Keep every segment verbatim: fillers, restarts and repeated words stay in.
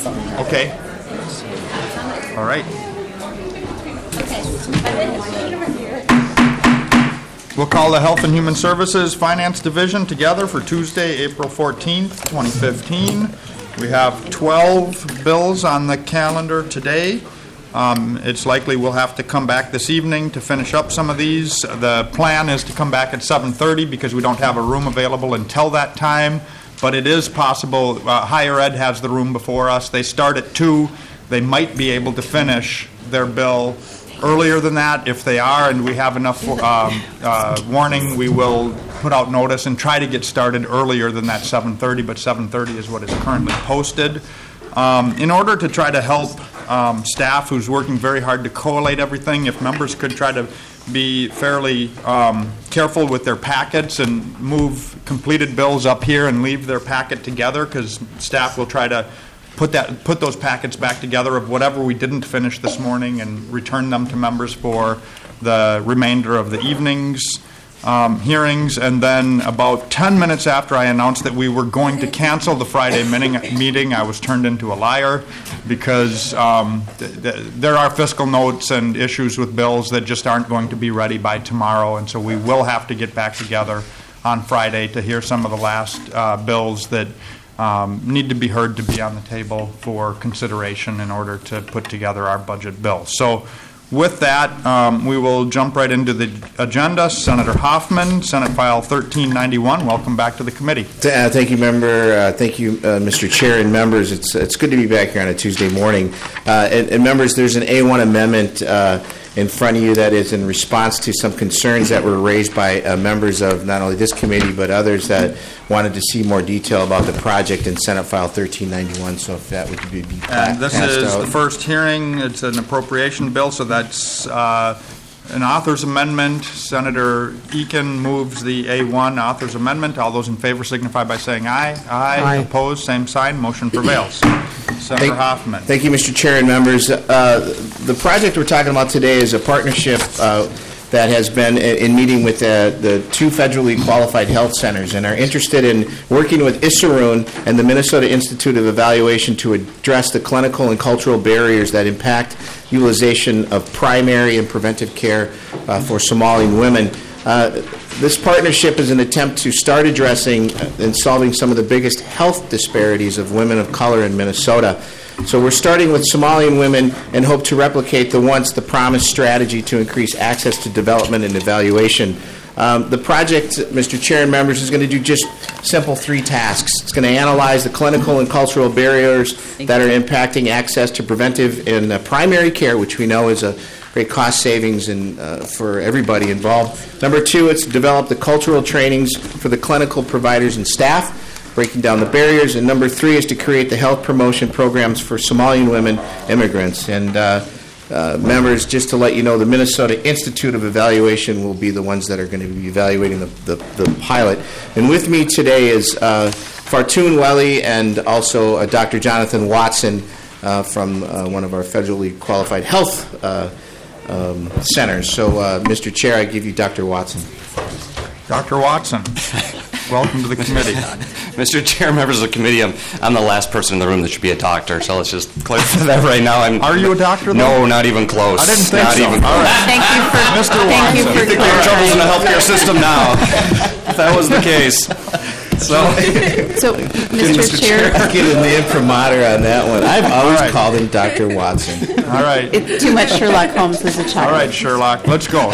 Okay. All right. We'll call the Health and Human Services Finance Division together for Tuesday, April fourteenth, twenty fifteen. We have twelve bills on the calendar today. Um, it's likely we'll have to come back this evening to finish up some of these. The plan is to come back at seven thirty because we don't have a room available until that time, but it is possible. Uh, Higher Ed has the room before us. They start at two. They might be able to finish their bill earlier than that. If they are and we have enough um, uh, warning, we will put out notice and try to get started earlier than that seven thirty, but seven thirty is what is currently posted. Um, in order to try to help um, staff who's working very hard to collate everything, if members could try to be fairly um, careful with their packets and move completed bills up here and leave their packet together, because staff will try to put that put those packets back together of whatever we didn't finish this morning and return them to members for the remainder of the evening's um, hearings. And then about ten minutes after I announced that we were going to cancel the Friday meeting, I was turned into a liar because um, th- th- there are fiscal notes and issues with bills that just aren't going to be ready by tomorrow, and so we will have to get back together on Friday to hear some of the last uh, bills that Um, need to be heard to be on the table for consideration in order to put together our budget bill. So with that, um, we will jump right into the agenda. Senator Hoffman, Senate File thirteen ninety-one. Welcome back to the committee. Uh, thank you, member. Uh, thank you, uh, Mister Chair and members. It's it's good to be back here on a Tuesday morning. Uh, and, and members, there's an A one amendment uh, in front of you that is in response to some concerns that were raised by uh, members of not only this committee but others that wanted to see more detail about the project in Senate File thirteen ninety-one. So if that would be, be and this passed is out. The first hearing. It's an appropriation bill, so that's uh, an author's amendment. Senator Eakin moves the A one author's amendment. All those in favor signify by saying aye. Aye. Aye. Opposed, same sign. Motion prevails. Senator Thank, Hoffman. Thank you, Mister Chair and members. Uh, the project we're talking about today is a partnership uh, that has been in meeting with uh, the two federally qualified health centers and are interested in working with ISSARUN and the Minnesota Institute of Evaluation to address the clinical and cultural barriers that impact utilization of primary and preventive care uh, for Somalian women. Uh, this partnership is an attempt to start addressing and solving some of the biggest health disparities of women of color in Minnesota. So we're starting with Somalian women and hope to replicate the once the promised strategy to increase access to development and evaluation. Um, the project, Mister Chair and members, is going to do just simple three tasks. It's going to analyze the clinical and cultural barriers that are impacting access to preventive and uh, primary care, which we know is a great cost savings and uh, for everybody involved. Number two, it's to develop the cultural trainings for the clinical providers and staff, breaking down the barriers. And number three is to create the health promotion programs for Somalian women immigrants. And uh, uh, members, just to let you know, the Minnesota Institute of Evaluation will be the ones that are going to be evaluating the, the, the pilot. And with me today is uh, Fartun Welly and also uh, Doctor Jonathan Watson uh, from uh, one of our federally qualified health uh, um, centers. So, uh, Mister Chair, I give you Doctor Watson. Doctor Watson. Welcome to the committee. Mister Chair, members of the committee, I'm, I'm the last person in the room that should be a doctor, so let's just clarify that right now. I'm, Are you a doctor, though? No, not even close. I didn't think not so. Even All right. Thank you for Mister Thank you Watson. for I think there are troubles in the healthcare system now. If that was the case. So, So, Mister Chair, Getting the imprimatur on that one. I've always right. called him Doctor Watson. All right. it's too much Sherlock Holmes as a child. All right, Sherlock. Let's go.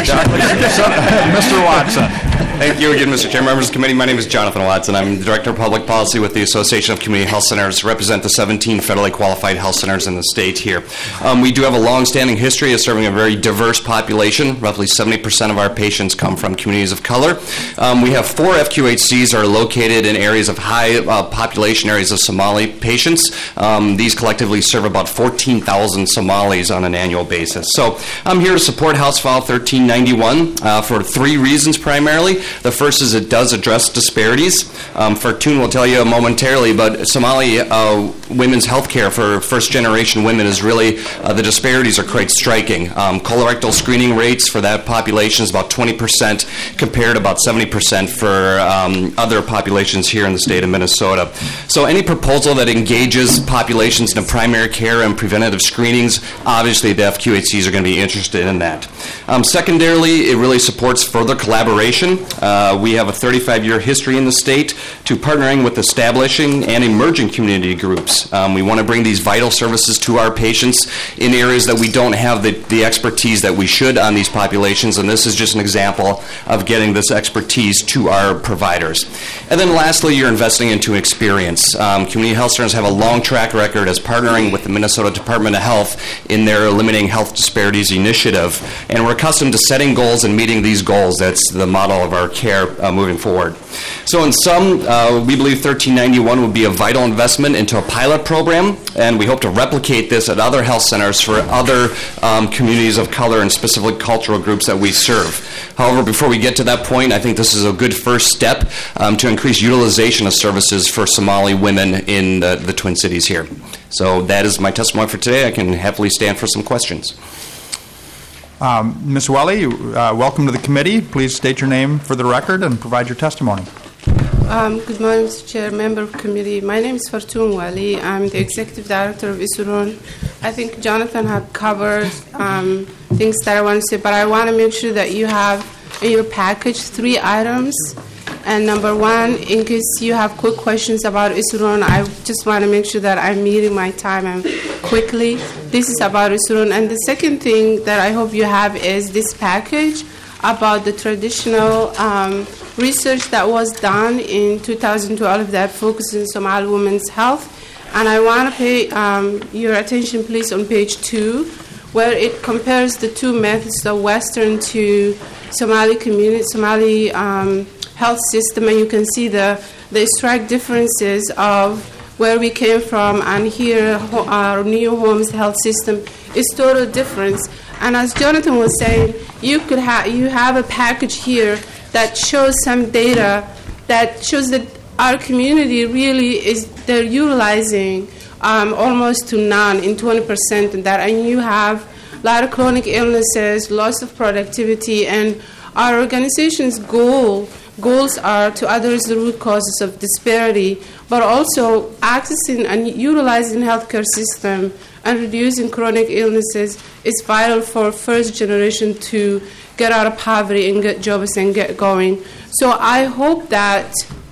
Mister Watson. Thank you again, Mister Chair, members of the committee. My name is Jonathan Watson. I'm the Director of Public Policy with the Association of Community Health Centers, represent the seventeen federally qualified health centers in the state here. Um, we do have a long-standing history of serving a very diverse population. Roughly seventy percent of our patients come from communities of color. Um, we have four F Q H Cs that are located in areas of high uh, population areas of Somali patients. Um, these collectively serve about fourteen thousand Somalis on an annual basis. So I'm here to support House File thirteen ninety-one uh, for three reasons primarily. The first is it does address disparities. Um, Fartun will tell you momentarily, but Somali uh, women's health care for first-generation women is really, uh, the disparities are quite striking. Um, colorectal screening rates for that population is about twenty percent compared to about seventy percent for um, other populations populations here in the state of Minnesota. So any proposal that engages populations in primary care and preventative screenings, obviously the F Q H Cs are going to be interested in that. Um, secondarily, it really supports further collaboration. Uh, we have a thirty-five year history in the state to partnering with establishing and emerging community groups. Um, we want to bring these vital services to our patients in areas that we don't have the, the expertise that we should on these populations, and this is just an example of getting this expertise to our providers. And then lastly, you're investing into experience. Um, community health centers have a long track record as partnering with the Minnesota Department of Health in their Eliminating Health Disparities initiative, and we're accustomed to setting goals and meeting these goals. That's the model of our care uh, moving forward. So in sum, uh, we believe thirteen ninety-one would be a vital investment into a pilot program, and we hope to replicate this at other health centers for other um, communities of color and specific cultural groups that we serve. However, before we get to that point, I think this is a good first step um, to increase utilization of services for Somali women in the, the Twin Cities here. So that is my testimony for today. I can happily stand for some questions. Um, Miz Welly, uh, welcome to the committee. Please state your name for the record and provide your testimony. Um, good morning, Mister Chair, member of committee. My name is Fartoon Wali. I'm the executive director of Isuron. I think Jonathan had covered um, things that I want to say, but I want to make sure that you have in your package three items. And number one, in case you have quick questions about Isuron, I just want to make sure that I'm meeting my time and quickly. This is about Isuron. And the second thing that I hope you have is this package about the traditional um, research that was done in two thousand twelve that focuses on Somali women's health. And I want to pay um, your attention, please, on page two, where it compares the two methods, the Western to Somali community, Somali um, health system, and you can see the, the strike differences of where we came from and here our new home's health system is total difference. And as Jonathan was saying, you could have you have a package here that shows some data that shows that our community really is they're utilizing um, almost to none in twenty percent in that, and you have a lot of chronic illnesses, loss of productivity, and our organization's goal goals are to address the root causes of disparity, but also accessing and utilizing healthcare system and reducing chronic illnesses is vital for first generation to get out of poverty and get jobs and get going. So I hope that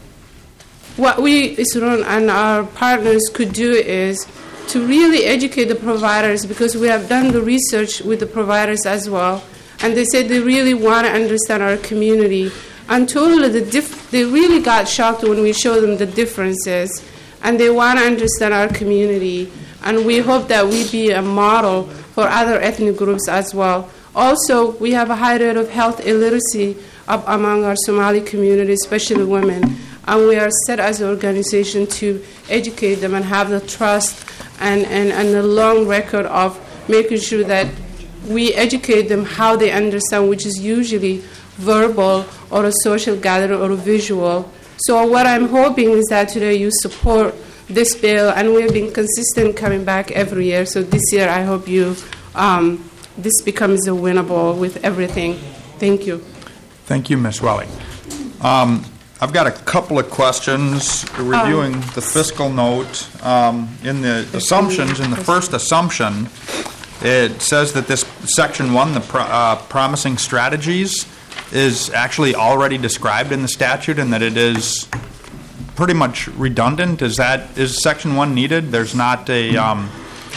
what we, Isuron, and our partners could do is to really educate the providers, because we have done the research with the providers as well, and they said they really want to understand our community. And totally, the diff- they really got shocked when we showed them the differences, and they want to understand our community. And we hope that we be a model for other ethnic groups as well. Also, we have a high rate of health illiteracy up among our Somali community, especially women. And we are set as an organization to educate them and have the trust and, and, and a long record of making sure that we educate them how they understand, which is usually verbal or a social gathering or a visual. So what I'm hoping is that today you support this bill, and we've been consistent coming back every year. So this year I hope you um, this becomes a winnable with everything. Thank you. Thank you, Miz Welly. Um, I've got a couple of questions reviewing um, the fiscal note. Um, in the assumptions, in the first assumption, it says that this section one, the pro- uh, promising strategies, is actually already described in the statute, and that it is pretty much redundant. Is that is section one needed? There's not a um,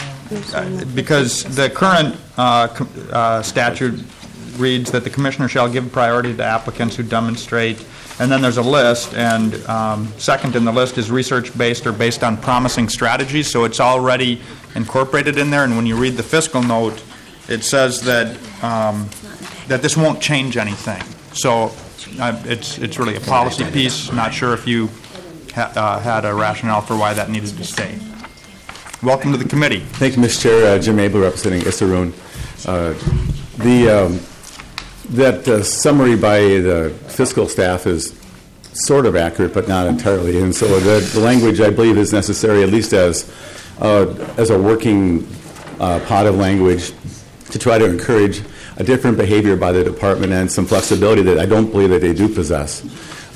uh, because the current uh, com- uh, statute reads that the commissioner shall give priority to applicants who demonstrate, and then there's a list, and um, second in the list is research-based or based on promising strategies, so it's already incorporated in there. And when you read the fiscal note, it says that um, that this won't change anything. So uh, it's it's really a policy piece. Not sure if you ha- uh, had a rationale for why that needed to stay. Welcome to the committee. Thank you, Mister Chair. Uh, Jim Abel, representing Isuron. Uh, the um, that uh, summary by the fiscal staff is sort of accurate, but not entirely. And so the, the language, I believe, is necessary, at least as uh, as a working uh, pot of language, to try to encourage a different behavior by the department and some flexibility that I don't believe that they do possess.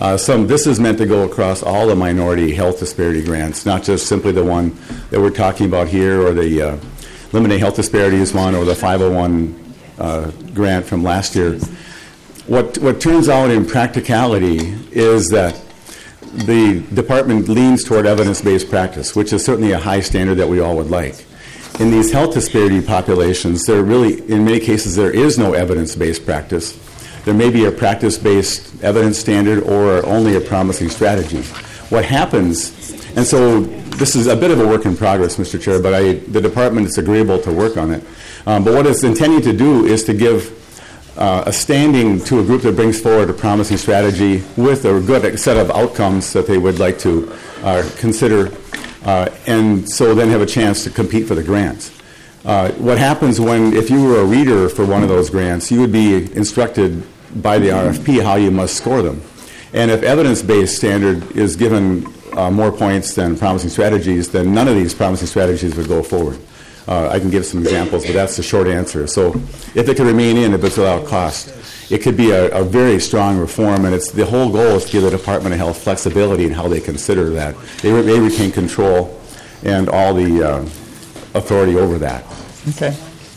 Uh, some, this is meant to go across all the minority health disparity grants, not just simply the one that we're talking about here, or the uh, Eliminate Health Disparities one, or the five oh one uh, grant from last year. What, what turns out in practicality is that the department leans toward evidence-based practice, which is certainly a high standard that we all would like. In these health disparity populations, there really, in many cases, there is no evidence-based practice. There may be a practice-based evidence standard or only a promising strategy. What happens, and so this is a bit of a work in progress, Mister Chair, but I, the department is agreeable to work on it. Um, but what it's intending to do is to give uh, a standing to a group that brings forward a promising strategy with a good set of outcomes that they would like to uh, consider, uh, and so then have a chance to compete for the grants. Uh, what happens when, if you were a reader for one of those grants, you would be instructed by the R F P how you must score them. And if evidence-based standard is given uh, more points than promising strategies, then none of these promising strategies would go forward. Uh, I can give some examples, but that's the short answer. So if it could remain in, if it's without cost, it could be a, a very strong reform, and it's the whole goal is to give the Department of Health flexibility in how they consider that. They, re- they retain control and all the uh, authority over that. Okay.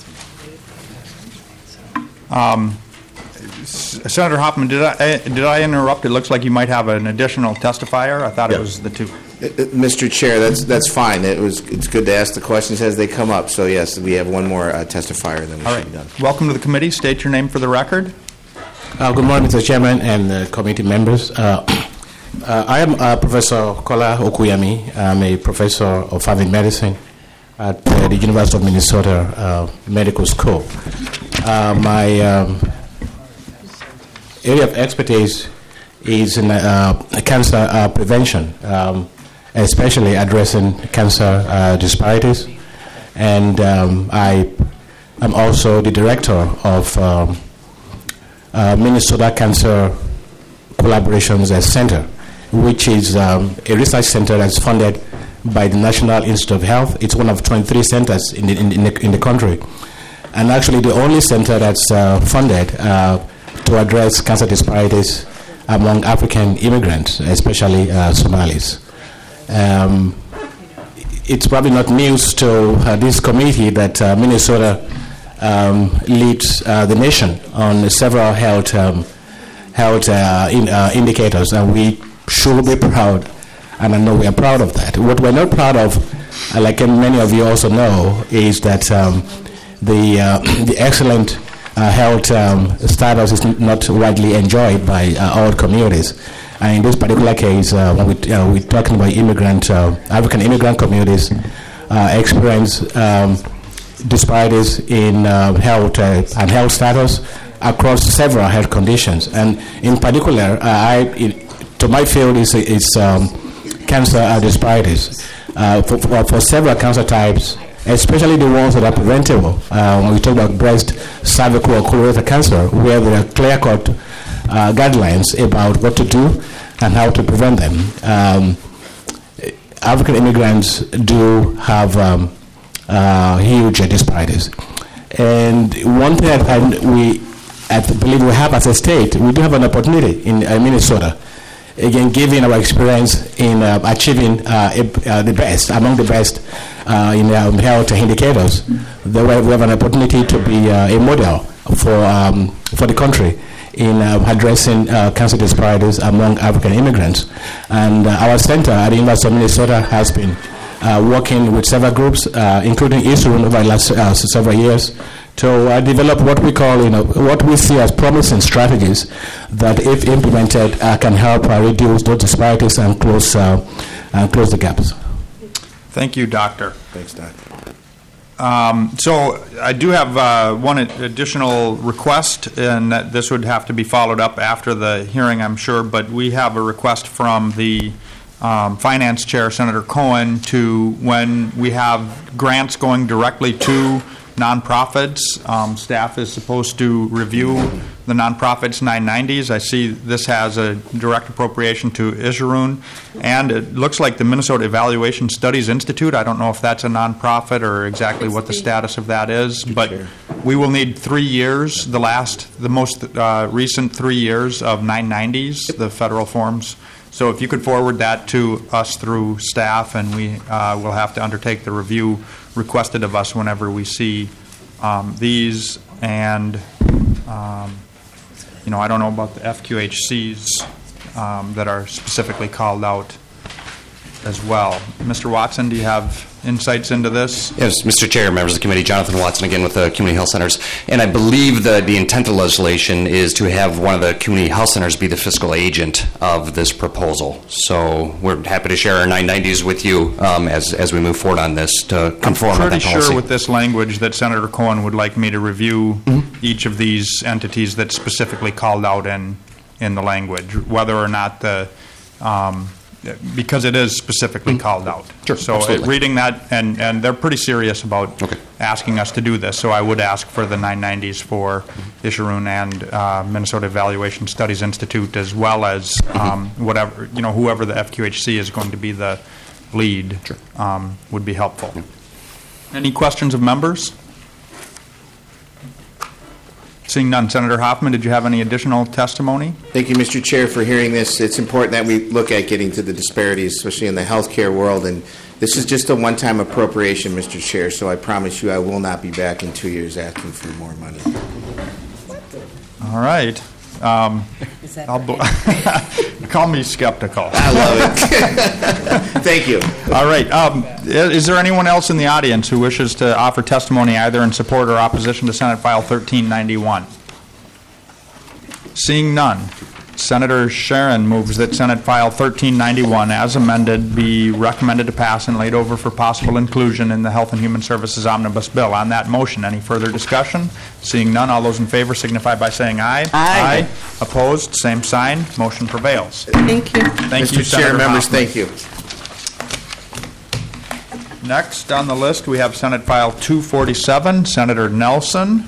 Um, S- Senator Hoffman, did I, uh, did I interrupt? It looks like you might have an additional testifier. I thought Yeah. it was the two. Uh, uh, Mister Chair, that's that's fine. It was it's good to ask the questions as they come up. So yes, we have one more uh, testifier, then we All should right. be done. Welcome to the committee. State your name for the record. Uh, good morning, Mister Chairman and uh, committee members. Uh, uh, I am uh, Professor Kola Okuyami. I'm a professor of family medicine at uh, the University of Minnesota uh, Medical School. Uh, my um, area of expertise is in uh, cancer uh, prevention, um, especially addressing cancer uh, disparities. And um, I am also the director of um, uh, Minnesota Cancer Collaborations Center, which is um, a research center that's funded by the National Institute of Health. It's one of twenty-three centers in the, in, in the, in the country, and actually the only center that's uh, funded uh, to address cancer disparities among African immigrants, especially uh, Somalis. Um, it's probably not news to uh, this committee that uh, Minnesota um, leads uh, the nation on several health um, health uh, in, uh, indicators, and we should be proud. And I know we are proud of that. What we're not proud of, uh, like many of you also know, is that um, the uh, the excellent uh, health um, status is n- not widely enjoyed by uh, all communities. And in this particular case, uh, when we, uh, we're talking about immigrant, uh, African immigrant communities uh, experience um, disparities in uh, health uh, and health status across several health conditions. And in particular, uh, I, it, to my field, is, is um, cancer uh, disparities. Uh, for, for, for several cancer types, especially the ones that are preventable. Uh, when we talk about breast, cervical, or colorectal cancer, where there are clear-cut uh, guidelines about what to do and how to prevent them. Um, African immigrants do have um, uh, huge uh, disparities. And one thing that I, we I believe we have as a state, we do have an opportunity in uh, Minnesota, again, given our experience in uh, achieving uh, uh, the best, among the best uh, in um, health indicators, that we have an opportunity to be uh, a model for um, for the country in uh, addressing uh, cancer disparities among African immigrants. And uh, our center at the University of Minnesota has been uh, working with several groups, uh, including ISRUN over the last uh, several years, to uh, develop what we call, you know, what we see as promising strategies that, if implemented, uh, can help uh, reduce those disparities and close uh, and close the gaps. Thank you, Doctor. Thanks, Doc. Um, so I do have uh, one additional request, and that this would have to be followed up after the hearing, I'm sure, but we have a request from the um, Finance Chair, Senator Cohen, to, when we have grants going directly to nonprofits, um, staff is supposed to review the nonprofits nine nineties. I see this has a direct appropriation to Issaroon, and it looks like the Minnesota Evaluation Studies Institute. I don't know if that's a nonprofit or exactly what the status of that is, but we will need three years, the last, the most uh, recent three years of nine nineties, the federal forms. So if you could forward that to us through staff, and we uh, will have to undertake the review requested of us whenever we see um, these. And, um, you know, I don't know about the F Q H Cs um, that are specifically called out as well. Mister Watson, do you have insights into this? Yes, Mister Chair, members of the committee, Jonathan Watson again with the Community Health Centers. And I believe that the intent of legislation is to have one of the community health centers be the fiscal agent of this proposal. So we're happy to share our nine nineties with you um, as, as we move forward on this to conform with that I'm pretty policy. sure with this language that Senator Cohen would like me to review mm-hmm. each of these entities that's specifically called out in, in the language, whether or not the um, because it is specifically mm-hmm. called out. Sure, so uh, reading that, and, and they're pretty serious about okay. asking us to do this, so I would ask for the nine nineties for mm-hmm. Issaroon and uh, Minnesota Evaluation Studies Institute, as well as um, mm-hmm. whatever, you know, whoever the F Q H C is going to be the lead sure. um, would be helpful. Yeah. Any questions of members? Seeing none. Senator Hoffman, did you have any additional testimony? Thank you, Mister Chair, for hearing this. It's important that we look at getting to the disparities, especially in the healthcare world. And this is just a one-time appropriation, Mister Chair, so I promise you I will not be back in two years asking for more money. All right. Um, I'll bo- call me skeptical. I love it. Thank you. All right. Um, is there anyone else in the audience who wishes to offer testimony either in support or opposition to Senate File thirteen ninety-one? Seeing none, Senator Sharon moves that Senate File thirteen ninety-one, as amended, be recommended to pass and laid over for possible inclusion in the Health and Human Services Omnibus Bill. On that motion, any further discussion? Seeing none, all those in favor signify by saying aye. Aye. Aye. Opposed, same sign. Motion prevails. Thank you. Thank Mister you, Senator Chair, members, Hoffman. thank you. Next on the list, we have Senate File two forty-seven, Senator Nelson.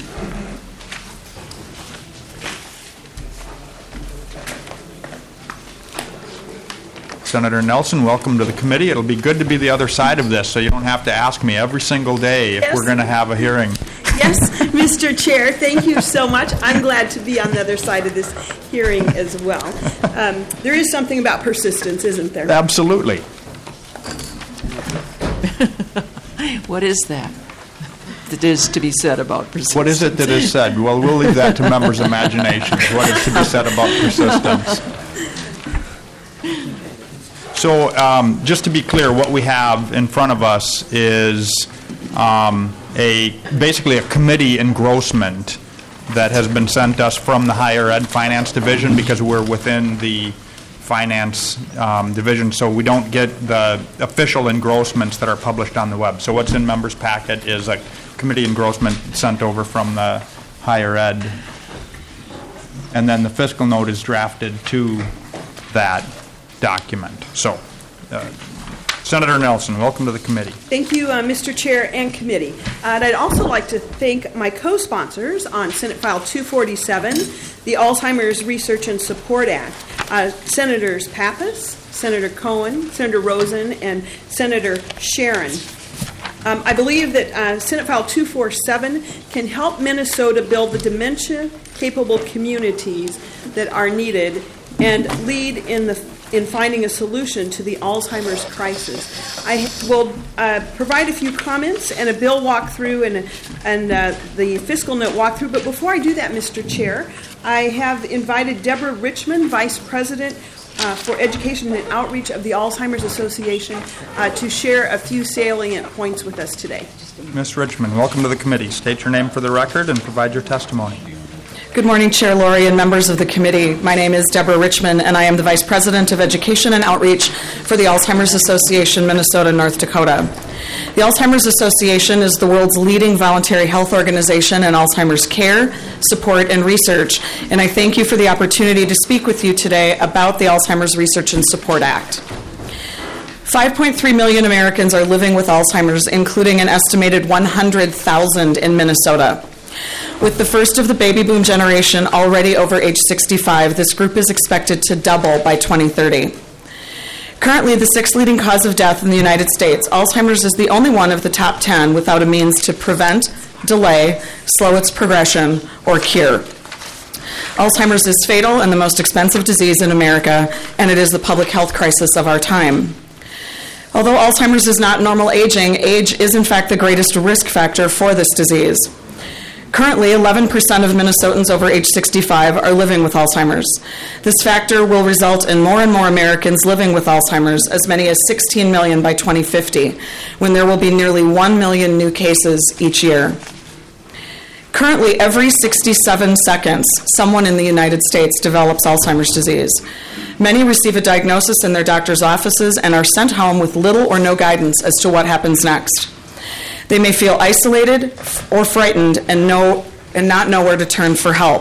Senator Nelson, welcome to the committee. It'll be good to be the other side of this, so you don't have to ask me every single day if Yes. we're going to have a hearing. Yes, Mister Chair, thank you so much. I'm glad to be on the other side of this hearing as well. Um, there is something about persistence, isn't there? Absolutely. What is that that is to be said about persistence? What is it that is said? Well, we'll leave that to members' imaginations. What is to be said about persistence? So um, just to be clear, what we have in front of us is um, a basically a committee engrossment that has been sent us from the Higher Ed Finance Division, because we're within the Finance um, Division, so we don't get the official engrossments that are published on the web. So what's in members' packet is a committee engrossment sent over from the Higher Ed, and then the fiscal note is drafted to that document. So, uh, Senator Nelson, welcome to the committee. Thank you, uh, Mister Chair and committee. Uh, and I'd also like to thank my co-sponsors on Senate File two forty-seven, the Alzheimer's Research and Support Act, uh, Senators Pappas, Senator Cohen, Senator Rosen, and Senator Sharon. Um, I believe that uh, Senate File two forty-seven can help Minnesota build the dementia-capable communities that are needed and lead in the in finding a solution to the Alzheimer's crisis. I will uh, provide a few comments and a bill walkthrough and, and uh, the fiscal note walkthrough, but before I do that, Mister Chair, I have invited Deborah Richmond, Vice President uh, for Education and Outreach of the Alzheimer's Association, uh, to share a few salient points with us today. Miz Richmond, welcome to the committee. State your name for the record and provide your testimony. Good morning, Chair Lori and members of the committee. My name is Deborah Richmond, and I am the Vice President of Education and Outreach for the Alzheimer's Association, Minnesota, North Dakota. The Alzheimer's Association is the world's leading voluntary health organization in Alzheimer's care, support, and research, and I thank you for the opportunity to speak with you today about the Alzheimer's Research and Support Act. five point three million Americans are living with Alzheimer's, including an estimated one hundred thousand in Minnesota. With the first of the baby boom generation already over age sixty-five, this group is expected to double by twenty thirty. Currently, the sixth leading cause of death in the United States, Alzheimer's is the only one of the top ten without a means to prevent, delay, slow its progression, or cure. Alzheimer's is fatal and the most expensive disease in America, and it is the public health crisis of our time. Although Alzheimer's is not normal aging, age is in fact the greatest risk factor for this disease. Currently, eleven percent of Minnesotans over age sixty-five are living with Alzheimer's. This factor will result in more and more Americans living with Alzheimer's, as many as sixteen million by twenty fifty, when there will be nearly one million new cases each year. Currently, every sixty-seven seconds, someone in the United States develops Alzheimer's disease. Many receive a diagnosis in their doctor's offices and are sent home with little or no guidance as to what happens next. They may feel isolated or frightened and, know, and not know where to turn for help.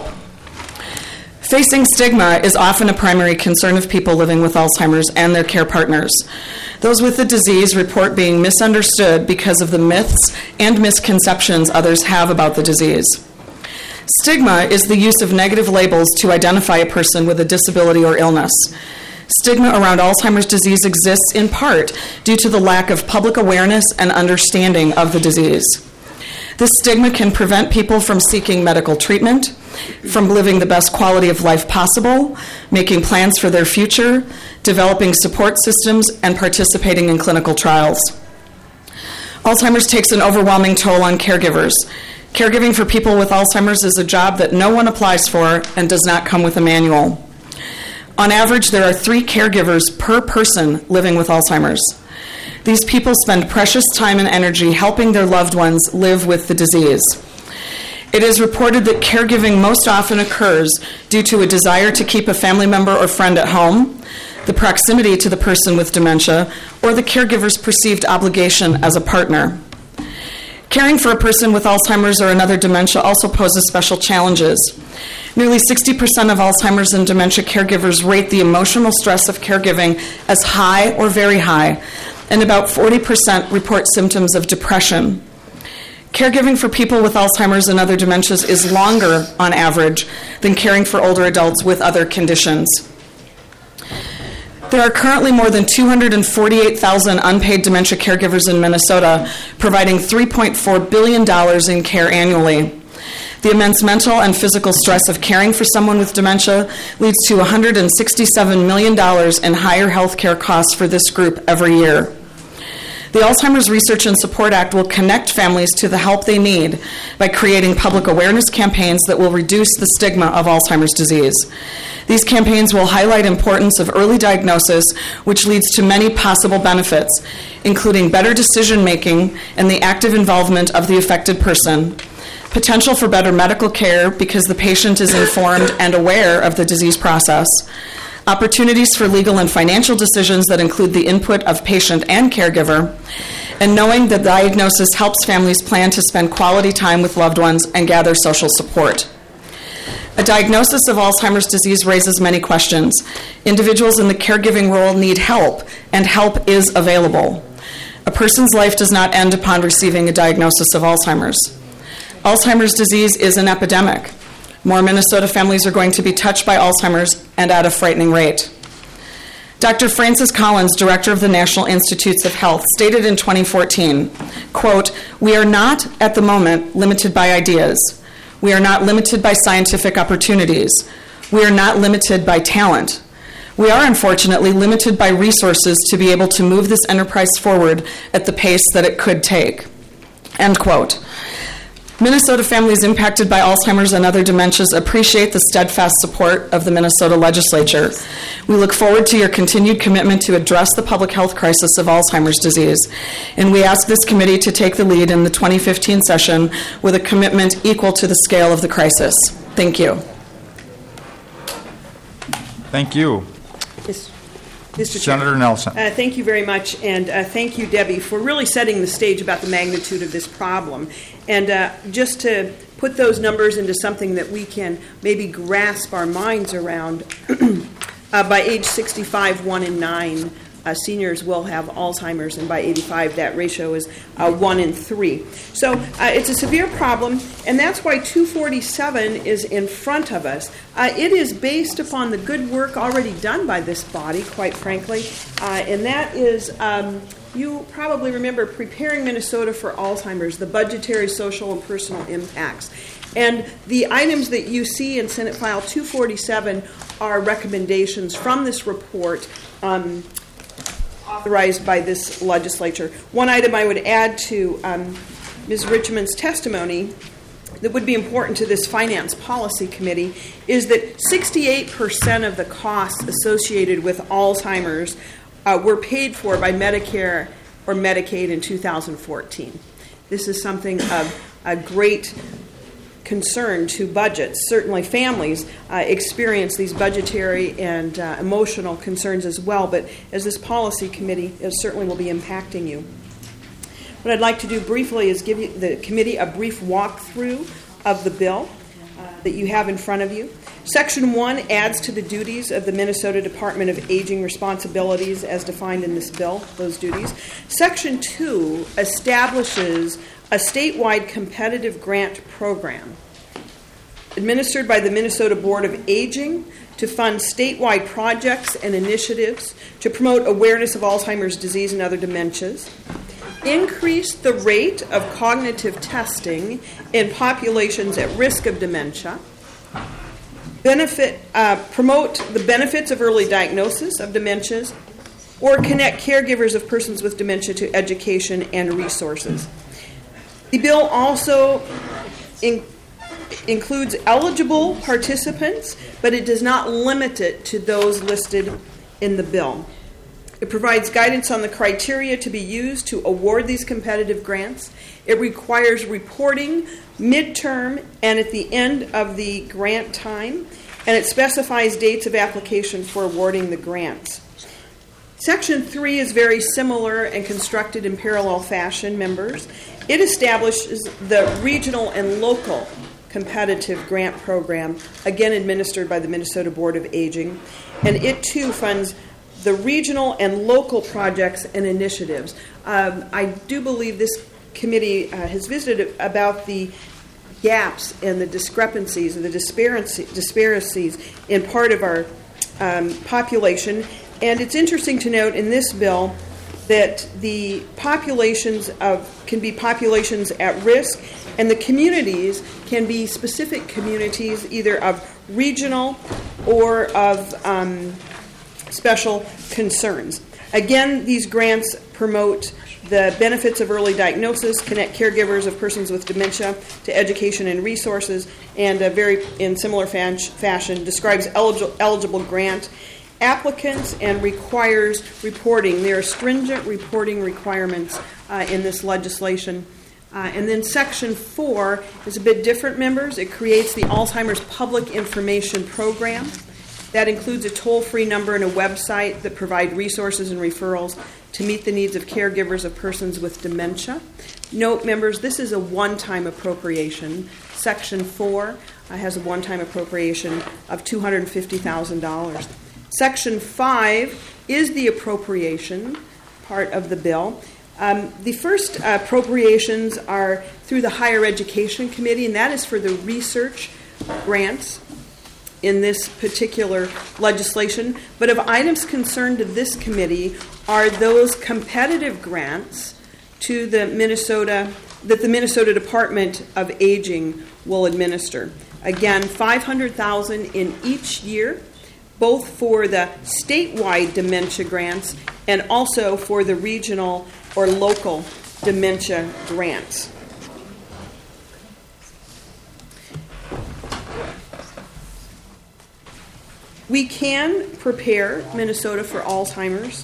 Facing stigma is often a primary concern of people living with Alzheimer's and their care partners. Those with the disease report being misunderstood because of the myths and misconceptions others have about the disease. Stigma is the use of negative labels to identify a person with a disability or illness. Stigma around Alzheimer's disease exists in part due to the lack of public awareness and understanding of the disease. This stigma can prevent people from seeking medical treatment, from living the best quality of life possible, making plans for their future, developing support systems, and participating in clinical trials. Alzheimer's takes an overwhelming toll on caregivers. Caregiving for people with Alzheimer's is a job that no one applies for and does not come with a manual. On average, there are three caregivers per person living with Alzheimer's. These people spend precious time and energy helping their loved ones live with the disease. It is reported that caregiving most often occurs due to a desire to keep a family member or friend at home, the proximity to the person with dementia, or the caregiver's perceived obligation as a partner. Caring for a person with Alzheimer's or another dementia also poses special challenges. Nearly sixty percent of Alzheimer's and dementia caregivers rate the emotional stress of caregiving as high or very high, and about forty percent report symptoms of depression. Caregiving for people with Alzheimer's and other dementias is longer, on average, than caring for older adults with other conditions. There are currently more than two hundred forty-eight thousand unpaid dementia caregivers in Minnesota, providing three point four billion dollars in care annually. The immense mental and physical stress of caring for someone with dementia leads to one hundred sixty-seven million dollars in higher health care costs for this group every year. The Alzheimer's Research and Support Act will connect families to the help they need by creating public awareness campaigns that will reduce the stigma of Alzheimer's disease. These campaigns will highlight importance of early diagnosis, which leads to many possible benefits, including better decision-making and the active involvement of the affected person, potential for better medical care because the patient is informed and aware of the disease process, opportunities for legal and financial decisions that include the input of patient and caregiver, and knowing that diagnosis helps families plan to spend quality time with loved ones and gather social support. A diagnosis of Alzheimer's disease raises many questions. Individuals in the caregiving role need help, and help is available. A person's life does not end upon receiving a diagnosis of Alzheimer's. Alzheimer's disease is an epidemic. More Minnesota families are going to be touched by Alzheimer's, and at a frightening rate. Doctor Francis Collins, director of the National Institutes of Health, stated in twenty fourteen, quote, "We are not, at the moment, limited by ideas. We are not limited by scientific opportunities. We are not limited by talent. We are, unfortunately, limited by resources to be able to move this enterprise forward at the pace that it could take." End quote. Minnesota families impacted by Alzheimer's and other dementias appreciate the steadfast support of the Minnesota legislature. We look forward to your continued commitment to address the public health crisis of Alzheimer's disease, and we ask this committee to take the lead in the twenty fifteen session with a commitment equal to the scale of the crisis. Thank you. Thank you. Yes. Mister Senator Chair. Nelson. Uh, thank you very much, and uh, thank you, Debbie, for really setting the stage about the magnitude of this problem. And uh, just to put those numbers into something that we can maybe grasp our minds around, uh, by age sixty-five, one in nine uh, seniors will have Alzheimer's, and by eighty-five, that ratio is uh, one in three. So uh, it's a severe problem, and that's why two forty-seven is in front of us. Uh, it is based upon the good work already done by this body, quite frankly, uh, and that is... Um, You probably remember Preparing Minnesota for Alzheimer's, the budgetary, social, and personal impacts. And the items that you see in Senate File two forty-seven are recommendations from this report um, authorized by this legislature. One item I would add to um, Miz Richmond's testimony that would be important to this Finance Policy Committee is that sixty-eight percent of the costs associated with Alzheimer's Uh, were paid for by Medicare or Medicaid in two thousand fourteen. This is something of a great concern to budgets. Certainly families uh, experience these budgetary and uh, emotional concerns as well, but as this policy committee, it certainly will be impacting you. What I'd like to do briefly is give you, the committee a brief walkthrough of the bill uh, that you have in front of you. Section one adds to the duties of the Minnesota Department of Aging responsibilities as defined in this bill, those duties. Section two establishes a statewide competitive grant program administered by the Minnesota Board of Aging to fund statewide projects and initiatives to promote awareness of Alzheimer's disease and other dementias, increase the rate of cognitive testing in populations at risk of dementia, benefit, uh, promote the benefits of early diagnosis of dementias, or connect caregivers of persons with dementia to education and resources. The bill also in, includes eligible participants, but it does not limit it to those listed in the bill. It provides guidance on the criteria to be used to award these competitive grants. It requires reporting midterm and at the end of the grant time, and it specifies dates of application for awarding the grants. Section three is very similar and constructed in parallel fashion, members. It establishes the regional and local competitive grant program, again administered by the Minnesota Board of Aging, and it too funds the regional and local projects and initiatives. Um, I do believe this committee uh, has visited about the gaps and the discrepancies and the disparities, disparities in part of our um, population. And it's interesting to note in this bill that the populations of can be populations at risk, and the communities can be specific communities either of regional or of um, special concerns. Again, these grants promote the benefits of early diagnosis, connect caregivers of persons with dementia to education and resources, and a very in similar fan- fashion describes eligible, eligible grant applicants and requires reporting. There are stringent reporting requirements uh, in this legislation. Uh, and then Section four is a bit different, members. It creates the Alzheimer's Public Information Program. That includes a toll-free number and a website that provide resources and referrals to meet the needs of caregivers of persons with dementia. Note, members, this is a one-time appropriation. Section four uh, has a one-time appropriation of two hundred fifty thousand dollars. Section five is the appropriation part of the bill. Um, the first uh, appropriations are through the Higher Education Committee, and that is for the research grants in this particular legislation. But of items concerned to this committee are those competitive grants to the Minnesota that the Minnesota Department of Aging will administer. Again, five hundred thousand dollars in each year, both for the statewide dementia grants and also for the regional or local dementia grants. We can prepare Minnesota for Alzheimer's.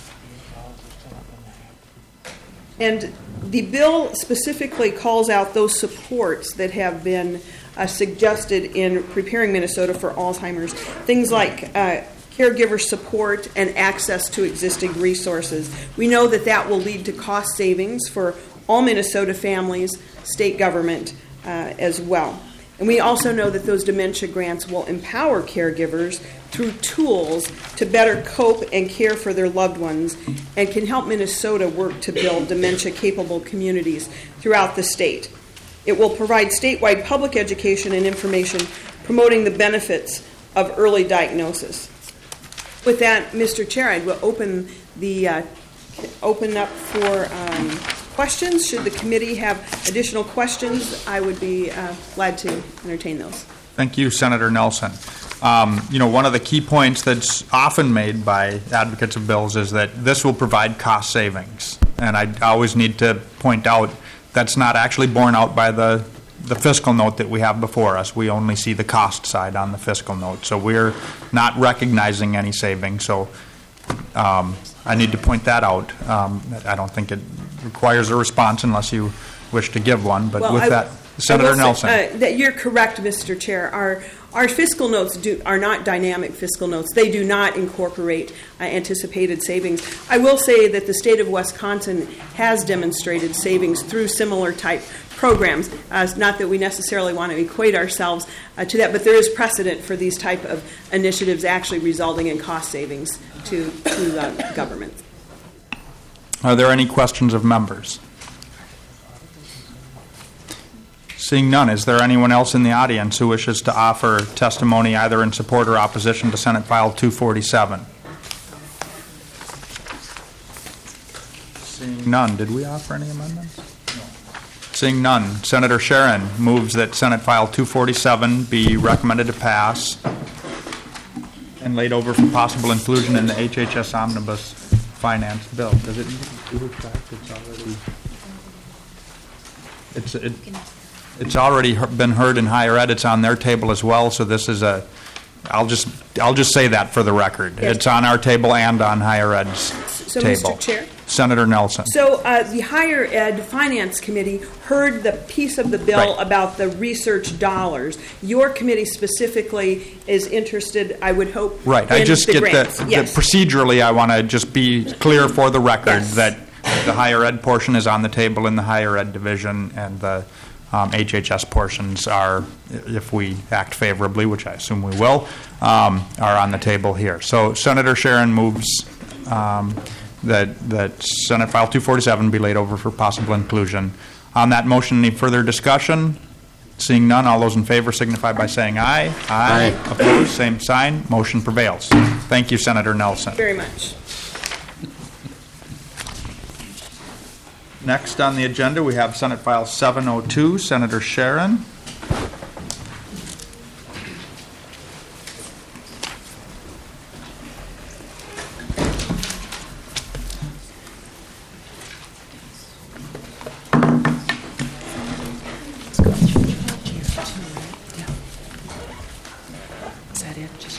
And the bill specifically calls out those supports that have been uh, suggested in preparing Minnesota for Alzheimer's. Things like uh, caregiver support and access to existing resources. We know that that will lead to cost savings for all Minnesota families, state government uh, as well. And we also know that those dementia grants will empower caregivers through tools to better cope and care for their loved ones and can help Minnesota work to build dementia-capable communities throughout the state. It will provide statewide public education and information promoting the benefits of early diagnosis. With that, Mister Chair, I will open the uh, open up for um, questions. Should the committee have additional questions, I would be uh, glad to entertain those. Thank you, Senator Nelson. Um, you know, one of the key points that's often made by advocates of bills is that this will provide cost savings. And I always need to point out that's not actually borne out by the, the fiscal note that we have before us. We only see the cost side on the fiscal note. So we're not recognizing any savings. So um, I need to point that out. Um, I don't think it requires a response unless you wish to give one. But well, with I, that, Senator Nelson. Say, uh, that you're correct, Mister Chair. Our our fiscal notes do, are not dynamic fiscal notes. They do not incorporate uh, anticipated savings. I will say that the state of Wisconsin has demonstrated savings through similar type programs. Uh, not that we necessarily want to equate ourselves uh, to that, but there is precedent for these type of initiatives actually resulting in cost savings to, to uh, government. Are there any questions of members? Seeing none, is there anyone else in the audience who wishes to offer testimony either in support or opposition to Senate File two forty-seven? Seeing none, did we offer any amendments? No. Seeing none, Senator Sharon moves that Senate File two forty-seven be recommended to pass and laid over for possible inclusion in the H H S Omnibus Finance Bill. Does it need to do with that? It's already... It's... It, It's already been heard in higher ed. It's on their table as well. So this is a, I'll just, I'll just say that for the record. Yes. It's on our table and on higher ed's so, table. Mister Chair? Senator Nelson. So uh, the Higher Ed Finance Committee heard the piece of the bill right. about the research dollars. Your committee specifically is interested, I would hope, right. in I just the get grants. the, Yes. the procedurally. I want to just be clear for the record Yes. that the higher ed portion is on the table in the higher ed division, and the Um, H H S portions are, if we act favorably, which I assume we will, um, are on the table here. So Senator Sharon moves um, that that Senate File two forty-seven be laid over for possible inclusion. On that motion, any further discussion? Seeing none, all those in favor signify by saying aye. Aye. Aye. Opposed, same sign. Motion prevails. Thank you, Senator Nelson. Very much. Next on the agenda, we have Senate File seven oh two, Senator Sharon. Is that it? Just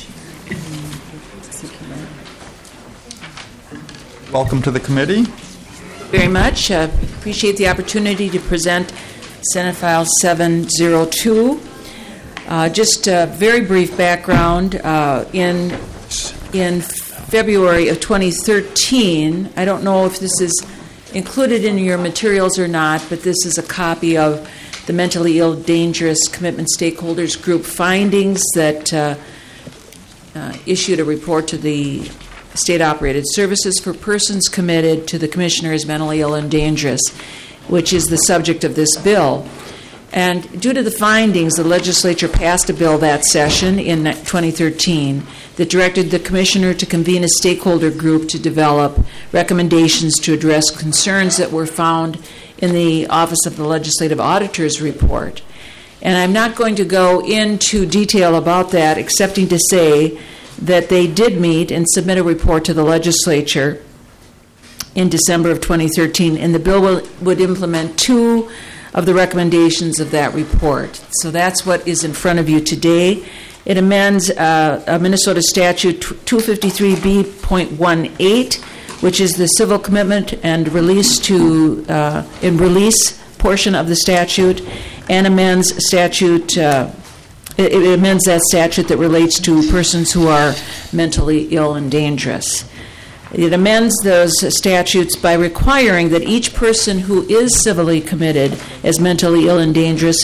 Welcome to the committee. very much. Uh, appreciate the opportunity to present Senate File seven oh two. Uh, just a very brief background. Uh, in in February of twenty thirteen, I don't know if this is included in your materials or not, but this is a copy of the Mentally Ill Dangerous Commitment Stakeholders Group findings that uh, uh, issued a report to the State-Operated Services for Persons Committed to the Commissioner as Mentally Ill and Dangerous, which is the subject of this bill. And due to the findings, the legislature passed a bill that session in twenty thirteen that directed the Commissioner to convene a stakeholder group to develop recommendations to address concerns that were found in the Office of the Legislative Auditor's report. And I'm not going to go into detail about that, excepting to say that they did meet and submit a report to the legislature in December of twenty thirteen, and the bill will, would implement two of the recommendations of that report. So that's what is in front of you today. It amends uh, a Minnesota statute two fifty-three B point one eight, which is the civil commitment and release to uh, in release portion of the statute, and amends statute. Uh, it, it amends that statute that relates to persons who are mentally ill and dangerous. It amends those statutes by requiring that each person who is civilly committed as mentally ill and dangerous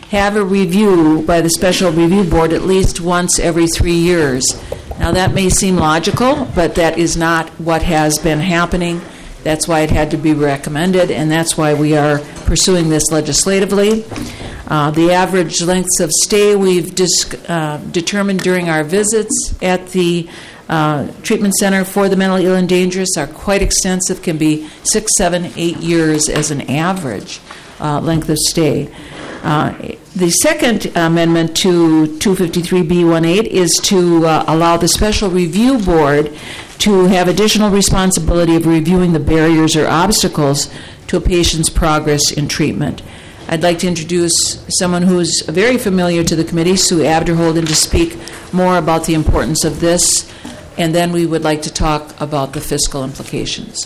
have a review by the Special Review Board at least once every three years. Now, that may seem logical, but that is not what has been happening. That's why it had to be recommended, and that's why we are pursuing this legislatively. Uh, the average lengths of stay we've dis- uh, determined during our visits at the uh, treatment center for the mentally ill and dangerous are quite extensive, can be six, seven, eight years as an average uh, length of stay. Uh, the second amendment to two fifty-three B eighteen is to uh, allow the Special Review Board to have additional responsibility of reviewing the barriers or obstacles to a patient's progress in treatment. I'd like to introduce someone who's very familiar to the committee, Sue Abderholden, to speak more about the importance of this, and then we would like to talk about the fiscal implications.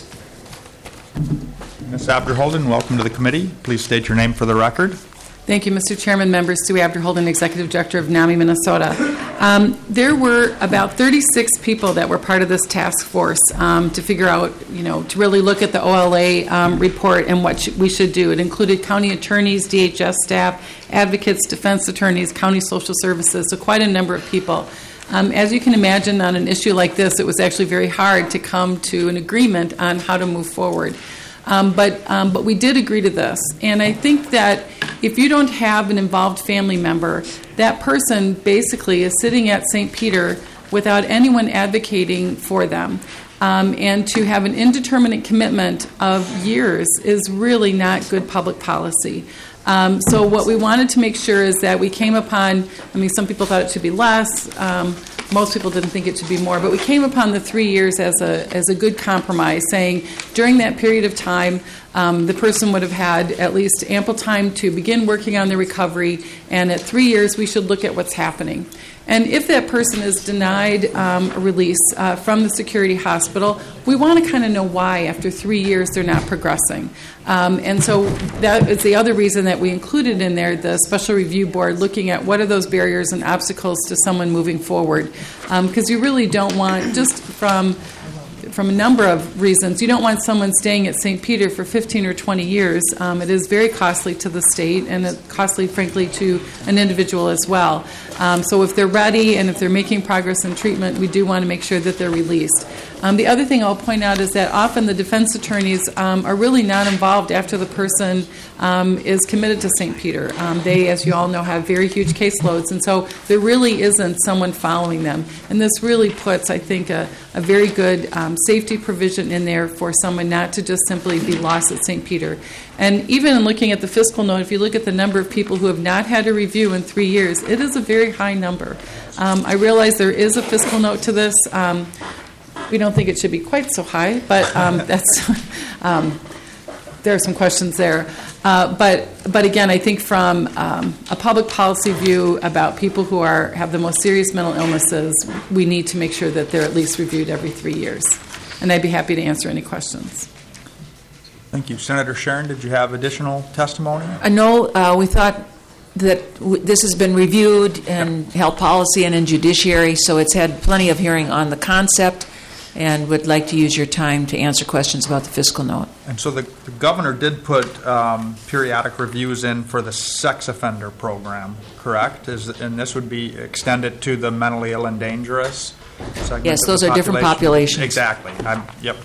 Miz Abderholden, welcome to the committee. Please state your name for the record. Thank you, Mister Chairman, members. Sue Abderholden, Executive Director of NAMI, Minnesota. Um, there were about thirty-six people that were part of this task force um, to figure out, you know, to really look at the O L A um, report and what sh- we should do. It included county attorneys, D H S staff, advocates, defense attorneys, county social services, so quite a number of people. Um, as you can imagine, on an issue like this, it was actually very hard to come to an agreement on how to move forward. Um, but um, but we did agree to this. And I think that if you don't have an involved family member, that person basically is sitting at Saint Peter without anyone advocating for them. Um, and to have an indeterminate commitment of years is really not good public policy. Um, so what we wanted to make sure is that we came upon, I mean, some people thought it should be less. Um, most people didn't think it should be more. But we came upon the three years as a as a good compromise, saying during that period of time, um, the person would have had at least ample time to begin working on their recovery, and at three years, we should look at what's happening. And if that person is denied um, a release uh, from the security hospital, we want to kind of know why after three years they're not progressing. Um, and so that is the other reason that we included in there the Special Review Board looking at what are those barriers and obstacles to someone moving forward. Because um, you really don't want, just from from a number of reasons, you don't want someone staying at Saint Peter for fifteen or twenty years. Um, it is very costly to the state and it's costly, frankly, to an individual as well. Um, so if they're ready and if they're making progress in treatment, we do want to make sure that they're released. Um, the other thing I'll point out is that often the defense attorneys um, are really not involved after the person um, is committed to Saint Peter. Um, they, as you all know, have very huge caseloads, and so there really isn't someone following them. And this really puts, I think, a, a very good um, safety provision in there for someone not to just simply be lost at Saint Peter. And even in looking at the fiscal note, if you look at the number of people who have not had a review in three years, it is a very high number. Um, I realize there is a fiscal note to this. Um, we don't think it should be quite so high, but um, that's um, there are some questions there. Uh, but but again, I think from um, a public policy view about people who are have the most serious mental illnesses, we need to make sure that they're at least reviewed every three years. And I'd be happy to answer any questions. Thank you. Senator Sharon, did you have additional testimony? Uh, no, uh, we thought that w- this has been reviewed in health policy and in judiciary, so it's had plenty of hearing on the concept, and would like to use your time to answer questions about the fiscal note. And so the, the governor did put um, periodic reviews in for the sex offender program, correct? Is, and this would be extended to the mentally ill and dangerous segment? Yes, of those the are different population? populations. Exactly. I'm, yep.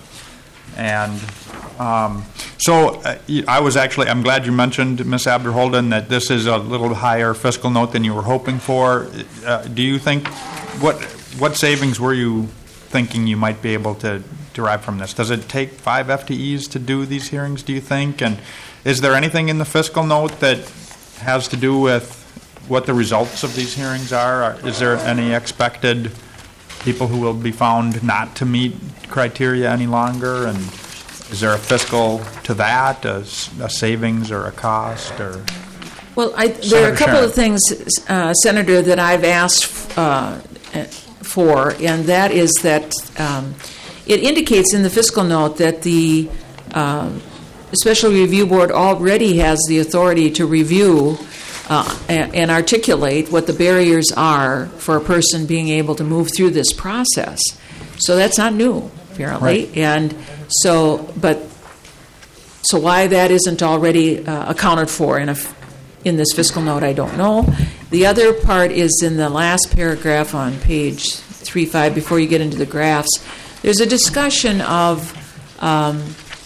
And um, so uh, I was actually, I'm glad you mentioned, Miz Abderholden, that this is a little higher fiscal note than you were hoping for. Uh, do you think, what what savings were you thinking you might be able to derive from this? Does it take five F T Es to do these hearings, do you think? And is there anything in the fiscal note that has to do with what the results of these hearings are? Is there any expected people who will be found not to meet criteria any longer? And is there a fiscal to that, a, a savings or a cost? Or Well, I, there are a couple Sharon. of things, uh, Senator, that I've asked uh, for, and that is that um, it indicates in the fiscal note that the uh, Special Review Board already has the authority to review uh, and, and articulate what the barriers are for a person being able to move through this process. So that's not new, apparently. Right. And so, but so why that isn't already uh, accounted for in a in this fiscal note, I don't know. The other part is in the last paragraph on page three five, before you get into the graphs. There's a discussion of um,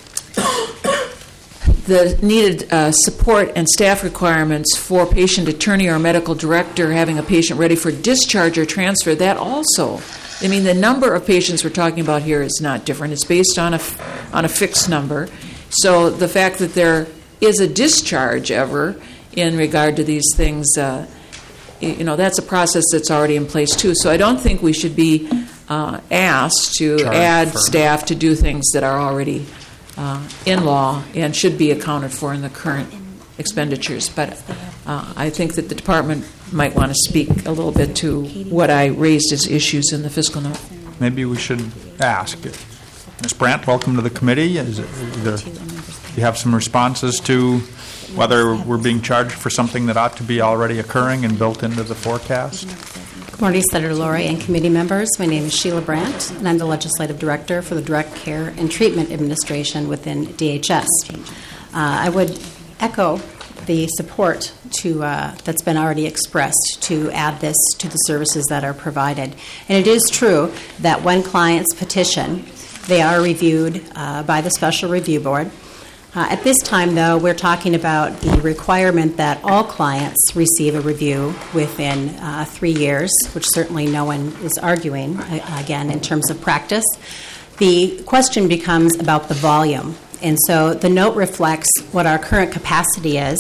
the needed uh, support and staff requirements for patient attorney or medical director having a patient ready for discharge or transfer. That also, I mean, the number of patients we're talking about here is not different. It's based on a, on a fixed number. So the fact that there is a discharge ever in regard to these things, uh, you know, that's a process that's already in place too. So I don't think we should be uh, asked to Charge add for- staff to do things that are already uh, in law and should be accounted for in the current expenditures. But uh, I think that the department might want to speak a little bit to what I raised as issues in the fiscal note. Maybe we should ask. Miz Brandt, welcome to the committee. Is it, the, you have some responses to whether we're being charged for something that ought to be already occurring and built into the forecast? Good morning, Senator Laurie and committee members. My name is Sheila Brandt, and I'm the Legislative Director for the Direct Care and Treatment Administration within D H S. Uh, I would echo the support to uh, that's been already expressed to add this to the services that are provided. And it is true that when clients petition, they are reviewed uh, by the Special Review Board. Uh, at this time, though, we're talking about the requirement that all clients receive a review within uh, three years, which certainly no one is arguing, uh, again, in terms of practice. The question becomes about the volume. And so the note reflects what our current capacity is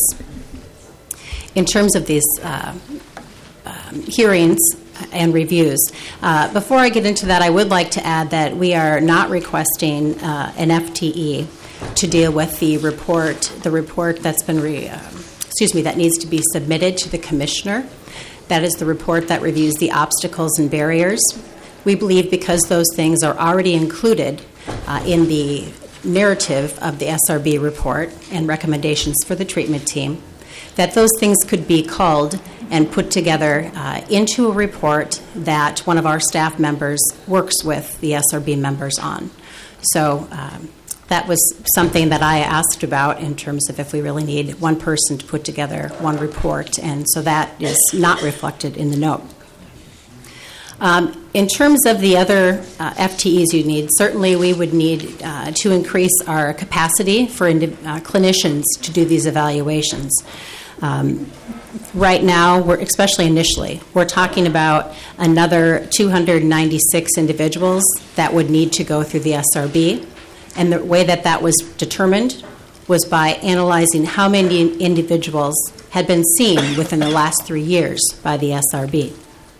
in terms of these uh, um, hearings and reviews. Uh, before I get into that, I would like to add that we are not requesting uh, an F T E to deal with the report, the report that's been, re, uh, excuse me, that needs to be submitted to the commissioner. That is the report that reviews the obstacles and barriers. We believe because those things are already included uh, in the narrative of the S R B report and recommendations for the treatment team, that those things could be culled and put together uh, into a report that one of our staff members works with the S R B members on. So um, that was something that I asked about in terms of if we really need one person to put together one report, and so that is not reflected in the note. Um, in terms of the other uh, F T Es you need, certainly we would need uh, to increase our capacity for indi- uh, clinicians to do these evaluations. Um, right now, we're, especially initially, we're talking about another two hundred ninety-six individuals that would need to go through the S R B. And the way that that was determined was by analyzing how many individuals had been seen within the last three years by the S R B.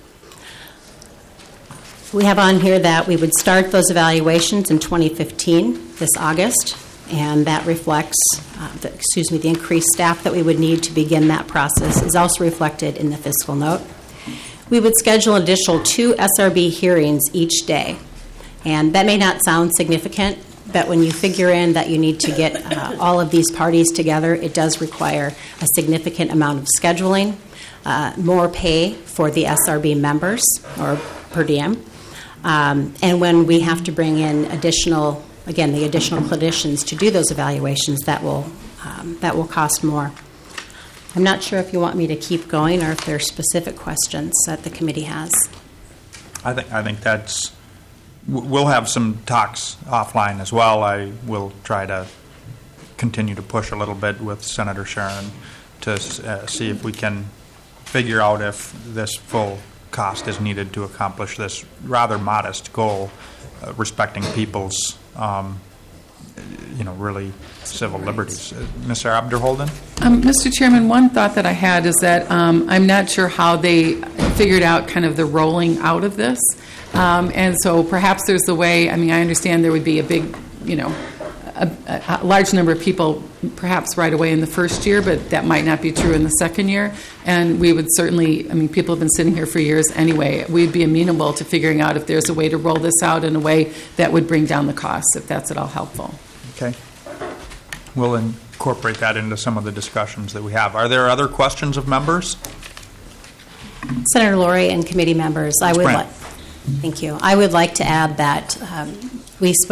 We have on here that we would start those evaluations in twenty fifteen, this August, and that reflects, uh, the, excuse me, the increased staff that we would need to begin that process is also reflected in the fiscal note. We would schedule an additional two S R B hearings each day, and that may not sound significant, but when you figure in that you need to get uh, all of these parties together, it does require a significant amount of scheduling, uh, more pay for the S R B members, or per diem. Um, and when we have to bring in additional, again, the additional clinicians to do those evaluations, that will um, that will cost more. I'm not sure if you want me to keep going or if there are specific questions that the committee has. I think I think that's. We'll have some talks offline as well. I will try to continue to push a little bit with Senator Sharon to uh, see if we can figure out if this full cost is needed to accomplish this rather modest goal, uh, respecting people's, um, you know, really civil liberties. Uh, Mister Abderholden? Um, Mister Chairman, one thought that I had is that um, I'm not sure how they figured out kind of the rolling out of this. Um, and so perhaps there's a way, I mean, I understand there would be a big, you know, a, a, a large number of people perhaps right away in the first year, but that might not be true in the second year. And we would certainly, I mean, people have been sitting here for years anyway. We'd be amenable to figuring out if there's a way to roll this out in a way that would bring down the costs, if that's at all helpful. Okay. We'll incorporate that into some of the discussions that we have. Are there other questions of members? Senator Laurie and committee members, I would Brandt. like, thank you. I would like to add that um, we spoke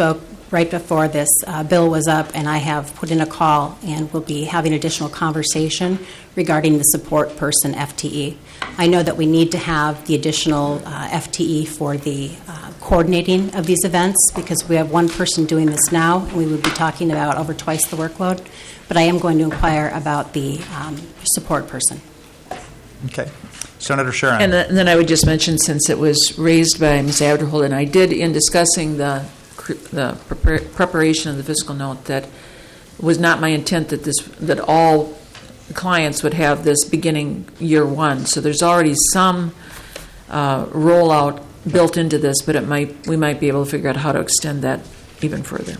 right before this uh, bill was up, and I have put in a call and will be having additional conversation regarding the support person F T E. I know that we need to have the additional uh, F T E for the uh, coordinating of these events because we have one person doing this now, and we would be talking about over twice the workload. But I am going to inquire about the um, support person. Okay. Senator Sharon. And, th- and then I would just mention, since it was raised by Miz Abderholden, I did, in discussing the cr- the prepar- preparation of the fiscal note, that it was not my intent that this that all clients would have this beginning year one. So there's already some uh, rollout built into this, but it might we might be able to figure out how to extend that even further.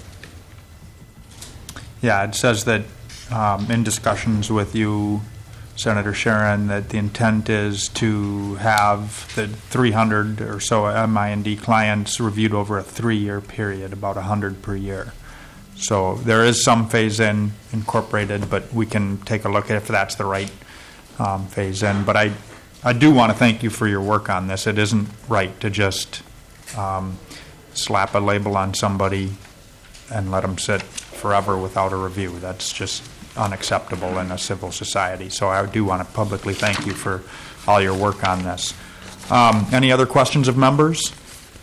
Yeah, it says that um, in discussions with you, Senator Sharon, that the intent is to have the three hundred or so M I N D clients reviewed over a three-year period, about one hundred per year. So there is some phase-in incorporated, but we can take a look at if that's the right um, phase-in. But I, I do want to thank you for your work on this. It isn't right to just um, slap a label on somebody and let them sit forever without a review. That's just unacceptable in a civil society. So I do want to publicly thank you for all your work on this. Um, any other questions of members?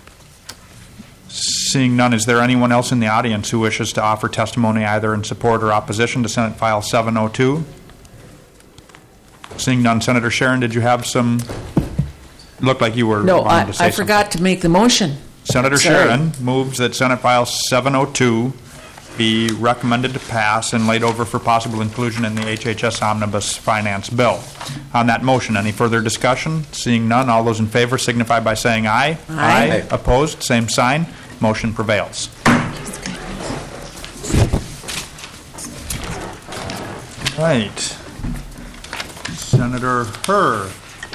Seeing none, is there anyone else in the audience who wishes to offer testimony either in support or opposition to Senate File seven oh two? Seeing none, Senator Sharon, did you have some? Looked like you were No, wanting I, to say I forgot something. to make the motion. Senator Sorry. Sharon moves that Senate File seven oh two be recommended to pass and laid over for possible inclusion in the H H S Omnibus Finance Bill. On that motion, any further discussion? Seeing none, all those in favor signify by saying aye. Aye. Aye. Opposed, same sign. Motion prevails. Right. Senator Herr.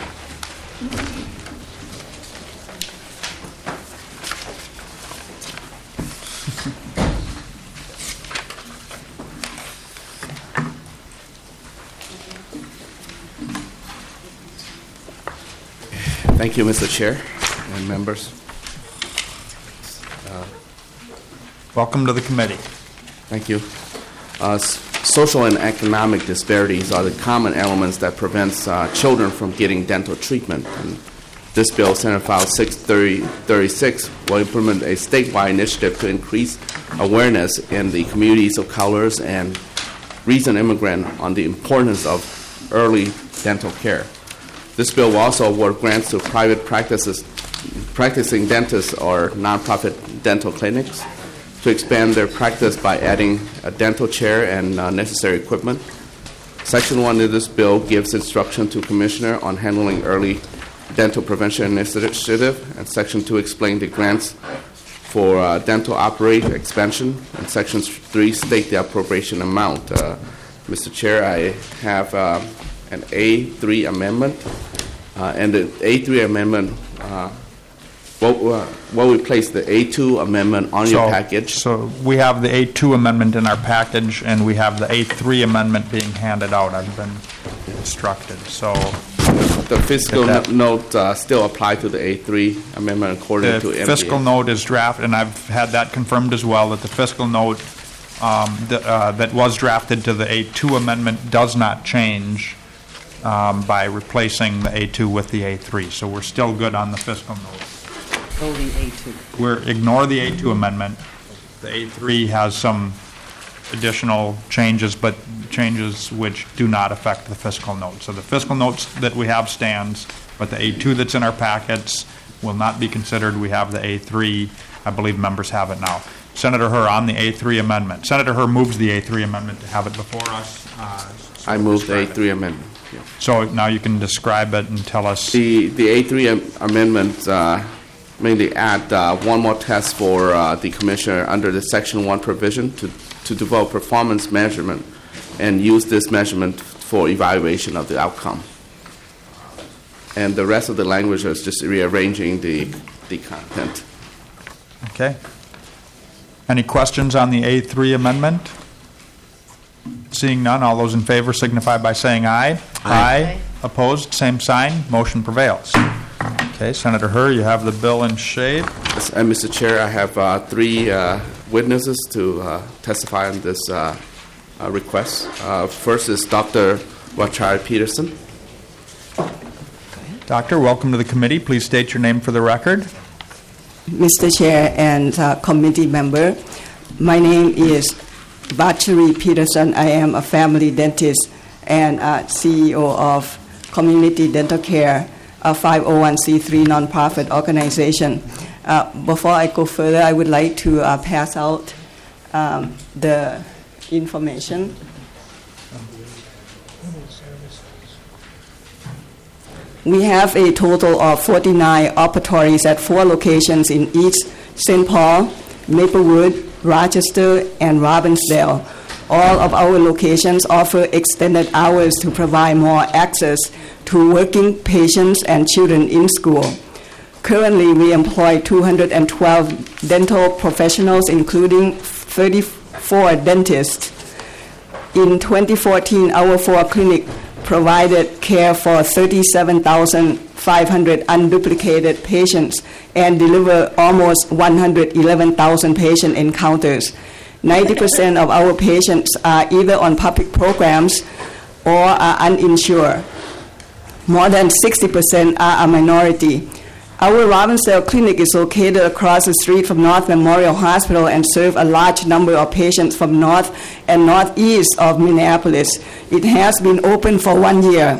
Thank you, Mister Chair and members. Uh, Welcome to the committee. Thank you. Uh, s- social and economic disparities are the common elements that prevents uh, children from getting dental treatment. And this bill, Senate File six thirty-six, will implement a statewide initiative to increase awareness in the communities of colors and recent immigrant on the importance of early dental care. This bill will also award grants to private practices, practicing dentists or nonprofit dental clinics to expand their practice by adding a dental chair and uh, necessary equipment. Section one of this bill gives instruction to Commissioner on handling early dental prevention initiative, and Section two explains the grants for uh, dental operate expansion, and Section three state the appropriation amount. Uh, Mister Chair, I have uh, an A three amendment, uh, and the A three amendment, uh, what, uh, what we place the A two amendment on your So- package. So we have the A two amendment in our package, and we have the A three amendment being handed out. I've been instructed, so The fiscal Get that. no- note uh, still apply to the A three amendment according to the M D A. fiscal note is drafted, and I've had that confirmed as well, that the fiscal note um, th- uh, that was drafted to the A two amendment does not change um, by replacing the A two with the A three. So we're still good on the fiscal note. Voting A two. We're, ignore the A two amendment. The A three has some additional changes, but changes which do not affect the fiscal note. So the fiscal notes that we have stands, but the A two that's in our packets will not be considered. We have the A three. I believe members have it now. Senator Herr, on the A three amendment. Senator Herr moves the A three amendment to have it before us. Uh, so I move the A describe it. three amendment. Yeah. So now you can describe it and tell us. The the A three am- amendment uh, mainly add uh, one more test for uh, the commissioner under the Section one provision to to develop performance measurement and use this measurement for evaluation of the outcome. And the rest of the language is just rearranging the the content. Okay. Any questions on the A three amendment? Seeing none, all those in favor signify by saying aye. Aye. Opposed, same sign. Motion prevails. Okay, Senator Herr, you have the bill in shape. Yes, and Mister Chair, I have uh, three uh, witnesses to uh, testify on this uh, uh, request. Uh, first is Doctor Rachari Peterson. Doctor, welcome to the committee. Please state your name for the record. Mister Chair and uh, committee member, my name is Rachari Peterson. I am a family dentist and uh, C E O of Community Dental Care, a five oh one c three nonprofit organization. Uh, before I go further, I would like to uh, pass out um, the information. We have a total of forty-nine operatories at four locations in East Saint Paul, Maplewood, Rochester, and Robbinsdale. All of our locations offer extended hours to provide more access to working patients and children in school. Currently, we employ two hundred twelve dental professionals, including thirty-four dentists. In twenty fourteen, our four clinics provided care for thirty-seven thousand five hundred unduplicated patients and delivered almost one hundred eleven thousand patient encounters. ninety percent of our patients are either on public programs or are uninsured. More than sixty percent are a minority. Our Robbinsdale Clinic is located across the street from North Memorial Hospital and serves a large number of patients from north and northeast of Minneapolis. It has been open for one year.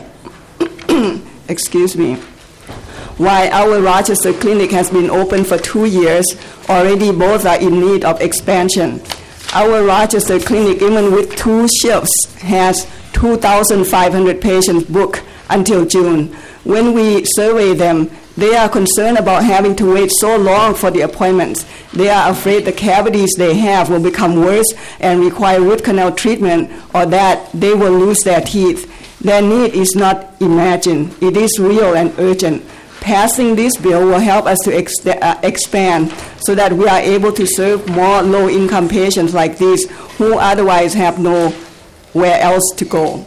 Excuse me. While our Rochester Clinic has been open for two years, already both are in need of expansion. Our Rochester Clinic, even with two shifts, has two thousand five hundred patients booked until June. When we survey them, they are concerned about having to wait so long for the appointments. They are afraid the cavities they have will become worse and require root canal treatment, or that they will lose their teeth. Their need is not imagined. It is real and urgent. Passing this bill will help us to ex- uh, expand so that we are able to serve more low-income patients like these who otherwise have nowhere else to go.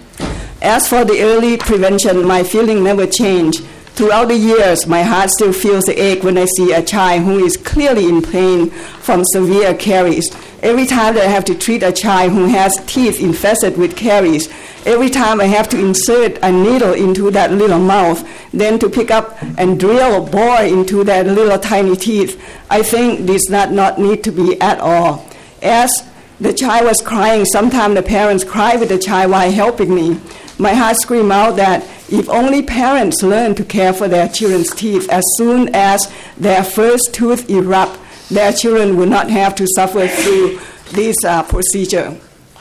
As for the early prevention, my feeling never changed. Throughout the years, my heart still feels the ache when I see a child who is clearly in pain from severe caries. Every time that I have to treat a child who has teeth infested with caries, every time I have to insert a needle into that little mouth, then to pick up and drill a bore into that little tiny teeth, I think this does not need to be at all. As the child was crying, sometimes the parents cry with the child while helping me. My heart screamed out that if only parents learn to care for their children's teeth as soon as their first tooth erupt, their children will not have to suffer through this uh, procedure.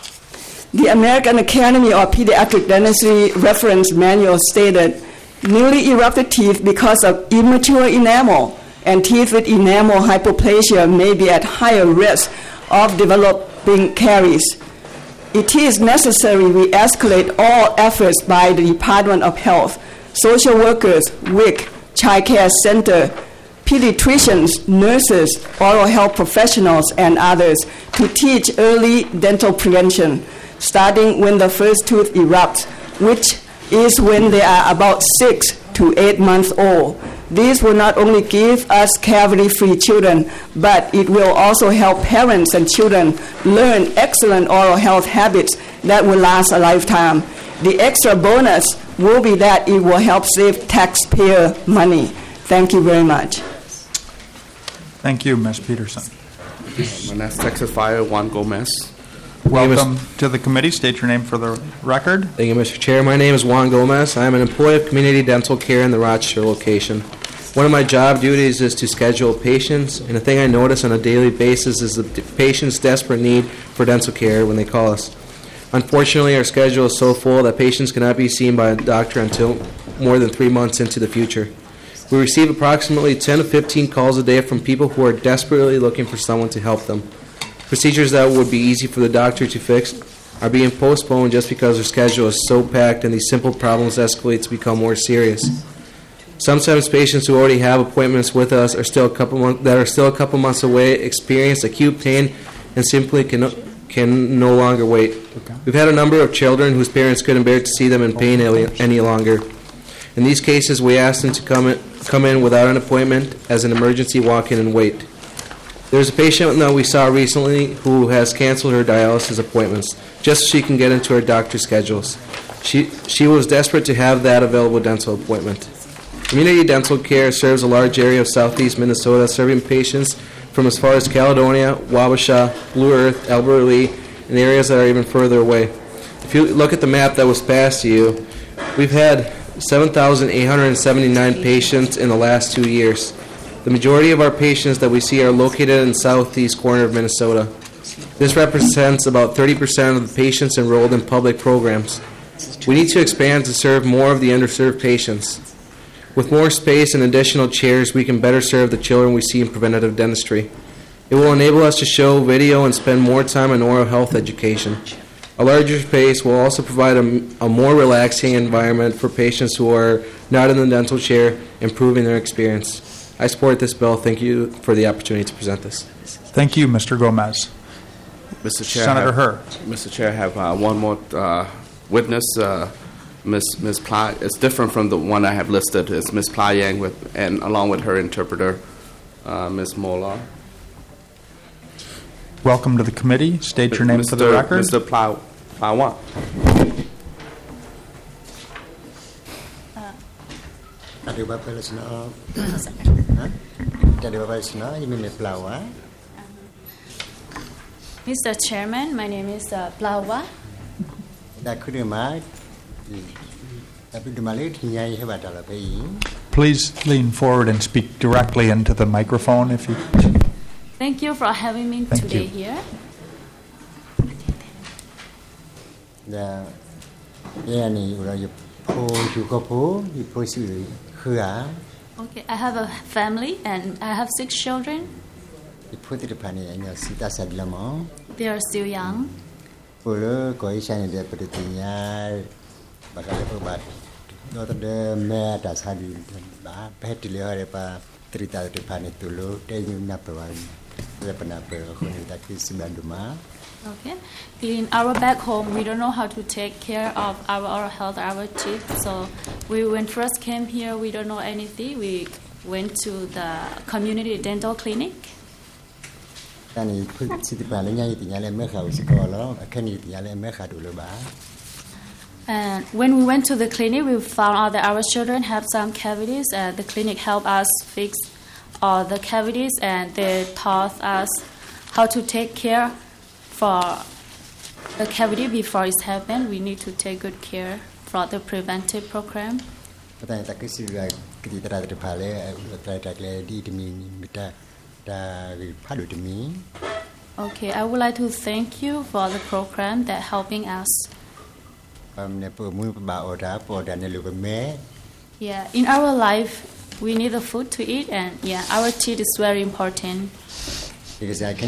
The American Academy of Pediatric Dentistry reference manual stated, newly erupted teeth because of immature enamel and teeth with enamel hypoplasia may be at higher risk of developing caries. It is necessary we escalate all efforts by the Department of Health, social workers, W I C, Child Care Center, pediatricians, nurses, oral health professionals, and others to teach early dental prevention, starting when the first tooth erupts, which is when they are about six to eight months old. This will not only give us cavity-free children, but it will also help parents and children learn excellent oral health habits that will last a lifetime. The extra bonus will be that it will help save taxpayer money. Thank you very much. Thank you, Miz Peterson. My next testifier, Juan Gomez. Welcome to the committee. State your name for the record. Thank you, Mister Chair. My name is Juan Gomez. I am an employee of Community Dental Care in the Rochester location. One of my job duties is to schedule patients, and the thing I notice on a daily basis is the patient's desperate need for dental care when they call us. Unfortunately, our schedule is so full that patients cannot be seen by a doctor until more than three months into the future. We receive approximately ten to fifteen calls a day from people who are desperately looking for someone to help them. Procedures that would be easy for the doctor to fix are being postponed just because their schedule is so packed and these simple problems escalate to become more serious. Sometimes patients who already have appointments with us are still a couple months, that are still a couple months away experience acute pain and simply can, can no longer wait. We've had a number of children whose parents couldn't bear to see them in pain any longer. In these cases, we ask them to come in, come in without an appointment as an emergency walk-in and wait. There's a patient that we saw recently who has canceled her dialysis appointments just so she can get into her doctor's schedules. She, she was desperate to have that available dental appointment. Community dental care serves a large area of southeast Minnesota, serving patients from as far as Caledonia, Wabasha, Blue Earth, Alberta Lee, and areas that are even further away. If you look at the map that was passed to you, we've had seven thousand eight hundred seventy-nine patients in the last two years. The majority of our patients that we see are located in the southeast corner of Minnesota. This represents about thirty percent of the patients enrolled in public programs. We need to expand to serve more of the underserved patients. With more space and additional chairs, we can better serve the children we see in preventative dentistry. It will enable us to show video and spend more time on oral health education. A larger space will also provide a, a more relaxing environment for patients who are not in the dental chair, improving their experience. I support this bill. Thank you for the opportunity to present this. Thank you, Mister Gomez. Mister Chair, Senator I have, Herr. Mister Chair, I have uh, one more uh, witness, uh, Miz Miz Ply. It's different from the one I have listed. It's Miz Ply Yang with, and along with her interpreter, uh, Miz Mola. Welcome to the committee. State your name Mister for the record. Mister Ply, Ply Wang. Mister Chairman, my name is uh, Plawa. Please lean forward and speak directly into the microphone if you. Thank you for having me Thank today you. here. Okay, I have a family and I have six children. They are still young. Okay. In our back home, we don't know how to take care of our oral health, our teeth. So we, when first came here, we don't know anything. We went to the community dental clinic. And when we went to the clinic, we found out that our children have some cavities, and the clinic helped us fix all the cavities, and they taught us how to take care for the cavity before it's happened. We need to take good care for the preventive program. Okay, I would like to thank you for the program that helping us. Yeah, in our life, we need the food to eat, and yeah, our teeth is very important. Right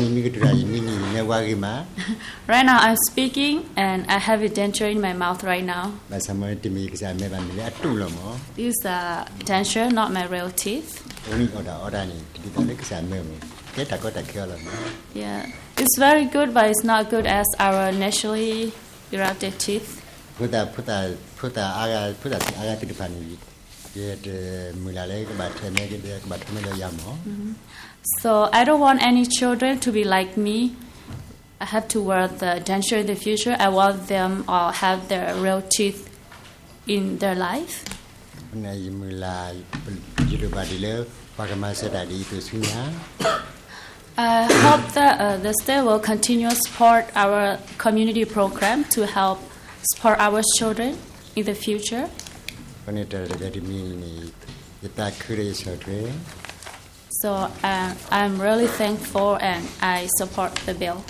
now, I'm speaking, and I have a denture in my mouth right now. These are denture, not my real teeth. Yeah, it's very good, but it's not good as our naturally erupted teeth. Mm-hmm. So I don't want any children to be like me. I have to wear the denture in the future. I want them all have their real teeth in their life. I hope that uh, the state will continue to support our community program to help support our children in the future. So uh, I'm really thankful, and I support the bill.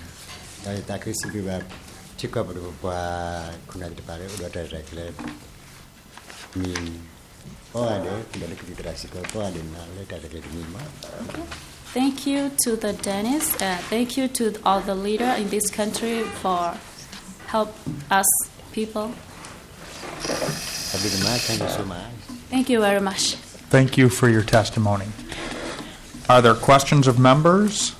Thank you to the dentists, and thank you to all the leaders in this country for help us people. Thank you very much. Thank you for your testimony. Are there questions of members?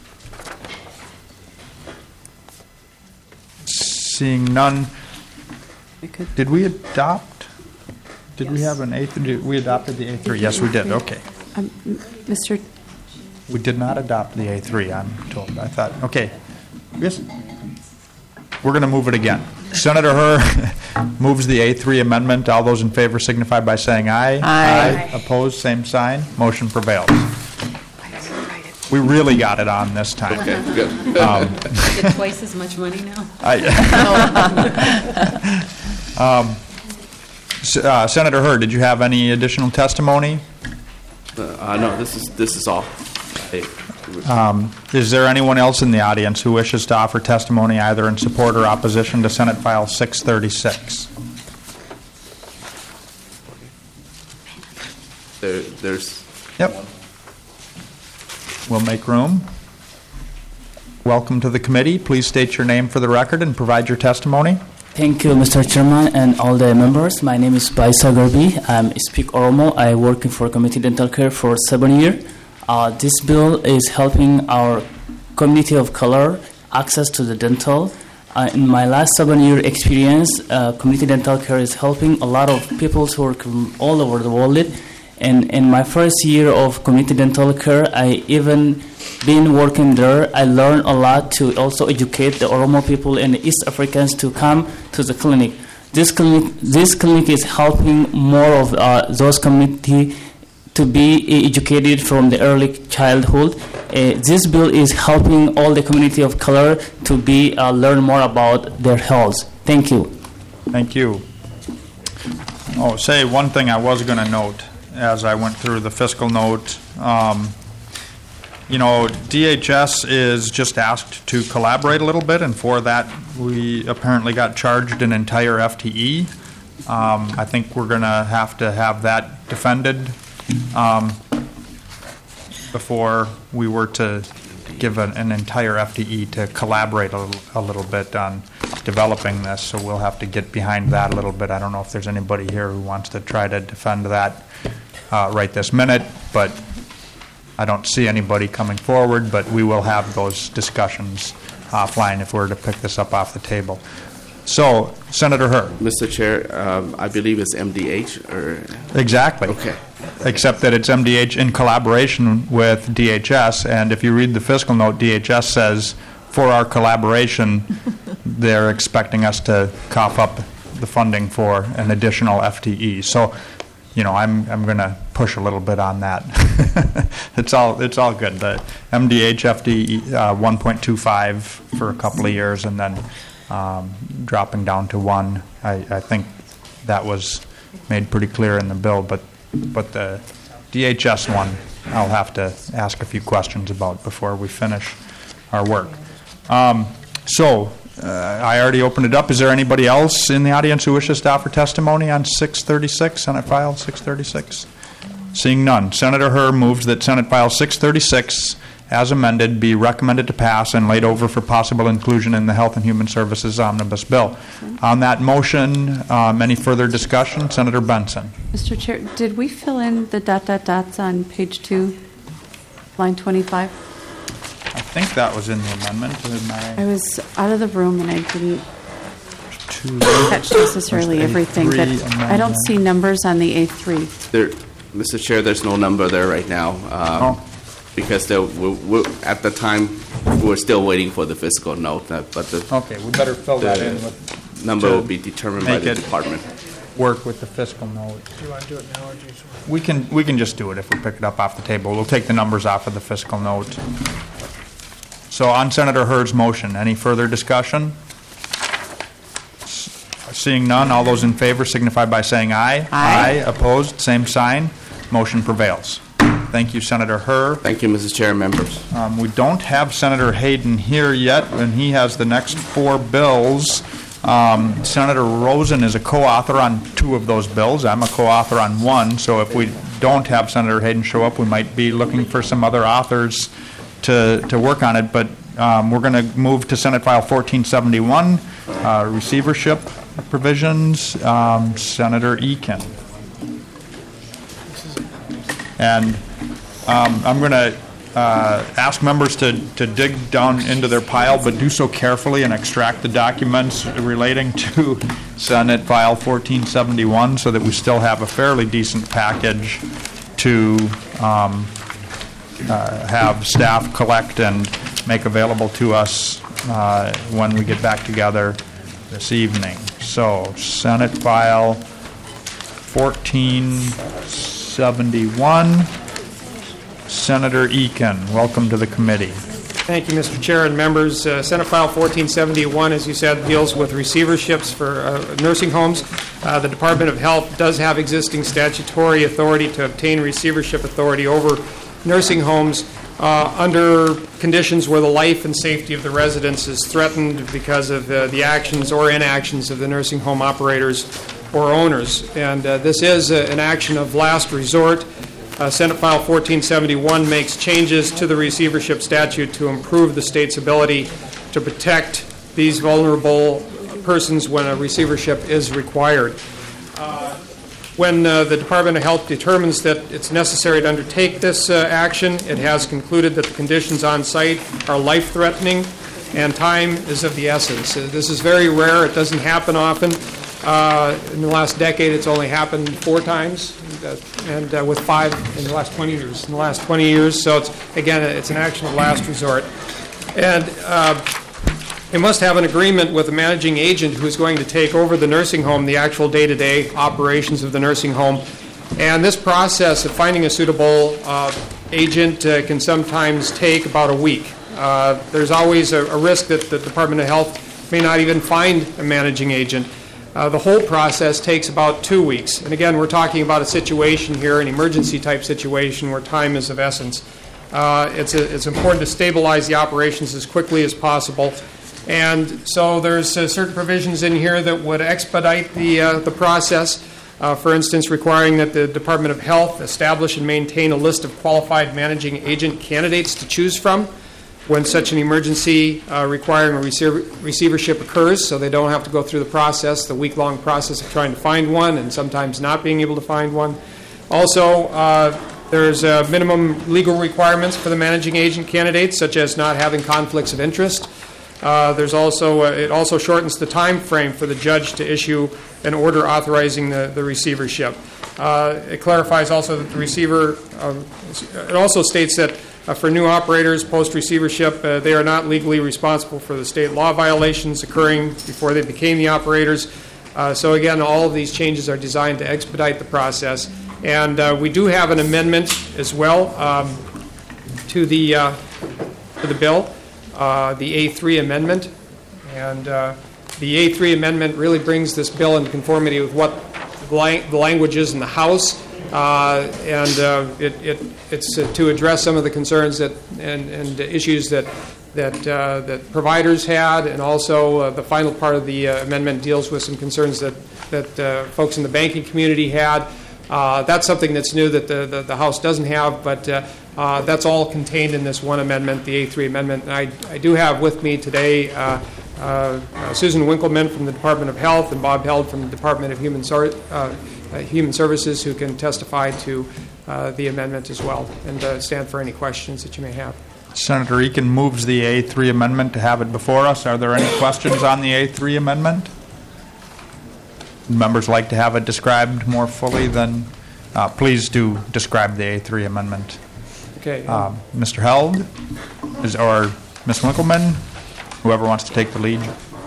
Seeing none, did we adopt? Did we have an eighth? Did we adopted the eighth? Yes, we did. Okay. Um, Mister We did not adopt the A three, I'm told. I thought, okay. Yes. We're going to move it again. Senator Herr moves the A three amendment. All those in favor signify by saying aye. Aye. Aye. Opposed, same sign. Motion prevails. We really got it on this time. Okay, good. Um, Get twice as much money now? I- um, S- uh, Senator Herr, did you have any additional testimony? Uh, uh, no, this is this is all. I- Um, Is there anyone else in the audience who wishes to offer testimony either in support or opposition to Senate File six thirty-six? There, there's. Yep. We'll make room. Welcome to the committee. Please state your name for the record and provide your testimony. Thank you, Mister Chairman, and all the members. My name is Baisa Garbi. I speak Oromo. I work for community dental care for seven years. Uh, this bill is helping our community of color access to the dental. Uh, in my last seven-year experience, uh, community dental care is helping a lot of people who work from all over the world. And in my first year of community dental care, I even been working there. I learned a lot to also educate the Oromo people and the East Africans to come to the clinic. This clinic, this clinic is helping more of uh, those community to be educated from the early childhood. Uh, this bill is helping all the community of color to be uh, learn more about their health. Thank you. Thank you. Oh, say one thing I was going to note as I went through the fiscal note. Um, you know, D H S is just asked to collaborate a little bit, and for that we apparently got charged an entire F T E. Um, I think we're going to have to have that defended um, before we were to give an, an entire F T E to collaborate a little, a little bit on developing this, so we'll have to get behind that a little bit. I don't know if there's anybody here who wants to try to defend that uh, right this minute, but I don't see anybody coming forward, but we will have those discussions offline if we're to pick this up off the table. So, Senator Herr. Mister Chair, um, I believe it's M D H or... Exactly. Okay. Except that it's M D H in collaboration with D H S, and if you read the fiscal note, D H S says, for our collaboration, they're expecting us to cough up the funding for an additional F T E. So, you know, I'm I'm going to push a little bit on that. It's all it's all good. The M D H F T E uh, one point two five for a couple of years, and then um, dropping down to one. I, I think that was made pretty clear in the bill, but but the D H S one, I'll have to ask a few questions about before we finish our work. Um, so, uh, I already opened it up. Is there anybody else in the audience who wishes to offer testimony on six thirty-six, Senate File six thirty-six? Seeing none, Senator Herr moves that Senate File six thirty-six, as amended, be recommended to pass and laid over for possible inclusion in the Health and Human Services Omnibus Bill. On that motion, um, any further discussion? Senator Benson. Mister Chair, did we fill in the dot, dot, dots on page two, line twenty-five? I think that was in the amendment. Am I- I was out of the room and I didn't Two. catch necessarily There's A everything, but three I don't see numbers on the A three. There, Mister Chair, there's no number there right now. Um, Oh. Because there, we, we, at the time, we were still waiting for the fiscal note, uh, but the... Okay, we better fill that the in with... number to will be determined by make the it department. Work with the fiscal note. Do you want to do it now or do you... We can, we can just do it if we pick it up off the table. We'll take the numbers off of the fiscal note. So on Senator Herr's motion, any further discussion? S- Seeing none, all those in favor signify by saying aye. Aye. Opposed, same sign. Motion prevails. Thank you, Senator Herr. Thank you, Mister Chair and members. Um, we don't have Senator Hayden here yet, and he has the next four bills. Um, Senator Rosen is a co-author on two of those bills. I'm a co-author on one, so if we don't have Senator Hayden show up, we might be looking for some other authors to, to work on it. But um, we're going to move to Senate File fourteen seventy-one, uh, receivership provisions. Um, Senator Eakin. And um, I'm going to uh, ask members to, to dig down into their pile, but do so carefully and extract the documents relating to Senate File fourteen seventy-one so that we still have a fairly decent package to um, uh, have staff collect and make available to us uh, when we get back together this evening. So, Senate File fourteen seventy-one. Senator Eakin, welcome to the committee. Thank you, Mister Chair and members. Uh, Senate File fourteen seventy-one, as you said, deals with receiverships for uh, nursing homes. Uh, the Department of Health does have existing statutory authority to obtain receivership authority over nursing homes uh, under conditions where the life and safety of the residents is threatened because of uh, the actions or inactions of the nursing home operators or owners. And uh, this is a, an action of last resort. Uh, Senate File fourteen seventy-one makes changes to the receivership statute to improve the state's ability to protect these vulnerable persons when a receivership is required. Uh, when uh, the Department of Health determines that it's necessary to undertake this uh, action, it has concluded that the conditions on site are life-threatening and time is of the essence. Uh, this is very rare. It doesn't happen often. Uh, in the last decade, it's only happened four times, uh, and uh, with five in the last twenty years. In the last twenty years, so it's again, it's an action of last resort, and uh, it must have an agreement with the managing agent who is going to take over the nursing home, the actual day-to-day operations of the nursing home, and this process of finding a suitable uh, agent uh, can sometimes take about a week. Uh, there's always a, a risk that the Department of Health may not even find a managing agent. Uh, the whole process takes about two weeks. And again, we're talking about a situation here, an emergency-type situation where time is of essence. Uh, it's, a, it's important to stabilize the operations as quickly as possible. And so there's uh, certain provisions in here that would expedite the, uh, the process. Uh, for instance, requiring that the Department of Health establish and maintain a list of qualified managing agent candidates to choose from when such an emergency uh, requiring a receiver- receivership occurs, so they don't have to go through the process, the week-long process of trying to find one and sometimes not being able to find one. Also, uh, there's uh, minimum legal requirements for the managing agent candidates, such as not having conflicts of interest. Uh, there's also uh, it also shortens the time frame for the judge to issue an order authorizing the, the receivership. Uh, it clarifies also that the receiver. Uh, it also states that uh, for new operators post-receivership, uh, they are not legally responsible for the state law violations occurring before they became the operators. Uh, so again, all of these changes are designed to expedite the process, and uh, we do have an amendment as well um, to the uh, to the bill. Uh, the A three amendment, and uh, the A three amendment really brings this bill in conformity with what the, lang- the language is in the House, uh, and uh, it, it, it's uh, to address some of the concerns that and, and issues that that uh, that providers had, and also uh, the final part of the uh, amendment deals with some concerns that that uh, folks in the banking community had. Uh, that's something that's new that the, the, the House doesn't have, but uh, uh, that's all contained in this one amendment, the A three amendment. And I, I do have with me today uh, uh, uh, Susan Winkleman from the Department of Health and Bob Held from the Department of Human, Sor- uh, uh, Human Services, who can testify to uh, the amendment as well and uh, stand for any questions that you may have. Senator Eakin moves the A three amendment to have it before us. Are there any questions on the A three amendment? Members like to have it described more fully, then uh, please do describe the A three amendment. Okay. Um, Mister Held is, or Miz Winkleman, whoever wants to take the lead.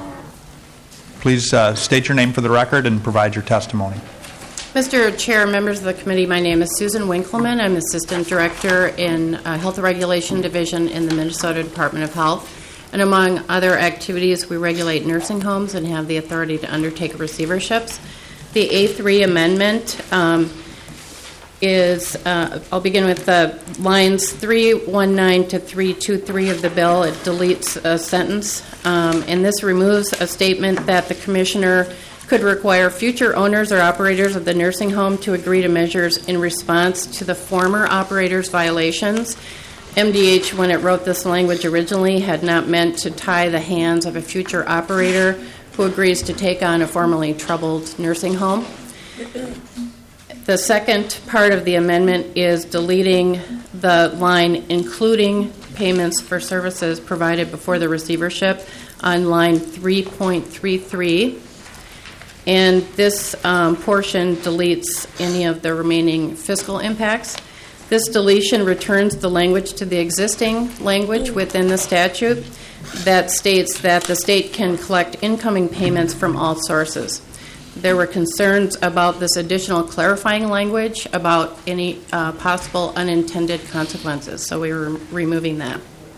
Please uh, state your name for the record and provide your testimony. Mister Chair, members of the committee, my name is Susan Winkleman. I'm Assistant Director in uh, Health Regulation Division in the Minnesota Department of Health. And among other activities, we regulate nursing homes and have the authority to undertake receiverships. The A three amendment um, is, uh, I'll begin with the lines three nineteen to three twenty-three of the bill. It deletes a sentence, um, and this removes a statement that the commissioner could require future owners or operators of the nursing home to agree to measures in response to the former operator's violations. M D H, when it wrote this language originally, had not meant to tie the hands of a future operator who agrees to take on a formerly troubled nursing home. The second part of the amendment is deleting the line including payments for services provided before the receivership on line three point three three. And this um, portion deletes any of the remaining fiscal impacts. This deletion returns the language to the existing language within the statute that states that the state can collect incoming payments from all sources. There were concerns about this additional clarifying language about any uh, possible unintended consequences, so we were removing that.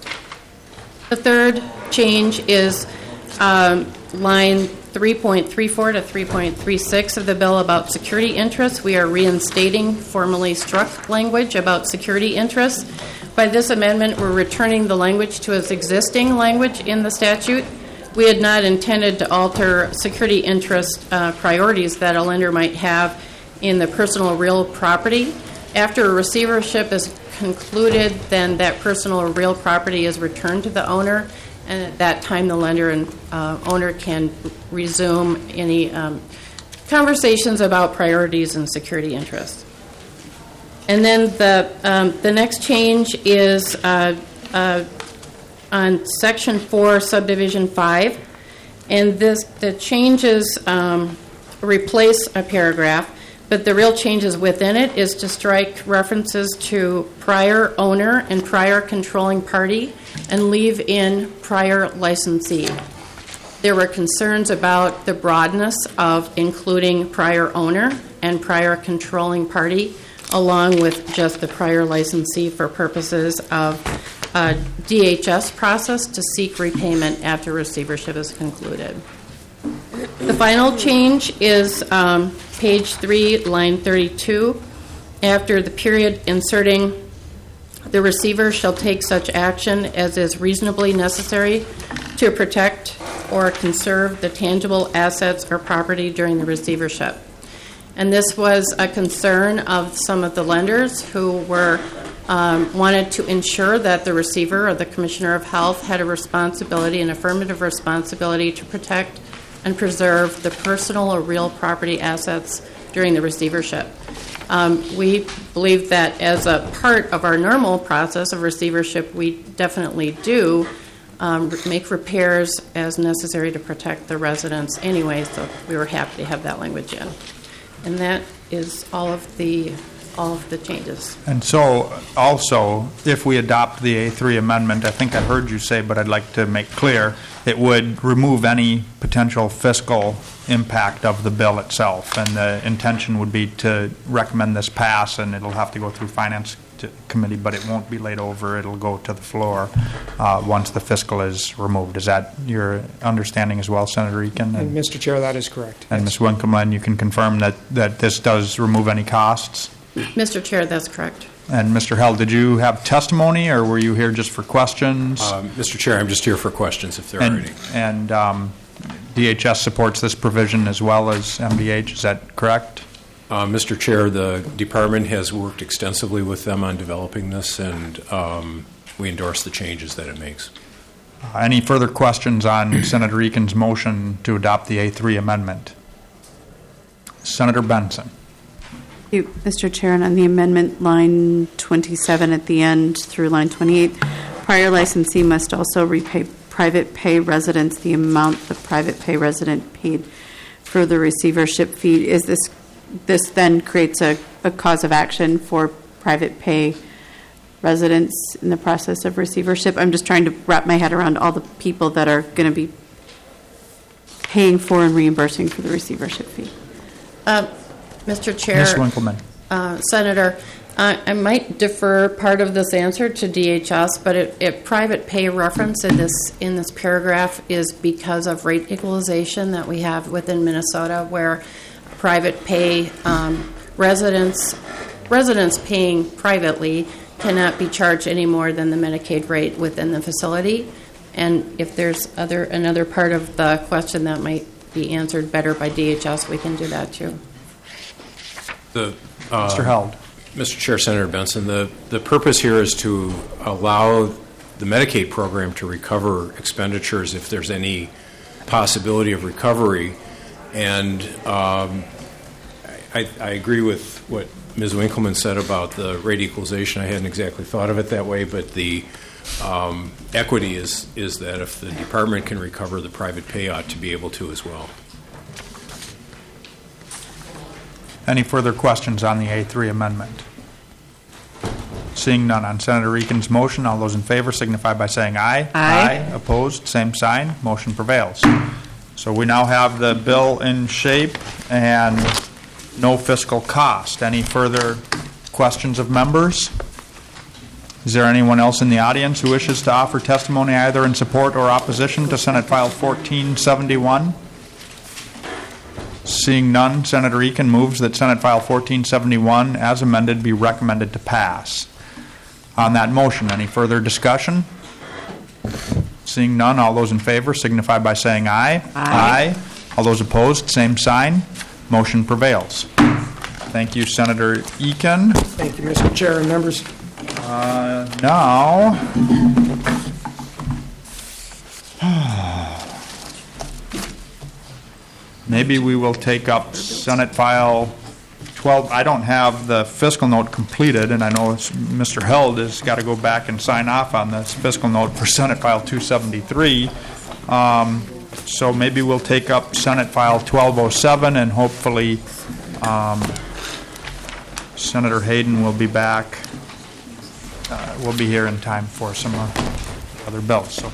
The third change is um, line three point three four to three point three six of the bill about security interests. We are reinstating formerly struck language about security interests. By this amendment, we're returning the language to its existing language in the statute. We had not intended to alter security interest uh, priorities that a lender might have in the personal real property. After a receivership is concluded, then that personal or real property is returned to the owner, and at that time the lender and uh, owner can resume any um, conversations about priorities and security interests. And then the um, the next change is uh, uh, on Section four, Subdivision five, and this the changes um, replace a paragraph, but the real changes within it is to strike references to prior owner and prior controlling party and leave in prior licensee. There were concerns about the broadness of including prior owner and prior controlling party, along with just the prior licensee for purposes of a D H S process to seek repayment after receivership is concluded. The final change is um, page three, line thirty-two. After the period, inserting the receiver shall take such action as is reasonably necessary to protect or conserve the tangible assets or property during the receivership. And this was a concern of some of the lenders who were um, wanted to ensure that the receiver or the Commissioner of Health had a responsibility, an affirmative responsibility to protect and preserve the personal or real property assets during the receivership. Um, we believe that as a part of our normal process of receivership, we definitely do um, make repairs as necessary to protect the residents anyway, so we were happy to have that language in. And that is all of the all of the changes. And so, also, if we adopt the A three amendment, I think I heard you say, but I'd like to make clear, it would remove any potential fiscal impact of the bill itself, and the intention would be to recommend this pass, and it'll have to go through Finance Committee, but it won't be laid over. It'll go to the floor uh, once the fiscal is removed. Is that your understanding as well, Senator Eakin? And, and Mister Chair, that is correct. And Miz Winkleman, you can confirm that, that this does remove any costs? Mister Chair, that's correct. And Mister Held, did you have testimony, or were you here just for questions? Um, Mister Chair, I'm just here for questions, if there and, are any. And um, D H S supports this provision as well as M D H, is that correct? Uh, Mister Chair, the department has worked extensively with them on developing this, and um, we endorse the changes that it makes. Uh, any further questions on Senator Eakin's motion to adopt the A three amendment? Senator Benson. Thank you, Mister Chair. And on the amendment, line twenty-seven at the end through line twenty-eight, prior licensee must also repay private pay residents the amount the private pay resident paid for the receivership fee. Is this this then creates a, a cause of action for private pay residents in the process of receivership? I'm just trying to wrap my head around all the people that are going to be paying for and reimbursing for the receivership fee. Uh, Mister Chair, Miz Winkleman. Uh, Senator, uh, I might defer part of this answer to D H S, but it, it private pay reference in this in this paragraph is because of rate equalization that we have within Minnesota, where private pay um, residents residents paying privately cannot be charged any more than the Medicaid rate within the facility. And if there's other another part of the question that might be answered better by D H S, we can do that too. The, uh, Mister Held. Mister Chair, Senator Benson, the, the purpose here is to allow the Medicaid program to recover expenditures if there's any possibility of recovery. And um, I, I agree with what Miz Winkleman said about the rate equalization. I hadn't exactly thought of it that way, but the um, equity is, is that if the department can recover, the private pay ought to be able to as well. Any further questions on the A three amendment? Seeing none on Senator Eakin's motion, all those in favor signify by saying aye. Aye. Opposed, same sign. Motion prevails. So we now have the bill in shape and no fiscal cost. Any further questions of members? Is there anyone else in the audience who wishes to offer testimony either in support or opposition to Senate File fourteen seventy-one? Seeing none, Senator Eakin moves that Senate File fourteen seventy-one, as amended, be recommended to pass. On that motion, any further discussion? Seeing none, all those in favor signify by saying aye. Aye. Aye. All those opposed, same sign. Motion prevails. Thank you, Senator Eakin. Thank you, Mister Chair and members. Uh, now, maybe we will take up Senate File twelve. I don't have the fiscal note completed, and I know it's- Mister Held has got to go back and sign off on this fiscal note for Senate File two seventy-three. Um, so maybe we'll take up Senate File twelve oh seven, and hopefully um, Senator Hayden will be back. Uh, we'll be here in time for some uh, other bills. So.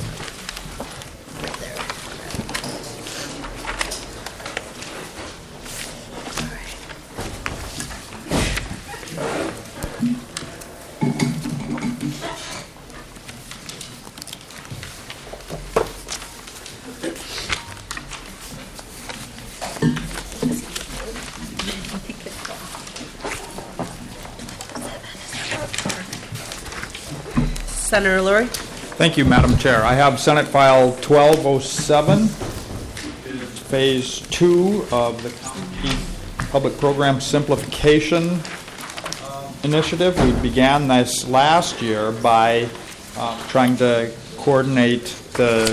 Senator Lurie. Thank you, Madam Chair. I have Senate File twelve oh seven. It is Phase two of the County Public Program Simplification uh, Initiative. We began this last year by uh, trying to coordinate the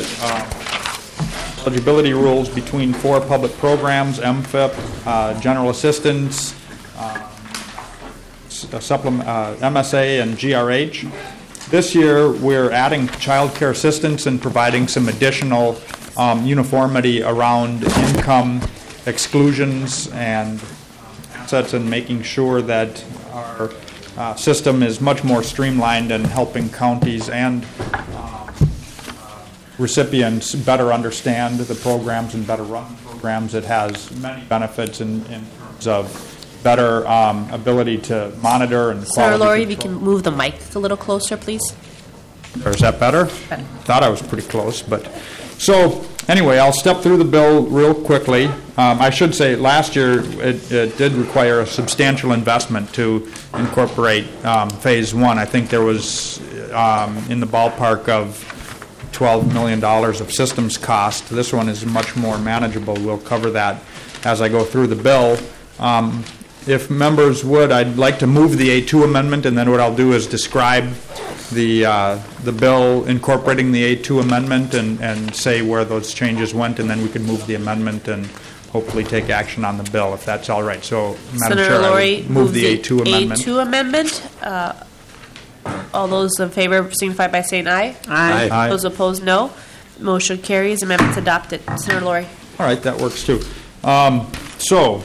uh, eligibility rules between four public programs, M F I P, uh, General Assistance, uh, supplement, uh, M S A, and G R H. This year, we're adding child care assistance and providing some additional um, uniformity around income exclusions and assets, and making sure that our uh, system is much more streamlined and helping counties and um, uh, recipients better understand the programs and better run programs. It has many benefits in, in terms of better um, ability to monitor and Senator quality Lurie, if you control. can move the mic a little closer, please. Or is that better? Better. Thought I was pretty close, but so anyway, I'll step through the bill real quickly. Um, I should say, last year it, it did require a substantial investment to incorporate um, Phase One. I think there was um, in the ballpark of twelve million dollars of systems cost. This one is much more manageable. We'll cover that as I go through the bill. Um, If members would, I'd like to move the A two amendment, and then what I'll do is describe the uh, the bill incorporating the A two amendment and, and say where those changes went, and then we can move the amendment and hopefully take action on the bill, if that's all right. So, Madam Senator Chair, I Lurie, would move the A two amendment. A two amendment. Uh, all those in favor signify by saying aye. Aye. Aye. Those opposed, no. Motion carries. Amendment's adopted. Senator Lurie. All right, that works too. Um, so,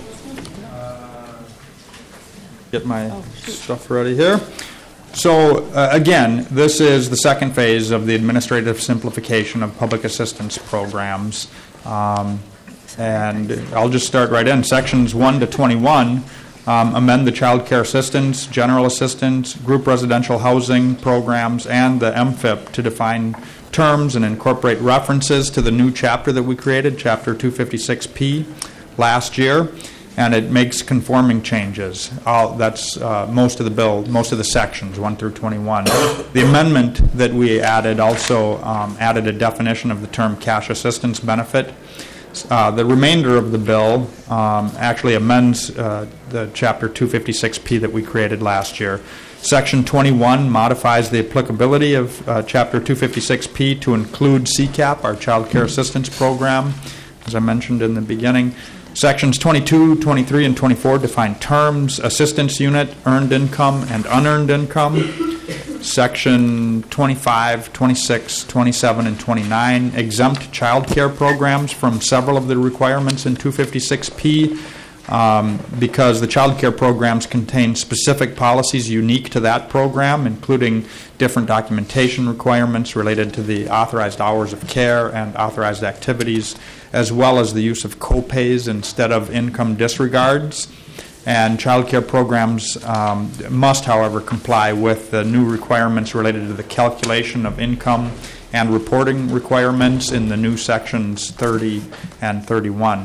get my stuff ready here. So, uh, again, this is the second phase of the administrative simplification of public assistance programs. Um, and I'll just start right in. Sections one to twenty-one um, amend the child care assistance, general assistance, group residential housing programs, and the M F I P to define terms and incorporate references to the new chapter that we created, Chapter two fifty-six P, last year. And it makes conforming changes. All, that's uh, most of the bill, most of the sections, one through twenty-one. The amendment that we added also um, added a definition of the term cash assistance benefit. Uh, the remainder of the bill um, actually amends uh, the Chapter two fifty-six P that we created last year. Section twenty-one modifies the applicability of uh, Chapter two fifty-six P to include C CAP, our child care assistance program, as I mentioned in the beginning. Sections twenty-two, twenty-three, and twenty-four define terms, assistance unit, earned income, and unearned income. Section twenty-five, twenty-six, twenty-seven, and twenty-nine exempt child care programs from several of the requirements in two fifty-six P. um, because the child care programs contain specific policies unique to that program, including different documentation requirements related to the authorized hours of care and authorized activities, as well as the use of co-pays instead of income disregards. And child care programs um, must, however, comply with the new requirements related to the calculation of income and reporting requirements in the new sections thirty and thirty-one.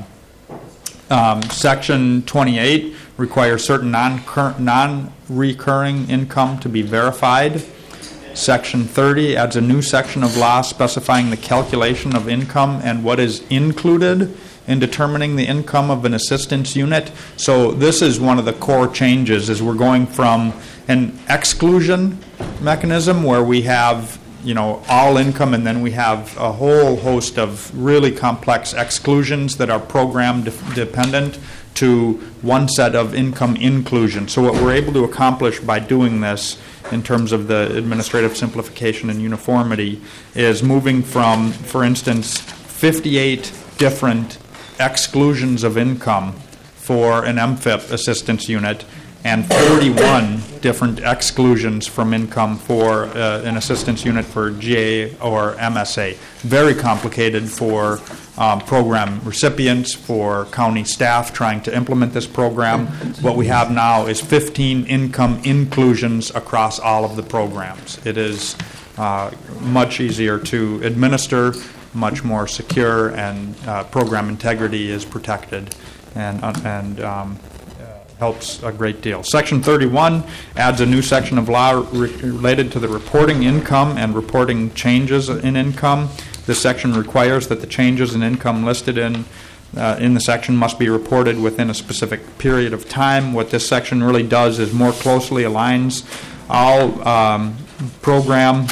Um, Section twenty-eight requires certain non-cur- non-recurring income to be verified. Section thirty adds a new section of law specifying the calculation of income and what is included in determining the income of an assistance unit. So this is one of the core changes, is we're going from an exclusion mechanism where we have, you know, all income, and then we have a whole host of really complex exclusions that are program de- dependent, to one set of income inclusion. So what we're able to accomplish by doing this in terms of the administrative simplification and uniformity is moving from, for instance, fifty-eight different exclusions of income for an M F I P assistance unit and forty-one different exclusions from income for uh, an assistance unit for G A or M S A. Very complicated for um, program recipients, for county staff trying to implement this program. What we have now is fifteen income inclusions across all of the programs. It is uh, much easier to administer, much more secure, and uh, program integrity is protected and, uh, and um, helps a great deal. Section thirty-one adds a new section of law re- related to the reporting income and reporting changes in income. This section requires that the changes in income listed in uh, in the section must be reported within a specific period of time. What this section really does is more closely aligns all um, program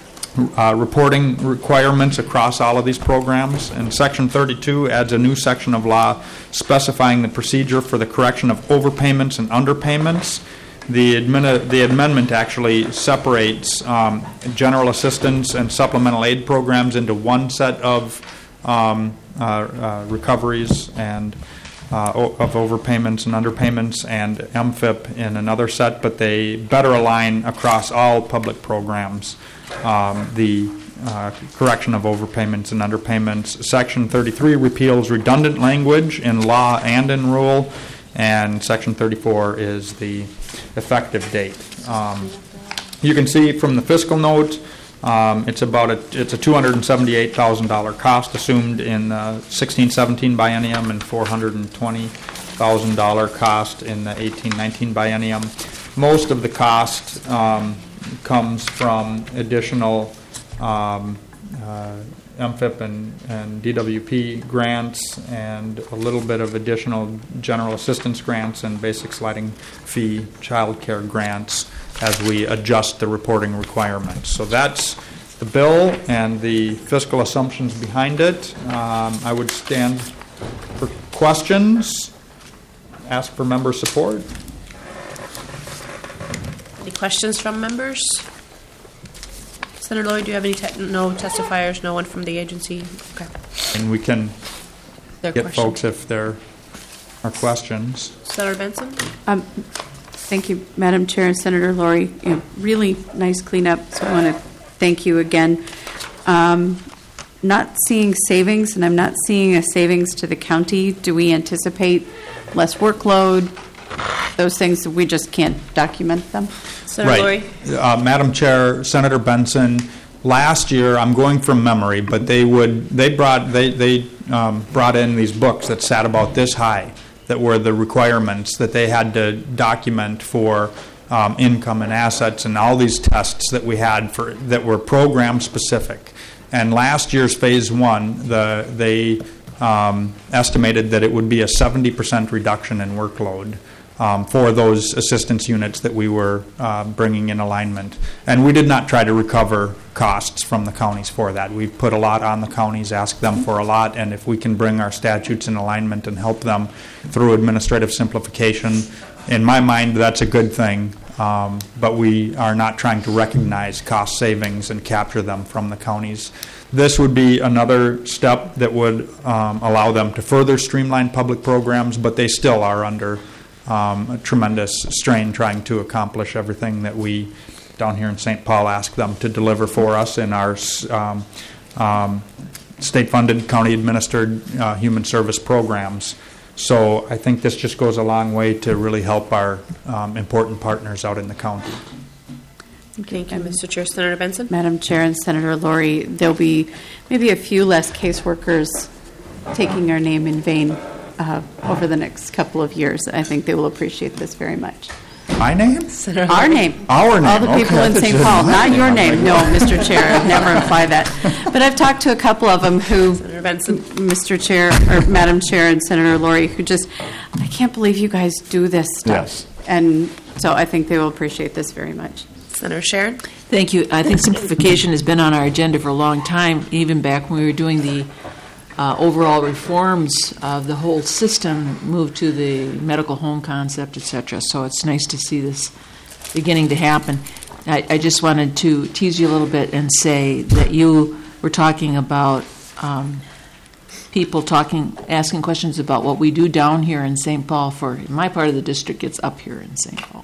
Uh, reporting requirements across all of these programs. And Section thirty-two adds a new section of law specifying the procedure for the correction of overpayments and underpayments. The, admin- the amendment actually separates um, general assistance and supplemental aid programs into one set of um, uh, uh, recoveries and uh, o- of overpayments and underpayments, and M F I P in another set, but they better align across all public programs. Um, the uh, correction of overpayments and underpayments. Section thirty-three repeals redundant language in law and in rule, and Section thirty-four is the effective date. Um, you can see from the fiscal note, um, it's about a it's a two hundred seventy-eight thousand dollars cost assumed in the sixteen seventeen biennium and four hundred twenty thousand dollars cost in the eighteen nineteen biennium. Most of the cost um, comes from additional um, uh, M F I P and, and D W P grants, and a little bit of additional general assistance grants and basic sliding fee child care grants as we adjust the reporting requirements. So that's the bill and the fiscal assumptions behind it. Um, I would stand for questions, ask for member support. Any questions from members? Senator Lloyd, do you have any te- no testifiers? No one from the agency? Okay. And we can There are get questions. folks if there are questions. Senator Benson? Um, Thank you, Madam Chair and Senator Lori. You know, really nice cleanup, so I want to thank you again. Um, not seeing savings, and I'm not seeing a savings to the county. Do we anticipate less workload? Those things, we just can't document them? Senator Right. Lori? Uh, Madam Chair, Senator Benson, last year, I'm going from memory, but they would, they brought, they, they um, brought in these books that sat about this high, that were the requirements that they had to document for um, income and assets, and all these tests that we had for that were program specific. And last year's phase one, the they um, estimated that it would be a seventy percent reduction in workload um, for those assistance units that we were uh, bringing in alignment. And we did not try to recover costs from the counties for that. We've put a lot on the counties, asked them for a lot, and if we can bring our statutes in alignment and help them through administrative simplification, in my mind, that's a good thing. um, but we are not trying to recognize cost savings and capture them from the counties. This would be another step that would um, allow them to further streamline public programs, but they still are under um, a tremendous strain trying to accomplish everything that we down here in Saint Paul ask them to deliver for us in our um, um, state-funded, county-administered uh, human service programs. So I think this just goes a long way to really help our um, important partners out in the county. Thank you, Mister Chair. Senator Benson? Madam Chair and Senator Lori, there'll be maybe a few less caseworkers taking our name in vain uh, over the next couple of years. I think they will appreciate this very much. My name? Senator Our name. Our name. All the people Okay. in Saint Paul, not your name. No, Mister Chair, I'd never imply that. But I've talked to a couple of them who, Senator Benson. Mister Chair, or Madam Chair and Senator Lori, who just, I can't believe you guys do this stuff. Yes. And so I think they will appreciate this very much. Senator Sharon? Thank you. I think simplification has been on our agenda for a long time, even back when we were doing the uh, overall reforms of the whole system, moved to the medical home concept, et cetera. So it's nice to see this beginning to happen. I, I just wanted to tease you a little bit and say that you were talking about um, people talking, asking questions about what we do down here in Saint Paul. For my part of the district, it's up here in Saint Paul.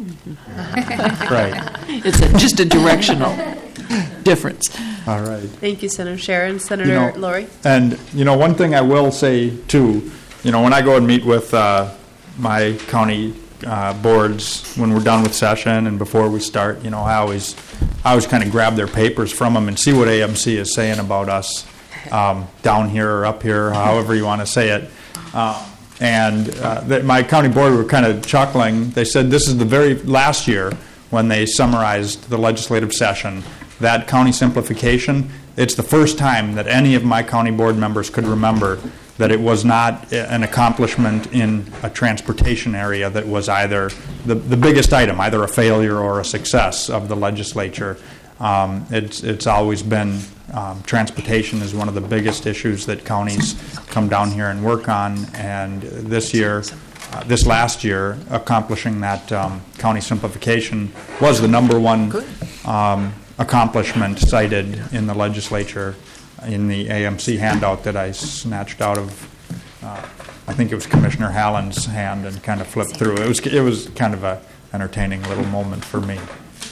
Right. It's a, just a directional difference. All right. Thank you, Senator Sharon. Senator You know, Lori? And, you know, one thing I will say, too, you know, when I go and meet with uh, my county uh, boards when we're done with session and before we start, you know, I always, I always kind of grab their papers from them and see what A M C is saying about us um, down here or up here, however you want to say it. Uh, and uh, that my county board were kind of chuckling. They said this is the very last year when they summarized the legislative session, that county simplification, it's the first time that any of my county board members could remember that it was not an accomplishment in a transportation area that was either the, the biggest item, either a failure or a success of the legislature. Um, it's, it's always been um, transportation is one of the biggest issues that counties come down here and work on, and this year, uh, this last year, accomplishing that um, county simplification was the number one um, accomplishment cited in the legislature in the A M C handout that I snatched out of, uh, I think it was Commissioner Hallen's hand and kind of flipped through. It was it was kind of a entertaining little moment for me.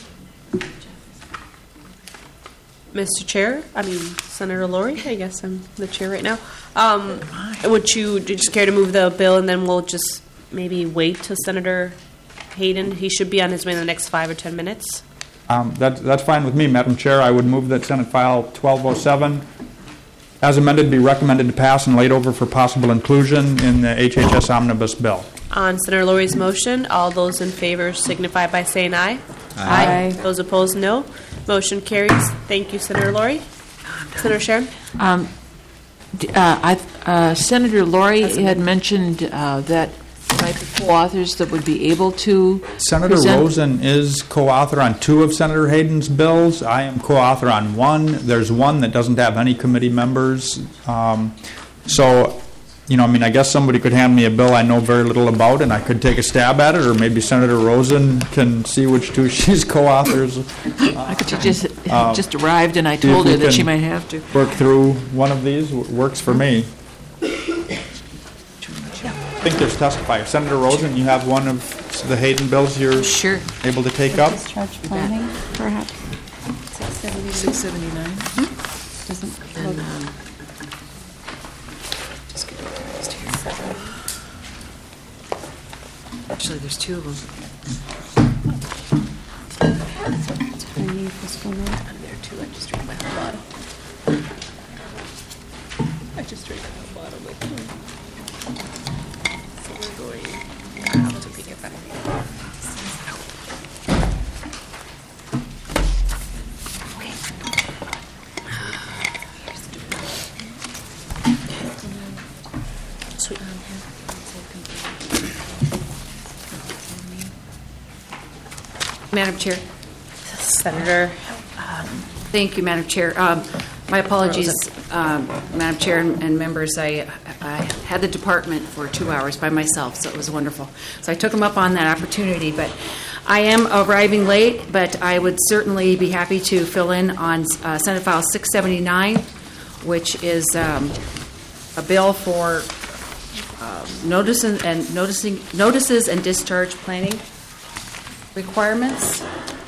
Mister Chair, I mean, Senator Lori, I guess I'm the chair right now. Um, would you just care to move the bill, and then we'll just maybe wait till Senator Hayden? He should be on his way in the next five or ten minutes. Um, that, that's fine with me, Madam Chair. I would move that Senate File twelve oh seven, as amended, be recommended to pass and laid over for possible inclusion in the H H S Omnibus Bill. On Senator Lori's motion, all those in favor signify by saying aye. Aye. Aye. Those opposed, no. Motion carries. Thank you, Senator Lori. Senator Sharon? Um, d- uh, I, uh, Senator Lori had mentioned uh, that might be co-authors that would be able to Senator present. Rosen is co-author on two of Senator Hayden's bills. I am co-author on one. There's one that doesn't have any committee members. Um, so, you know, I mean, I guess somebody could hand me a bill I know very little about, and I could take a stab at it, or maybe Senator Rosen can see which two she's co-authors. I could just Um, just arrived, and I see if told we her that she can might have to. work through one of these. W- Works for me. I think there's testifiers. Senator Rosen, you have one of the Hayden bills you're sure. able to take up? Discharge planning, perhaps? six seventy-nine. Doesn't And, um, just get it next here. Actually, there's two of them. Tiny fiscal note. I'm there too. I just read my whole bottom. I just read my whole bottom. So we're going. I'll have to pick it back. Sweet. Madam Chair. Senator. Thank you, Madam Chair. Um, My apologies, um, Madam Chair and and members. I, I had the department for two hours by myself, so it was wonderful. So I took them up on that opportunity. But I am arriving late, but I would certainly be happy to fill in on uh, Senate File six seventy-nine, which is um, a bill for uh, notice and, and noticing notices and discharge planning requirements.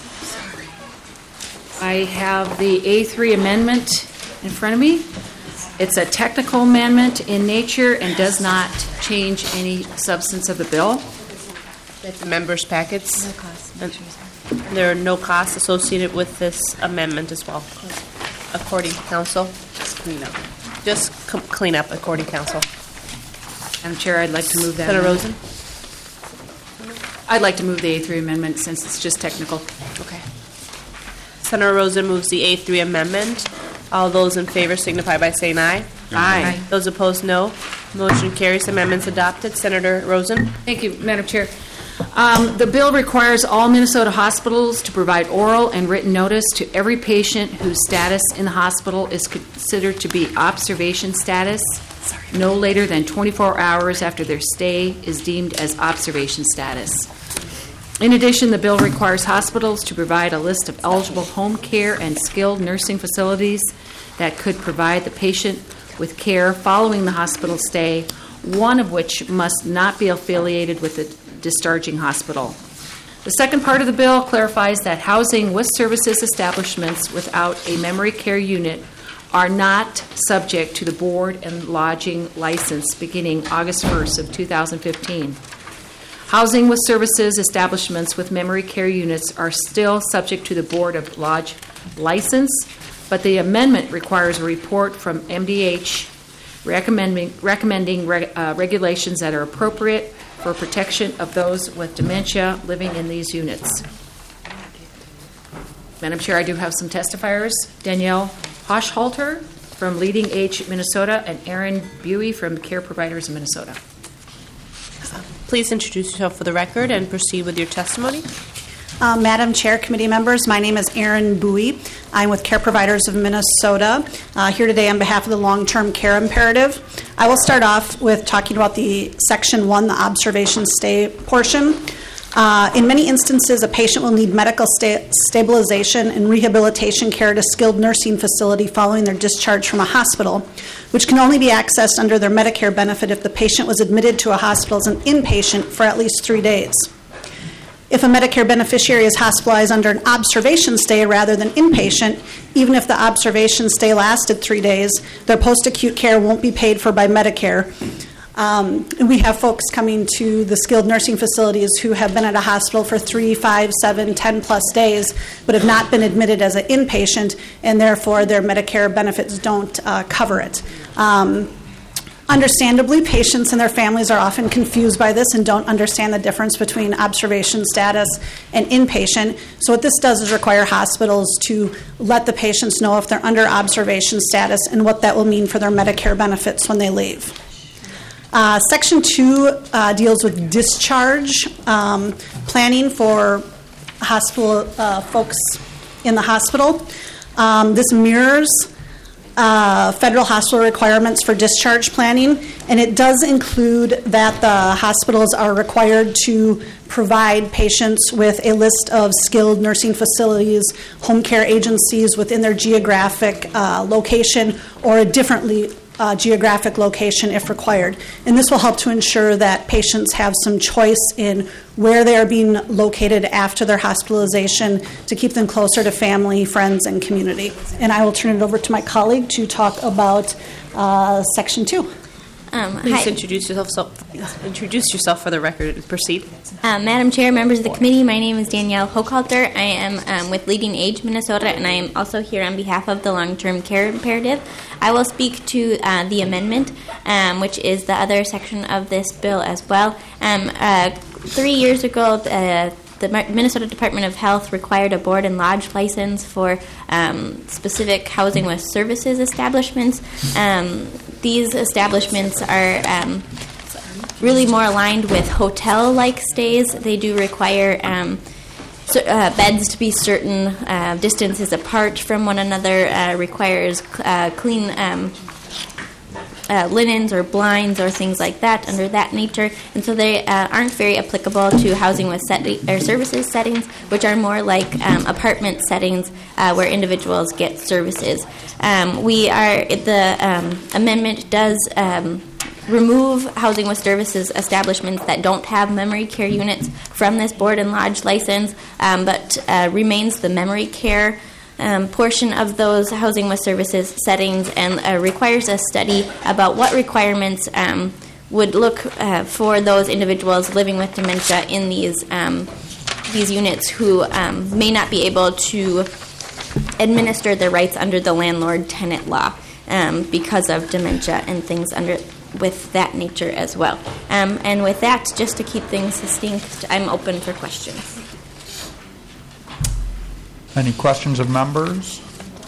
I have the A three amendment in front of me. It's a technical amendment in nature and does not change any substance of the bill. That's the members' packets. No costs. And there are no costs associated with this amendment as well, according to council. Just clean up. Just com- clean up, according to council. Madam Chair, I'd like to move that. Senator amendment. Rosen? I'd like to move the A three amendment since it's just technical. Okay. Senator Rosen moves the A three amendment. All those in favor signify by saying aye. Aye. Aye. Those opposed, no. Motion carries. Amendment's adopted. Senator Rosen? Thank you, Madam Chair. Um, the bill requires all Minnesota hospitals to provide oral and written notice to every patient whose status in the hospital is considered to be observation status no later than twenty-four hours after their stay is deemed as observation status. In addition, the bill requires hospitals to provide a list of eligible home care and skilled nursing facilities that could provide the patient with care following the hospital stay, one of which must not be affiliated with the discharging hospital. The second part of the bill clarifies that housing with services establishments without a memory care unit are not subject to the board and lodging license beginning August first of two thousand fifteen. Housing with services establishments with memory care units are still subject to the Board of Lodge license, but the amendment requires a report from M D H recommending, recommending reg, uh, regulations that are appropriate for protection of those with dementia living in these units. Madam Chair, I do have some testifiers. Danielle Hochhalter from Leading Age Minnesota and Aaron Buey from Care Providers of Minnesota. Please introduce yourself for the record and proceed with your testimony. Uh, Madam Chair, committee members, my name is Erin Bowie. I'm with Care Providers of Minnesota, uh, here today on behalf of the long-term care imperative. I will start off with talking about the Section one, the observation stay portion. Uh, in many instances, a patient will need medical sta- stabilization and rehabilitation care at a skilled nursing facility following their discharge from a hospital, which can only be accessed under their Medicare benefit if the patient was admitted to a hospital as an inpatient for at least three days. If a Medicare beneficiary is hospitalized under an observation stay rather than inpatient, even if the observation stay lasted three days, their post-acute care won't be paid for by Medicare. Um, and we have folks coming to the skilled nursing facilities who have been at a hospital for three, five, seven, ten plus days, but have not been admitted as an inpatient, and therefore their Medicare benefits don't uh, cover it. Um, understandably, patients and their families are often confused by this and don't understand the difference between observation status and inpatient. So what this does is require hospitals to let the patients know if they're under observation status and what that will mean for their Medicare benefits when they leave. Uh, Section two uh, deals with discharge um, planning for hospital uh, folks in the hospital. Um, this mirrors uh, federal hospital requirements for discharge planning, and it does include that the hospitals are required to provide patients with a list of skilled nursing facilities, home care agencies within their geographic uh, location, or a differently Uh, geographic location if required. And this will help to ensure that patients have some choice in where they are being located after their hospitalization to keep them closer to family, friends, and community. And I will turn it over to my colleague to talk about uh, Section two. Um, Please hi. introduce yourself. So, introduce yourself for the record and proceed. Uh, Madam Chair, members of the committee, my name is Danielle Hochhalter. I am um, with Leading Age Minnesota, and I am also here on behalf of the long-term care imperative. I will speak to uh, the amendment, um, which is the other section of this bill as well. Um, uh, three years ago, uh, the Minnesota Department of Health required a board and lodge license for um, specific housing with services establishments. Um, these establishments are um, really more aligned with hotel-like stays. They do require um, so, uh, beds to be certain uh, distances apart from one another, uh, requires uh, clean um, uh, linens or blinds or things like that under that nature, and so they uh, aren't very applicable to housing with set- or services settings, which are more like um, apartment settings uh, where individuals get services. Um, we are the um, amendment does. Um, remove housing with services establishments that don't have memory care units from this board and lodge license, um, but uh, remains the memory care um, portion of those housing with services settings, and uh, requires a study about what requirements um, would look uh, for those individuals living with dementia in these um, these units who um, may not be able to administer their rights under the landlord-tenant law um, because of dementia and things under with that nature as well. Um, and with that, just to keep things succinct, I'm open for questions. Any questions of members?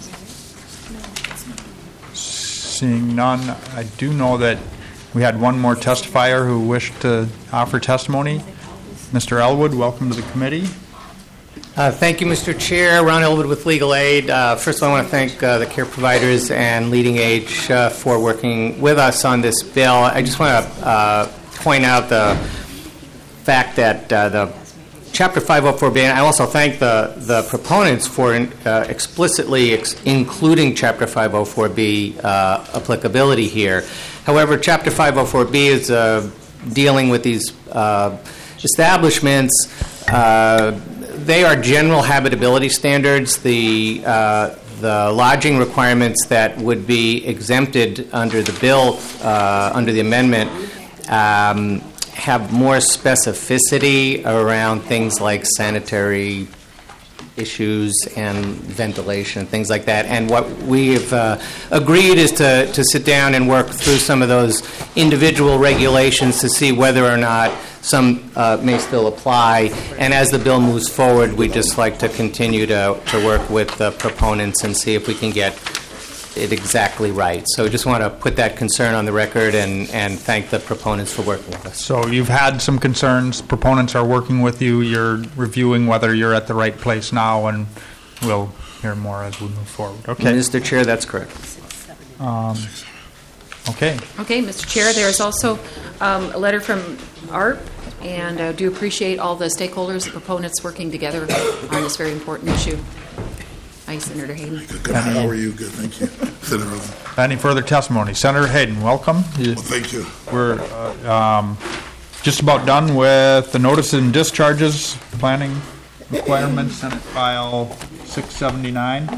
Seeing none, I do know that we had one more testifier who wished to offer testimony. Mister Elwood, welcome to the committee. Uh, thank you, Mister Chair. Ron Elwood with Legal Aid. Uh, first of all, I want to thank uh, the care providers and Leading Age uh, for working with us on this bill. I just want to uh, point out the fact that uh, the Chapter five oh four B, and I also thank the, the proponents for uh, explicitly ex- including Chapter five oh four B uh, applicability here. However, Chapter five oh four B is uh, dealing with these uh, establishments. Uh, They are general habitability standards. The uh, the lodging requirements that would be exempted under the bill, uh, under the amendment, um, have more specificity around things like sanitary issues and ventilation, things like that. And what we've uh, agreed is to, to sit down and work through some of those individual regulations to see whether or not some uh, may still apply. And as the bill moves forward, we just like to continue to, to work with the proponents and see if we can get it exactly right. So just want to put that concern on the record and, and thank the proponents for working with us. So you've had some concerns. Proponents are working with you. You're reviewing whether you're at the right place now, and we'll hear more as we move forward. Okay. Mister Chair, that's correct. Um, okay. Okay, Mister Chair, there is also um, a letter from Art, and I do appreciate all the stakeholders, the proponents working together on this very important issue. Hi, Senator Hayden. Good. How are you? Good, thank you. Senator Rosen. Any further testimony? Senator Hayden, welcome. Well, thank you. We're uh, um, just about done with the notice and discharges, planning requirements, Senate File six seventy-nine.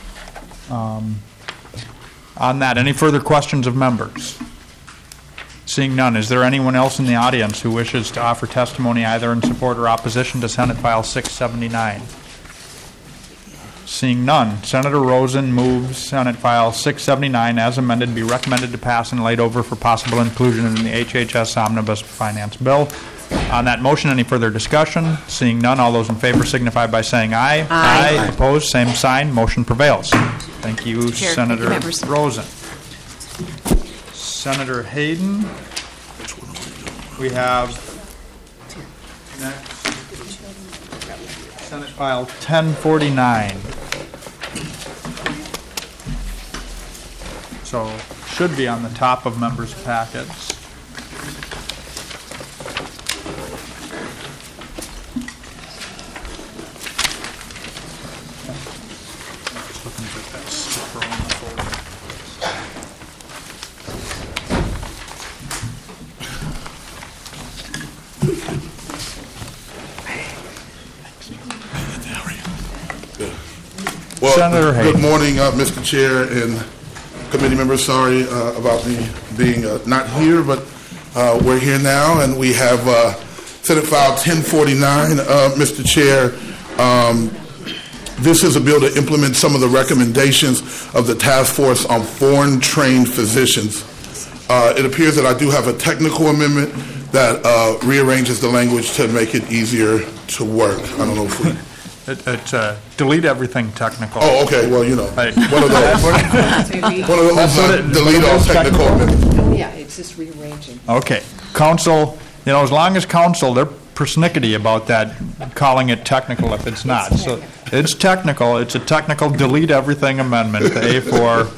Um, on that, any further questions of members? Seeing none, is there anyone else in the audience who wishes to offer testimony either in support or opposition to Senate File six seventy-nine? Seeing none, Senator Rosen moves Senate File six seventy-nine as amended be recommended to pass and laid over for possible inclusion in the H H S Omnibus Finance Bill. On that motion, any further discussion? Seeing none, all those in favor signify by saying aye. Aye. Aye. Opposed, same sign. Motion prevails. Thank you, Chair, Senator thank you, Rosen. Senator Hayden. We have next Senate File ten forty-nine. So should be on the top of members' packets. Well, Senator good Hayden. morning, uh, Mister Chair and committee members. Sorry uh, about me being uh, not here, but uh, we're here now, and we have uh, Senate File ten forty-nine, uh, Mister Chair. Um, this is a bill to implement some of the recommendations of the Task Force on Foreign-Trained Physicians. Uh, it appears that I do have a technical amendment that uh, rearranges the language to make it easier to work. I don't know if we... It, it's uh, delete everything technical. Oh, okay. Well, you know, Hey. one of those. one of those. That's what uh, it- delete all technical amendments. Yeah, it's just rearranging. Okay. Council, you know, as long as council, they're persnickety about that, calling it technical if it's not. So it's technical. It's a technical delete everything amendment, the A four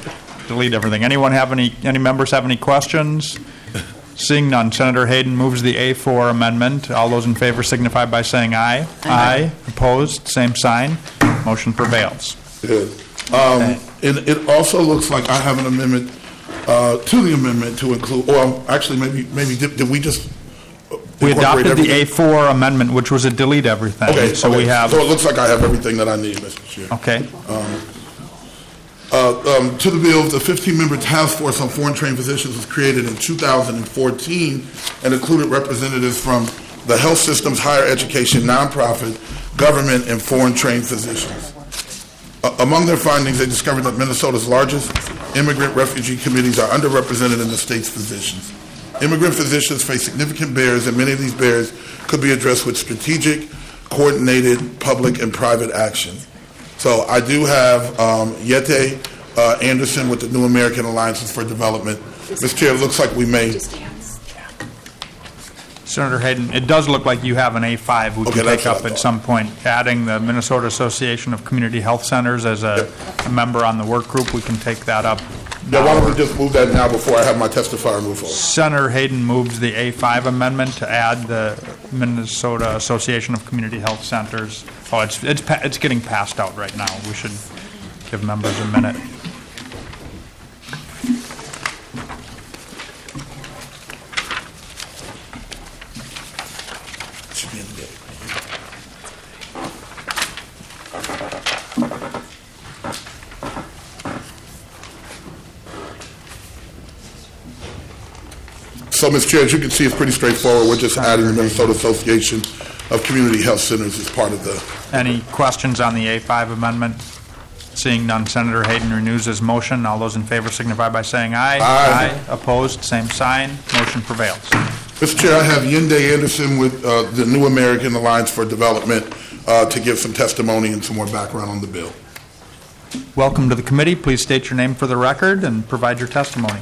delete everything. Anyone have any, any members have any questions? Seeing none, Senator Hayden moves the A four amendment. All those in favor signify by saying aye. Aye. Aye. Opposed, same sign. Motion prevails. Good. Um, and it also looks like I have an amendment uh, to the amendment to include, well, actually, maybe, maybe did, did we just We adopted everything? the A four amendment, which was a delete everything. Okay, so okay. we have. So it looks like I have everything that I need, Mister Chair. Okay. Um, uh, um, to the bill, the fifteen-member task force on foreign trained physicians was created in two thousand fourteen and included representatives from the health systems, higher education, nonprofit, government, and foreign trained physicians. Uh, among their findings, they discovered that Minnesota's largest immigrant refugee communities are underrepresented in the state's physicians. Immigrant physicians face significant barriers, and many of these barriers could be addressed with strategic, coordinated public and private action. So I do have um, Yete uh, Anderson with the New American Alliances for Development. Mister Chair, it looks like we may. Senator Hayden, it does look like you have an A five we Okay, can that's take what up I at thought. some point. Adding the Minnesota Association of Community Health Centers as a, a member on the work group, we can take that up. Now, why don't we just move that now before I have my testifier move forward? Senator Hayden moves the A five amendment to add the Minnesota Association of Community Health Centers. Oh, it's, it's, pa- it's getting passed out right now. We should give members a minute. Should be in the bill. So, Mister Chair, as you can see, it's pretty straightforward. We're just adding the Minnesota Association of Community Health Centers as part of the. Any questions on the A five amendment? Seeing none, Senator Hayden renews his motion. All those in favor signify by saying aye. Aye. Opposed, same sign. Motion prevails. Mister Chair, I have Yende Anderson with uh, the New American Alliance for Development uh, to give some testimony and some more background on the bill. Welcome to the committee. Please state your name for the record and provide your testimony.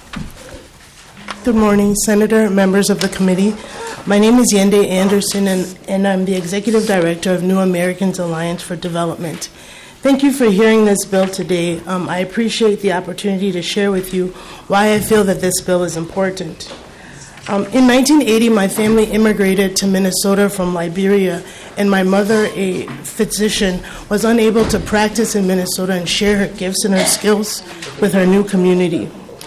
Good morning, Senator, members of the committee. My name is Yende Anderson, and, and I'm the Executive Director of New Americans Alliance for Development. Thank you for hearing this bill today. Um, I appreciate the opportunity to share with you why I feel that this bill is important. Um, in nineteen eighty, my family immigrated to Minnesota from Liberia, and my mother, a physician, was unable to practice in Minnesota and share her gifts and her skills with her new community.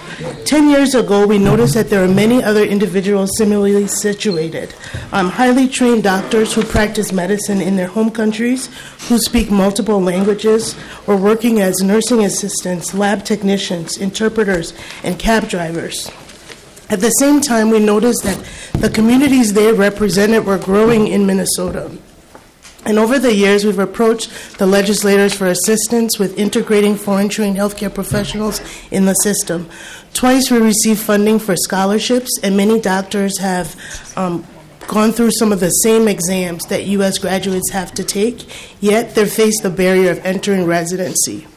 Ten years ago, we noticed that there are many other individuals similarly situated, um, highly trained doctors who practice medicine in their home countries, who speak multiple languages, or working as nursing assistants, lab technicians, interpreters, and cab drivers. At the same time, we noticed that the communities they represented were growing in Minnesota. And over the years, we've approached the legislators for assistance with integrating foreign-trained healthcare professionals in the system. Twice, we received funding for scholarships, and many doctors have um, gone through some of the same exams that U S graduates have to take, yet they face the barrier of entering residency.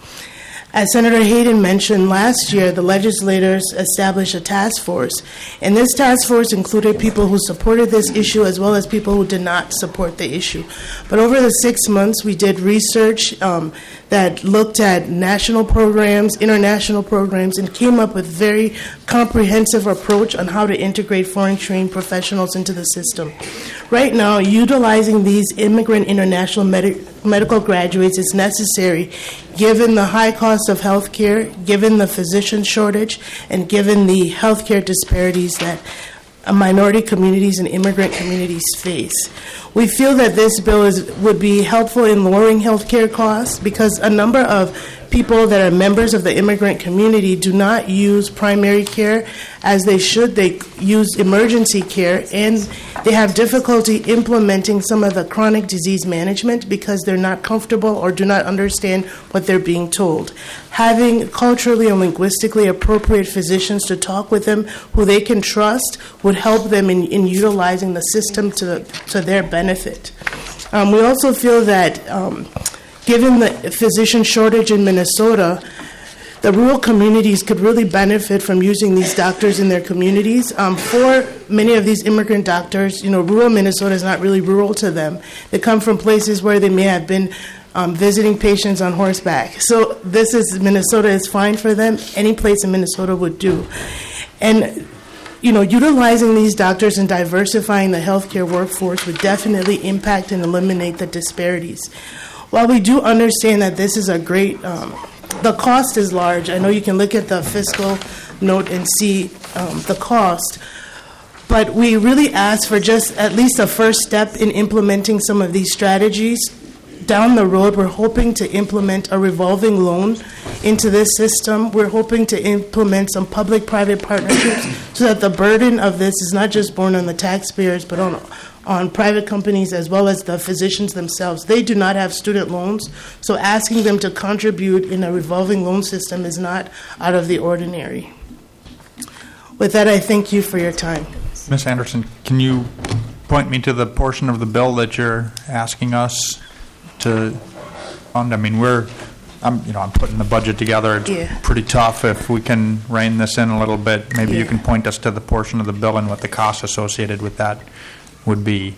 As Senator Hayden mentioned, last year the legislators established a task force, and this task force included people who supported this issue as well as people who did not support the issue. But over the six months, we did research um, that looked at national programs, international programs, and came up with a very comprehensive approach on how to integrate foreign-trained professionals into the system. Right now, utilizing these immigrant international med- medical graduates is necessary given the high cost of health care, given the physician shortage, and given the health care disparities that minority communities and immigrant communities face. We feel that this bill is, would be helpful in lowering health care costs because a number of people that are members of the immigrant community do not use primary care as they should. They use emergency care, and they have difficulty implementing some of the chronic disease management because they're not comfortable or do not understand what they're being told. Having culturally and linguistically appropriate physicians to talk with them who they can trust would help them in, in utilizing the system to, to their benefit. Um, we also feel that um, given the physician shortage in Minnesota, the rural communities could really benefit from using these doctors in their communities. Um, for many of these immigrant doctors, you know, rural Minnesota is not really rural to them. They come from places where they may have been um, visiting patients on horseback. So this is, Minnesota is fine for them. Any place in Minnesota would do. And, you know, utilizing these doctors and diversifying the healthcare workforce would definitely impact and eliminate the disparities. While we do understand that this is a great, um, the cost is large. I know you can look at the fiscal note and see um, the cost, but we really ask for just at least a first step in implementing some of these strategies. Down the road, we're hoping to implement a revolving loan into this system. We're hoping to implement some public-private partnerships so that the burden of this is not just borne on the taxpayers, but on on private companies as well as the physicians themselves. They do not have student loans, so asking them to contribute in a revolving loan system is not out of the ordinary. With that, I thank you for your time. Miz Anderson, can you point me to the portion of the bill that you're asking us to fund? I mean, we're, I'm, you know, I'm putting the budget together. It's Yeah. pretty tough. If we can rein this in a little bit, maybe you Yeah. can point us to the portion of the bill and what the costs associated with that would be.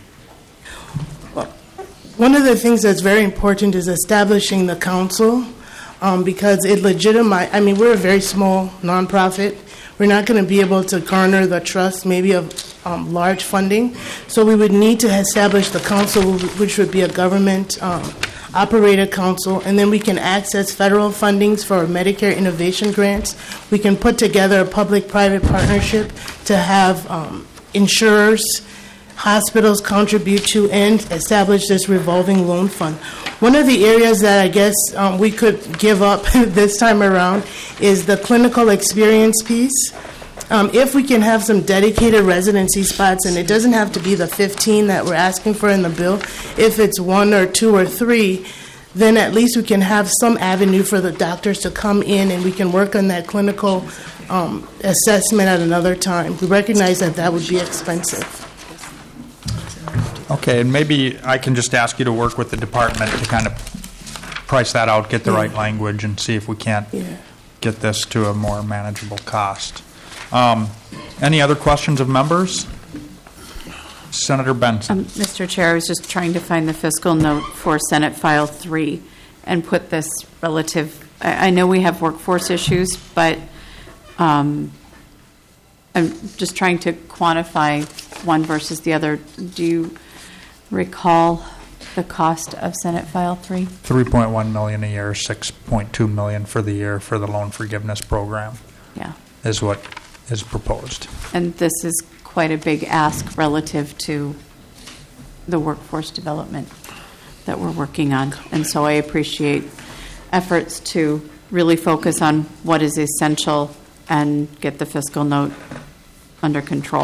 One of the things that's very important is establishing the council, um, because it legitimize, I mean, we're a very small nonprofit. We're not going to be able to garner the trust maybe of um, large funding. So we would need to establish the council, which would be a government um, operated council, and then we can access federal fundings for Medicare innovation grants. We can put together a public-private partnership to have um, insurers, hospitals contribute to, and establish this revolving loan fund. One of the areas that I guess um, we could give up this time around is the clinical experience piece. Um, if we can have some dedicated residency spots, and it doesn't have to be the fifteen that we're asking for in the bill, if it's one or two or three, then at least we can have some avenue for the doctors to come in and we can work on that clinical um, assessment at another time. We recognize that that would be expensive. Okay, and maybe I can just ask you to work with the department to kind of price that out, get the Yeah. right language, and see if we can't Yeah. get this to a more manageable cost. Um, any other questions of members? Senator Benson. Um, Mister Chair, I was just trying to find the fiscal note for Senate File three and put this relative, I, I know we have workforce issues, but um, I'm just trying to quantify one versus the other. Do you recall the cost of Senate File three? three point one million dollars a year, six point two million dollars for the year for the loan forgiveness program. Yeah. Is what is proposed. And this is quite a big ask relative to the workforce development that we're working on. And so I appreciate efforts to really focus on what is essential and get the fiscal note under control.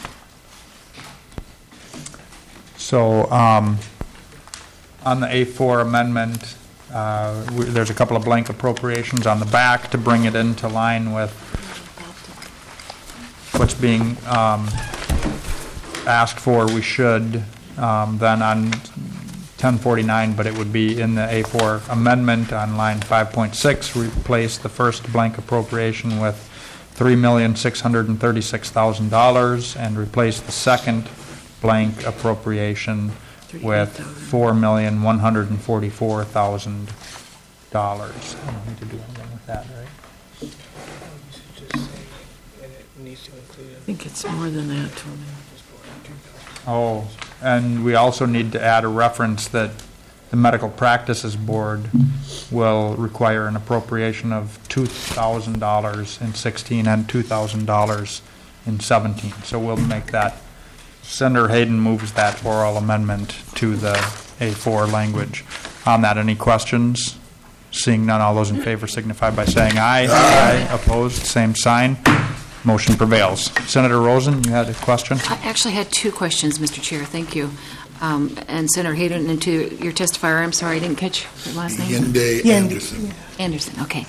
So um, on the A four amendment, uh, we, there's a couple of blank appropriations on the back to bring it into line with what's being um, asked for. We should um, then on ten forty-nine, but it would be in the A four amendment on line five point six, replace the first blank appropriation with three million six hundred thirty-six thousand dollars and replace the second blank appropriation with four million one hundred forty-four thousand dollars. I don't need to do anything with that, right? I think it's more than that, Tony. Oh, and we also need to add a reference that the Medical Practices Board will require an appropriation of two thousand dollars in sixteen and two thousand dollars in seventeen. So we'll make that. Senator Hayden moves that oral amendment to the A four language. On that, any questions? Seeing none, all those in favor signify by saying aye. Aye. Opposed, same sign. Motion prevails. Senator Rosen, you had a question? I actually had two questions, Mister Chair. Thank you. Um, and Senator Hayden, and to your testifier, I'm sorry, I didn't catch your last name. Yende Yeah. Anderson. Anderson, okay.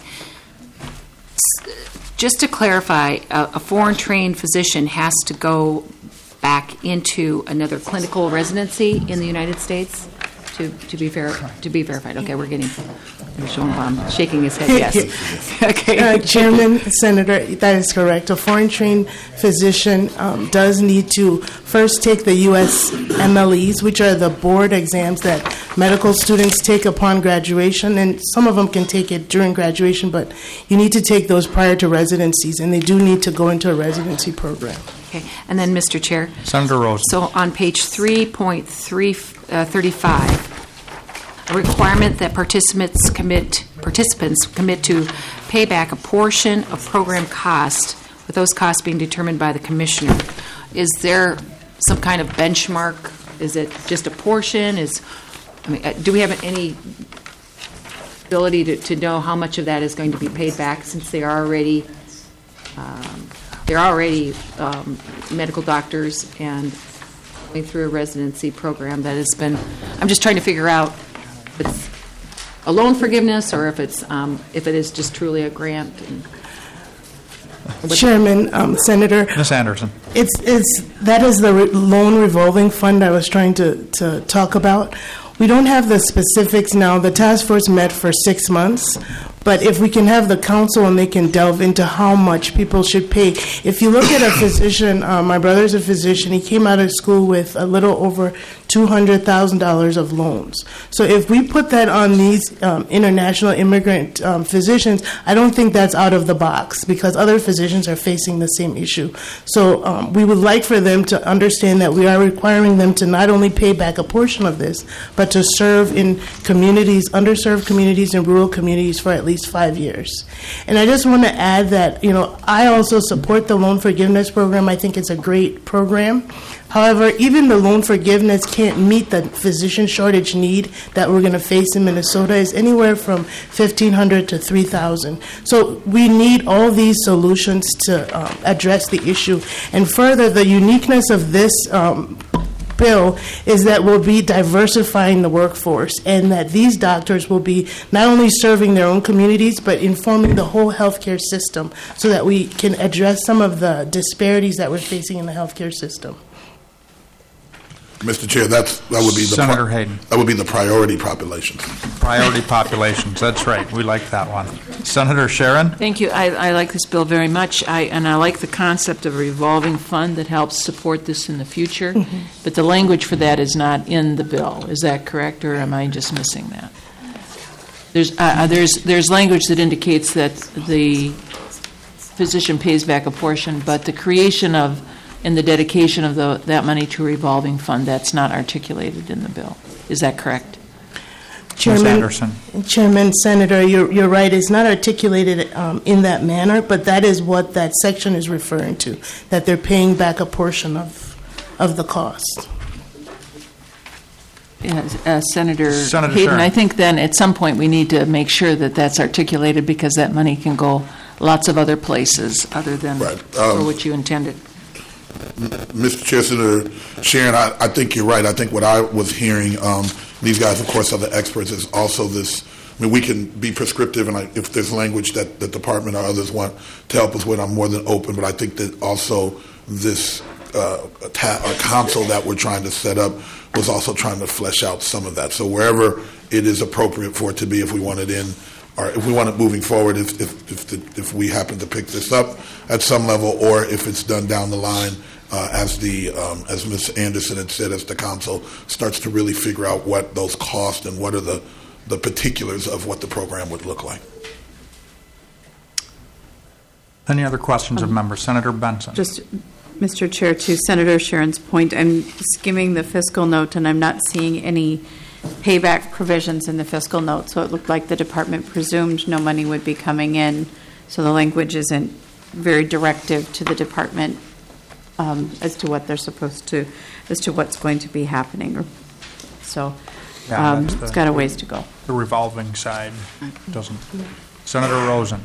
S- Just to clarify, a, a foreign-trained physician has to go back into another clinical residency in the United States to, to be ver- to be verified. Okay, we're getting Schoenbaum shaking his head yes. Okay. Uh, Chairman, Senator, that is correct. A foreign trained physician um, does need to first take the U S M L Es, which are the board exams that medical students take upon graduation, and some of them can take it during graduation, but you need to take those prior to residencies, and they do need to go into a residency program. Okay, and then, Mister Chair. Senator Rose. So on page three point three thirty-five, a requirement that participants commit participants commit to pay back a portion of program cost, with those costs being determined by the commissioner. Is there some kind of benchmark? Is it just a portion? Is I mean, do we have any ability to, to know how much of that is going to be paid back, since they are already um, they're already um, medical doctors and going through a residency program that has been? I'm just trying to figure out if it's a loan forgiveness or if it's um, if it is just truly a grant. And Chairman, um, Senator. Miz Anderson. It's it's that is the re- loan revolving fund I was trying to, to talk about. We don't have the specifics now. The task force met for six months, but if we can have the council and they can delve into how much people should pay. If you look at a physician, uh, my brother's a physician. He came out of school with a little over two hundred thousand dollars of loans. So if we put that on these um, international immigrant um, physicians, I don't think that's out of the box, because other physicians are facing the same issue. So um, we would like for them to understand that we are requiring them to not only pay back a portion of this, but to serve in communities, underserved communities and rural communities for at least five years. And I just want to add that, you know, I also support the loan forgiveness program. I think it's a great program. However, even the loan forgiveness can't meet the physician shortage need that we're going to face in Minnesota. Is anywhere from fifteen hundred to three thousand. So we need all these solutions to um, address the issue. And further, the uniqueness of this um, bill is that we'll be diversifying the workforce, and that these doctors will be not only serving their own communities, but informing the whole healthcare system, so that we can address some of the disparities that we're facing in the healthcare system. Mister Chair, that's that would be the Senator pri- Hayden. That would be the priority populations. Priority populations. That's right. We like that one. Senator Sharon. Thank you. I, I like this bill very much, I, and I like the concept of a revolving fund that helps support this in the future. Mm-hmm. But the language for that is not in the bill. Is that correct, or am I just missing that? There's uh, there's there's language that indicates that the physician pays back a portion, but the creation of and the dedication of the, that money to a revolving fund, that's not articulated in the bill. Is that correct? Chairman, Anderson. Chairman, Senator, you're, you're right. It's not articulated um, in that manner, but that is what that section is referring to, that they're paying back a portion of of the cost. Yeah, uh, Senator, Senator Hayden, Sharon. I think then at some point we need to make sure that that's articulated, because that money can go lots of other places other than Right. for Um, what you intended. Mister Chair, Senator Sharon, I, I think you're right. I think what I was hearing, um, these guys, of course, are the experts, is also this. I mean, we can be prescriptive, and I, if there's language that the department or others want to help us with, I'm more than open. But I think that also this uh, ta- or council that we're trying to set up was also trying to flesh out some of that. So wherever it is appropriate for it to be, if we want it in, or if we want it moving forward, if if if, the, if we happen to pick this up at some level, or if it's done down the line, uh, as the um, as Miz Anderson had said, as the council starts to really figure out what those costs and what are the the particulars of what the program would look like. Any other questions Um, of members? Senator Benson. Just, Mister Chair, to Senator Sharon's point, I'm skimming the fiscal note, and I'm not seeing any payback provisions in the fiscal note, so it looked like the department presumed no money would be coming in, so the language isn't very directive to the department um, as to what they're supposed to, as to what's going to be happening. So Yeah, um, that's the- it's got a ways to go. The revolving side doesn't. Senator Rosen.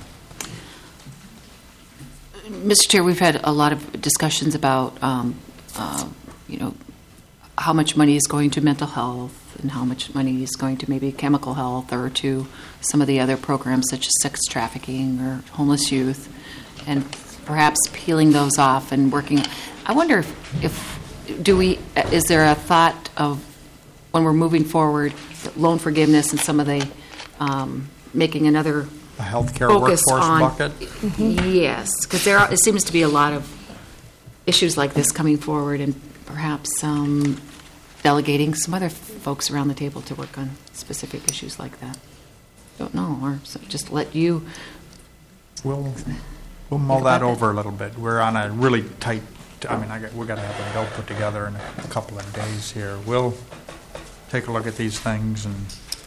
Mister Chair, we've had a lot of discussions about, um, uh, you know, how much money is going to mental health and how much money is going to maybe chemical health or to some of the other programs such as sex trafficking or homeless youth, and perhaps peeling those off and working. I wonder if, if do we, is there a thought of when we're moving forward, loan forgiveness and some of the um, making another A healthcare focus workforce on, bucket? Yes, because there are, it seems to be a lot of issues like this coming forward, and perhaps um, delegating some other folks around the table to work on specific issues like that. Don't know, or so just let you. We'll we'll mull that over a little bit. We're on a really tight. I mean, I got, we got to have a bill put together in a couple of days here. We'll take a look at these things and.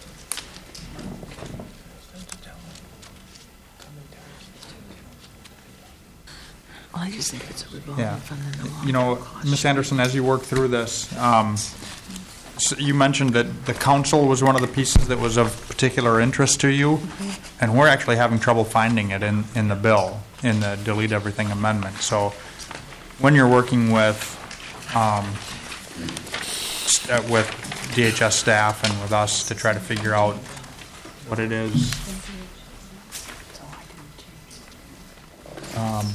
Well, I just think it's a revolving Yeah. fund. And the law You know, Miz Anderson, as you work through this, um, so you mentioned that the council was one of the pieces that was of particular interest to you, and we're actually having trouble finding it in, in the bill, in the delete everything amendment. So when you're working with, um, st- uh, with D H S staff and with us to try to figure out what it is, um,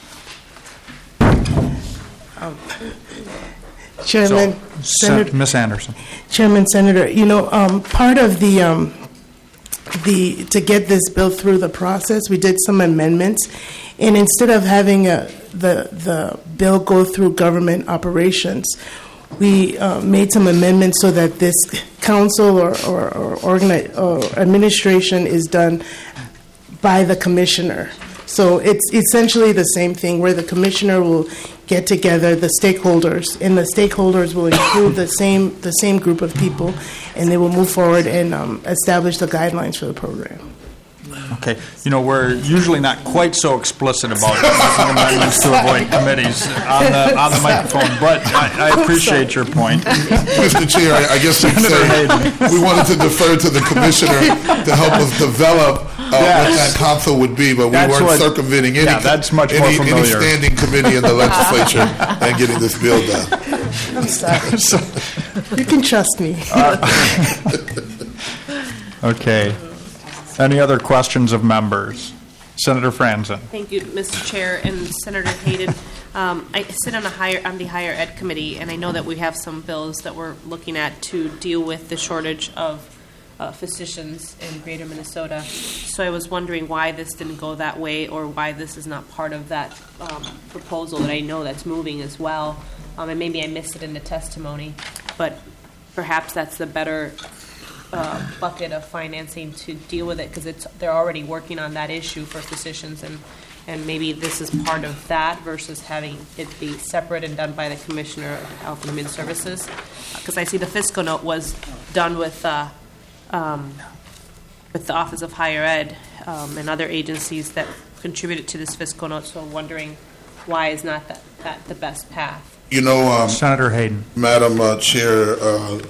Chairman, So, Senator, Sen- Miz Anderson. Chairman, Senator, you know, um, part of the, um, the, to get this bill through the process, we did some amendments, and instead of having a, the, the bill go through government operations, we uh, made some amendments so that this council or, or, or, organi- or administration is done by the commissioner. So it's essentially the same thing, where the commissioner will get together the stakeholders, and the stakeholders will include the same the same group of people, and they will move forward and um, establish the guidelines for the program. Okay, you know, we're usually not quite so explicit about making amendments to avoid committees on the, on the microphone, but I, I appreciate your point. Mister Chair, I I guess you'd say we wanted to defer to the commissioner to help us develop uh, what Yes. that council would be, but we That's weren't what- circumventing any, yeah, that's much more any, any familiar. standing committee in the legislature and getting this bill done. I'm sorry. You can trust me. Okay. Any other questions of members? Senator Franzen. Thank you, Mister Chair and Senator Hayden. Um, I sit on a higher on the Higher Ed Committee, and I know that we have some bills that we're looking at to deal with the shortage of uh, physicians in Greater Minnesota. So I was wondering why this didn't go that way, or why this is not part of that um, proposal that I know that's moving as well. Um, and maybe I missed it in the testimony, but perhaps that's the better uh, bucket of financing to deal with it, because it's they're already working on that issue for physicians, and and maybe this is part of that versus having it be separate and done by the Commissioner of Health and Human Services. Because I see the fiscal note was done with uh, um, with the Office of Higher Ed um, and other agencies that contributed to this fiscal note. So I'm wondering why is not that, that the best path? You know, um, Senator Hayden. Madam uh, Chair, uh,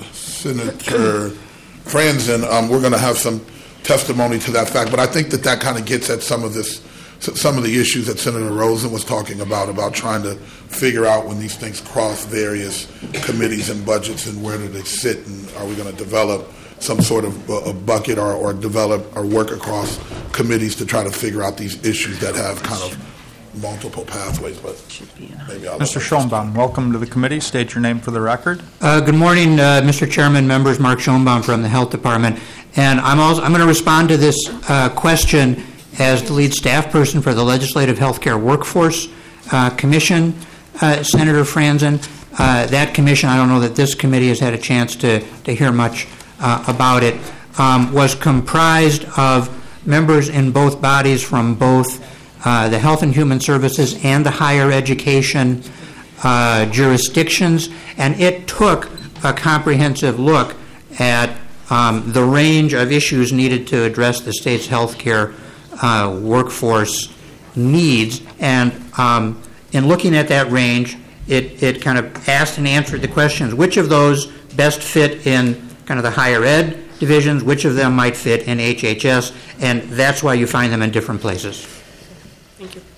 Senator Franzen, um, we're going to have some testimony to that fact, but I think that that kind of gets at some of this, some of the issues that Senator Rosen was talking about, about trying to figure out when these things cross various committees and budgets and where do they sit, and are we going to develop some sort of uh, a bucket or, or develop or work across committees to try to figure out these issues that have kind of multiple pathways, but maybe I'll... Mister Schoenbaum, welcome to the committee. State your name for the record. Uh, good morning, uh, Mister Chairman, members. Mark Schoenbaum from the Health Department. And I'm also I'm going to respond to this uh, question as the lead staff person for the Legislative Healthcare Workforce uh, Commission, uh, Senator Franzen. Uh, that commission, I don't know that this committee has had a chance to, to hear much uh, about it, um, was comprised of members in both bodies from both Uh, the Health and Human Services and the higher education uh, jurisdictions, and it took a comprehensive look at um, the range of issues needed to address the state's healthcare uh, workforce needs. And um, in looking at that range, it, it kind of asked and answered the questions: which of those best fit in kind of the higher ed divisions, which of them might fit in H H S, and that's why you find them in different places. Thank you.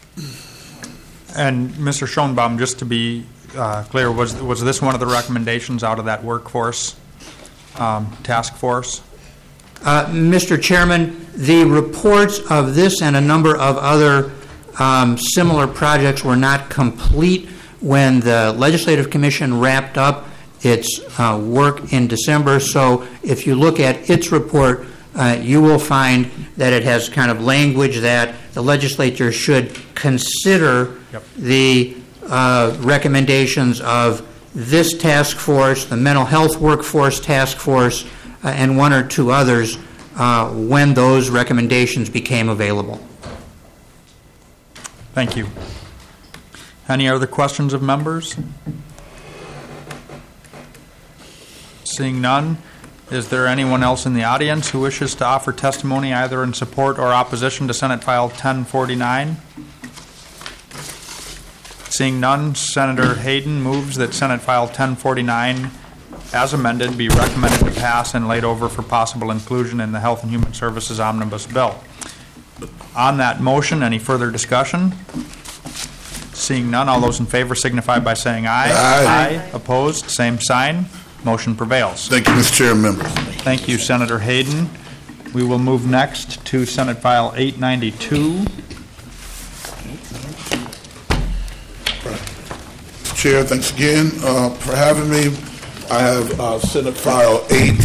And Mister Schoenbaum, just to be uh, clear, was was this one of the recommendations out of that workforce um, task force? Uh, Mister Chairman, the reports of this and a number of other um, similar projects were not complete when the Legislative Commission wrapped up its uh, work in December. So if you look at its report, uh, you will find that it has kind of language that the legislature should consider Yep. the uh, recommendations of this task force, the Mental Health Workforce Task Force, uh, and one or two others uh, when those recommendations became available. Thank you. Any other questions of members? Seeing none, is there anyone else in the audience who wishes to offer testimony either in support or opposition to Senate File ten forty-nine? Seeing none, Senator Hayden moves that Senate File ten forty-nine, as amended, be recommended to pass and laid over for possible inclusion in the Health and Human Services Omnibus Bill. On that motion, any further discussion? Seeing none, all those in favor signify by saying aye. Aye. Aye. Opposed, same sign. Motion prevails. Thank you, Mister Chair and members. Thank you, Senator Hayden. We will move next to Senate File eight ninety-two. Chair, thanks again uh, for having me. I have uh, Senate File eight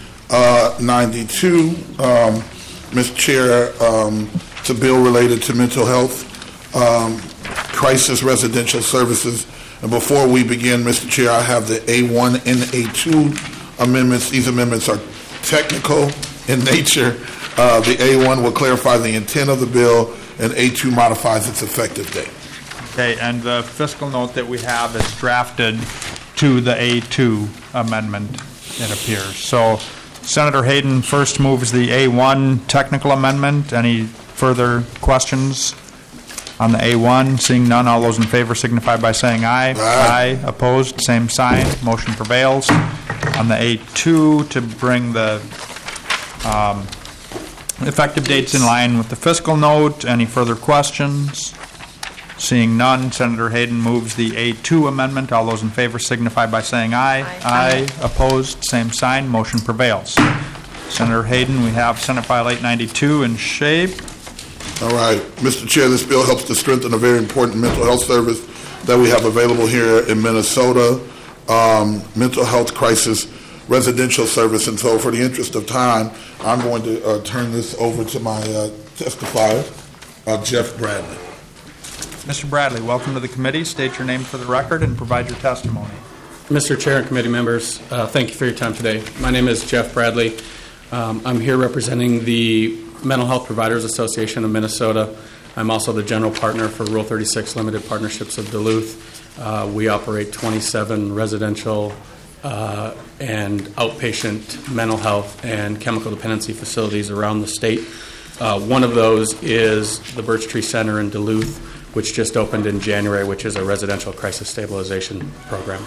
ninety-two. Um, Mister Chair, um, it's a bill related to mental health, um, crisis residential services. And before we begin, Mister Chair, I have the A one and A two amendments. These amendments are technical in nature. Uh, the A one will clarify the intent of the bill, and A two modifies its effective date. Okay, and the fiscal note that we have is drafted to the A two amendment, it appears. So Senator Hayden first moves the A one technical amendment. Any further questions on the A one? Seeing none, all those in favor signify by saying aye. Aye. Aye. Opposed, same sign. Motion prevails. On the A two, to bring the um, effective dates in line with the fiscal note. Any further questions? Seeing none, Senator Hayden moves the A two amendment. All those in favor signify by saying aye. Aye. Aye. Opposed, same sign. Motion prevails. Senator Hayden, we have Senate File eight ninety-two in shape. All right. Mister Chair, this bill helps to strengthen a very important mental health service that we have available here in Minnesota, um, mental health crisis residential service. And so for the interest of time, I'm going to uh, turn this over to my uh, testifier, uh, Jeff Bradley. Mister Bradley, welcome to the committee. State your name for the record and provide your testimony. Mister Chair and committee members, uh, thank you for your time today. My name is Jeff Bradley. Um, I'm here representing the Mental Health Providers Association of Minnesota. I'm also the general partner for Rule thirty-six Limited Partnerships of Duluth. Uh, we operate twenty-seven residential uh, and outpatient mental health and chemical dependency facilities around the state. Uh, one of those is the Birch Tree Center in Duluth, which just opened in January, which is a residential crisis stabilization program.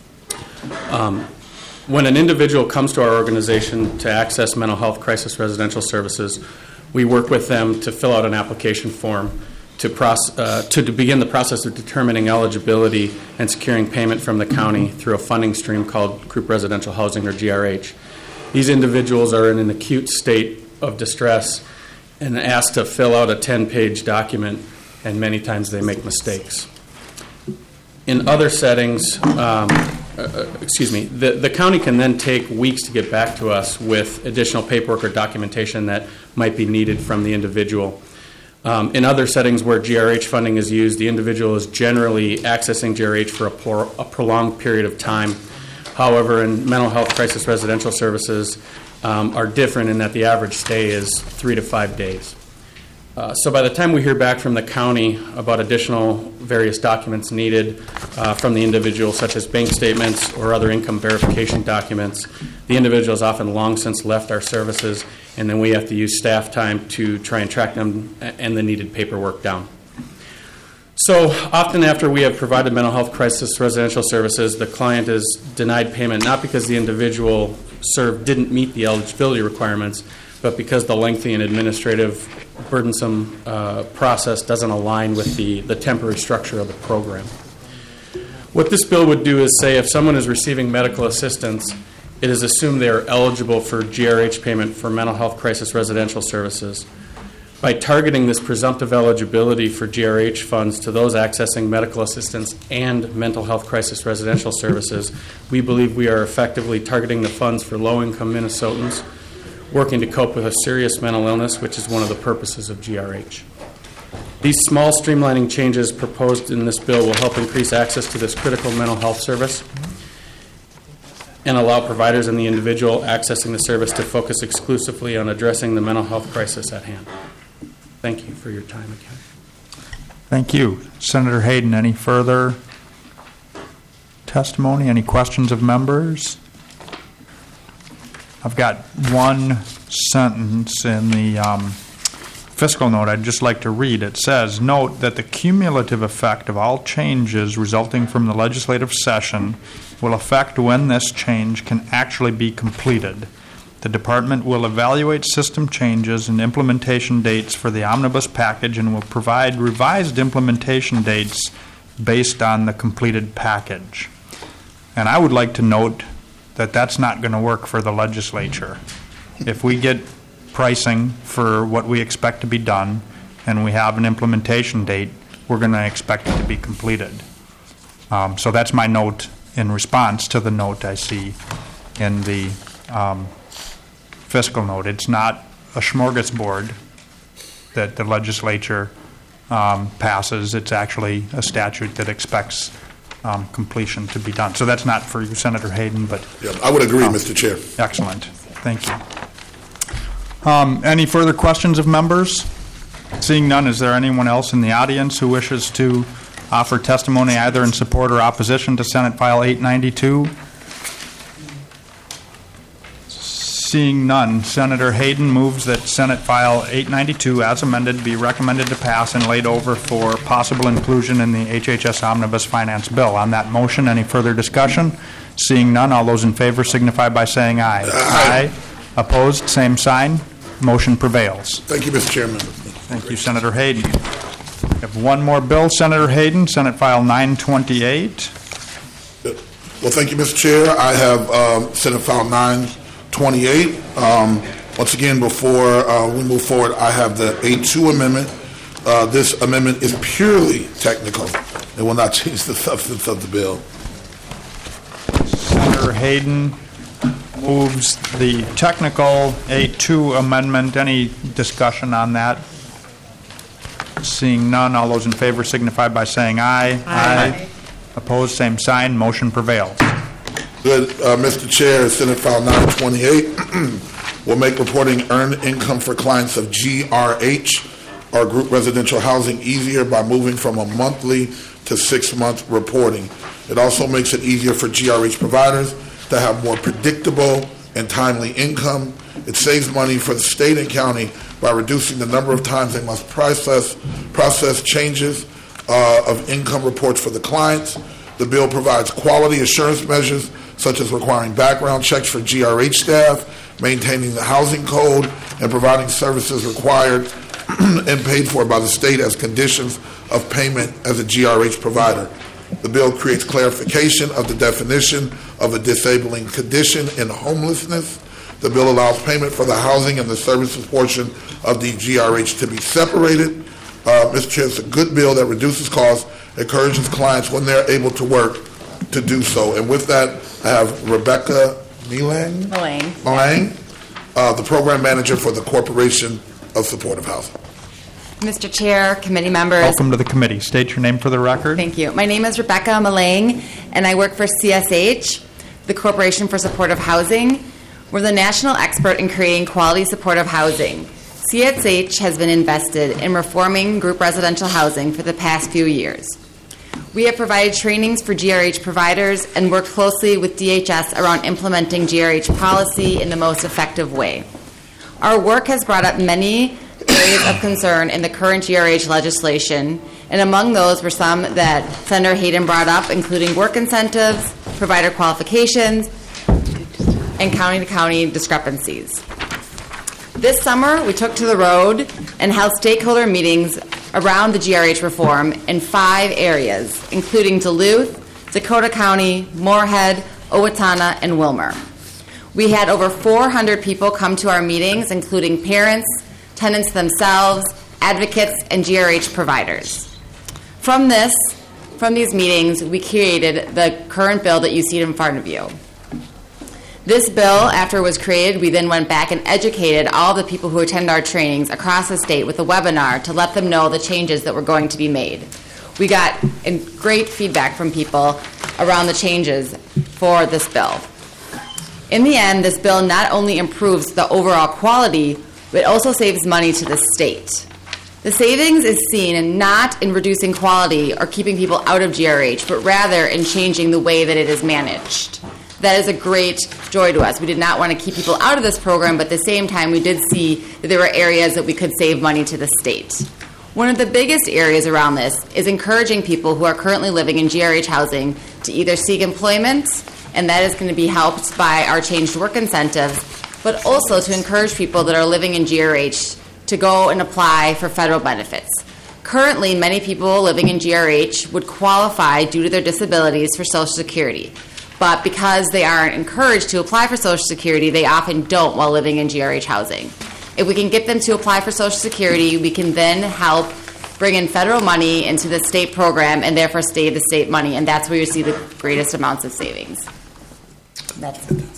Um, when an individual comes to our organization to access mental health crisis residential services, we work with them to fill out an application form to, proce- uh, to, to begin the process of determining eligibility and securing payment from the county through a funding stream called Group Residential Housing, or G R H. These individuals are in an acute state of distress and asked to fill out a ten-page document, and many times they make mistakes. In other settings, um, uh, excuse me, the, the county can then take weeks to get back to us with additional paperwork or documentation that might be needed from the individual. Um, in other settings where G R H funding is used, the individual is generally accessing G R H for a, plor- a prolonged period of time. However, in mental health crisis residential services um, are different in that the average stay is three to five days. Uh, so by the time we hear back from the county about additional various documents needed uh, from the individual, such as bank statements or other income verification documents, the individual has often long since left our services, and then we have to use staff time to try and track them and the needed paperwork down. So often after we have provided mental health crisis residential services, the client is denied payment not because the individual served didn't meet the eligibility requirements, but because the lengthy and administrative burdensome uh, process doesn't align with the, the temporary structure of the program. What this bill would do is say if someone is receiving medical assistance, it is assumed they are eligible for G R H payment for mental health crisis residential services. By targeting this presumptive eligibility for G R H funds to those accessing medical assistance and mental health crisis residential services, we believe we are effectively targeting the funds for low-income Minnesotans, working to cope with a serious mental illness, which is one of the purposes of G R H. These small streamlining changes proposed in this bill will help increase access to this critical mental health service and allow providers and the individual accessing the service to focus exclusively on addressing the mental health crisis at hand. Thank you for your time again. Thank you. Senator Hayden, any further testimony? Any questions of members? I've got one sentence in the um, fiscal note I'd just like to read. It says, note that the cumulative effect of all changes resulting from the legislative session will affect when this change can actually be completed. The department will evaluate system changes and implementation dates for the omnibus package and will provide revised implementation dates based on the completed package. And I would like to note that that's not going to work for the legislature. If we get pricing for what we expect to be done and we have an implementation date, we're going to expect it to be completed. Um, so that's my note in response to the note I see in the um, fiscal note. It's not a smorgasbord that the legislature um, passes. It's actually a statute that expects um, completion to be done. So that's not for you, Senator Hayden, but... Yeah, I would agree, um, Mister Chair. Excellent. Thank you. Um, any further questions of members? Seeing none, is there anyone else in the audience who wishes to offer testimony either in support or opposition to Senate File eight ninety-two? Seeing none, Senator Hayden moves that Senate File eight ninety-two, as amended, be recommended to pass and laid over for possible inclusion in the H H S Omnibus Finance Bill. On that motion, any further discussion? Seeing none, all those in favor signify by saying aye. Aye. Aye. Opposed, same sign. Motion prevails. Thank you, Mister Chairman. Thank you, Senator Hayden. We have one more bill, Senator Hayden, Senate File nine twenty-eight. Well, thank you, Mister Chair. I have um, Senate File nine twenty-eight. Um, once again, before uh, we move forward, I have the A two amendment. Uh, this amendment is purely technical. It will not change the substance of the bill. Senator Hayden moves the technical A two amendment. Any discussion on that? Seeing none, all those in favor signify by saying aye. Aye. Aye. Opposed, same sign. Motion prevails. Good. Uh, Mister Chair, Senate File nine twenty-eight will make reporting earned income for clients of G R H, or group residential housing, easier by moving from a monthly to six-month reporting. It also makes it easier for G R H providers to have more predictable and timely income. It saves money for the state and county by reducing the number of times they must process process changes uh, of income reports for the clients. The bill provides quality assurance measures such as requiring background checks for G R H staff, maintaining the housing code, and providing services required and paid for by the state as conditions of payment as a G R H provider. The bill creates clarification of the definition of a disabling condition in homelessness. The bill allows payment for the housing and the services portion of the G R H to be separated. Uh, Mister Chair, it's a good bill that reduces costs, encourages clients when they're able to work to do so. And with that, I have Rebecca Melang, Melang, Melang uh, the program manager for the Corporation of Supportive Housing. Mister Chair, committee members. Welcome to the committee. State your name for the record. Thank you. My name is Rebecca Melang, and I work for C S H, the Corporation for Supportive Housing. We're the national expert in creating quality supportive housing. C S H has been invested in reforming group residential housing for the past few years. We have provided trainings for G R H providers and worked closely with D H S around implementing G R H policy in the most effective way. Our work has brought up many areas of concern in the current G R H legislation, and among those were some that Senator Hayden brought up, including work incentives, provider qualifications, and county-to-county discrepancies. This summer, we took to the road and held stakeholder meetings around the G R H reform in five areas, including Duluth, Dakota County, Moorhead, Owatonna, and Wilmer. We had over four hundred people come to our meetings, including parents, tenants themselves, advocates, and G R H providers. From this, from these meetings, we created the current bill that you see in front of you. This bill, after it was created, we then went back and educated all the people who attend our trainings across the state with a webinar to let them know the changes that were going to be made. We got great feedback from people around the changes for this bill. In the end, this bill not only improves the overall quality, but also saves money to the state. The savings is seen not in reducing quality or keeping people out of G R H, but rather in changing the way that it is managed. That is a great joy to us. We did not want to keep people out of this program, but at the same time, we did see that there were areas that we could save money to the state. One of the biggest areas around this is encouraging people who are currently living in G R H housing to either seek employment, and that is going to be helped by our changed work incentives, but also to encourage people that are living in G R H to go and apply for federal benefits. Currently, many people living in G R H would qualify due to their disabilities for Social Security. But because they aren't encouraged to apply for Social Security, they often don't while living in G R H housing. If we can get them to apply for Social Security, we can then help bring in federal money into the state program and therefore save the state money, and that's where you see the greatest amounts of savings. That's it.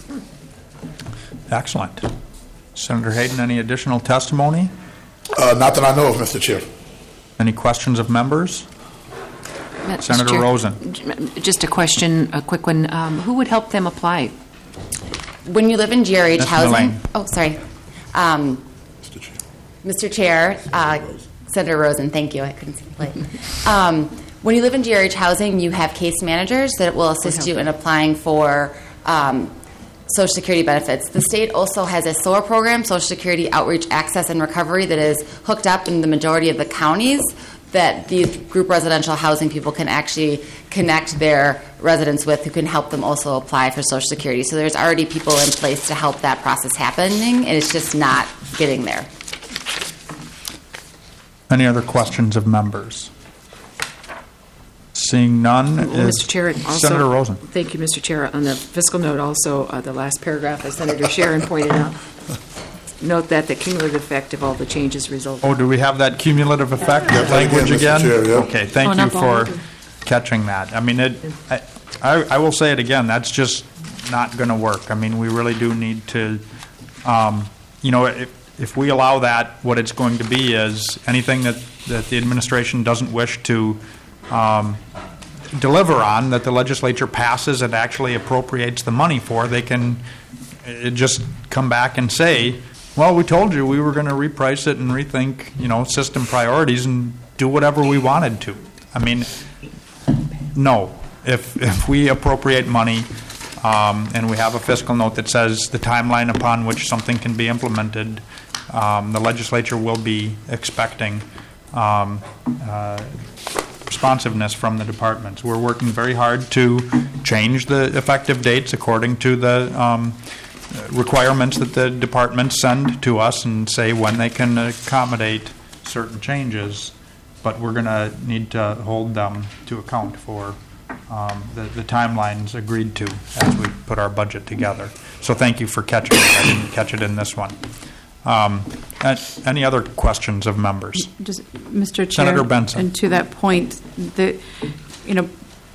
Excellent. Senator Hayden, any additional testimony? Uh, not that I know of, Mister Chair. Any questions of members? Mister Senator Chair, Rosen. Just a question, a quick one. Um, who would help them apply? When you live in G R H Miz housing, Mullane. oh, sorry, um, Mister Chair, uh, Senator Rosen, thank you. I couldn't see the light. Um, when you live in G R H housing, you have case managers that will assist you in applying for um, Social Security benefits. The state also has a S O A R program, Social Security Outreach Access and Recovery, that is hooked up in the majority of the counties that these group residential housing people can actually connect their residents with, who can help them also apply for Social Security. So there's already people in place to help that process happening, and it's just not getting there. Any other questions of members? Seeing none, is Mister Chair, also, Senator Rosen. Thank you, Mister Chair. On the fiscal note, also, uh, the last paragraph, as Senator Sharon pointed out, note that the cumulative effect of all the changes resulted. Oh, do we have that cumulative effect Yep, language again, again? Mister Chair, yep. Okay, thank Oh, you not for volunteer. catching that. I mean, it. I, I, I will say it again. That's just not going to work. I mean, we really do need to. Um, you know, if if we allow that, what it's going to be is anything that that the administration doesn't wish to um, deliver on, that the legislature passes and actually appropriates the money for, they can uh, just come back and say, well, we told you we were going to reprice it and rethink, you know, system priorities and do whatever we wanted to. I mean, no. If if we appropriate money um, and we have a fiscal note that says the timeline upon which something can be implemented, um, the legislature will be expecting um, uh, responsiveness from the departments. We're working very hard to change the effective dates according to the um, requirements that the departments send to us and say when they can accommodate certain changes, but we're going to need to hold them to account for um, the, the timelines agreed to as we put our budget together. So thank you for catching it. I didn't catch it in this one. Um, any other questions of members? Just, Mister Chair, Senator Benson. And to that point, the, you know,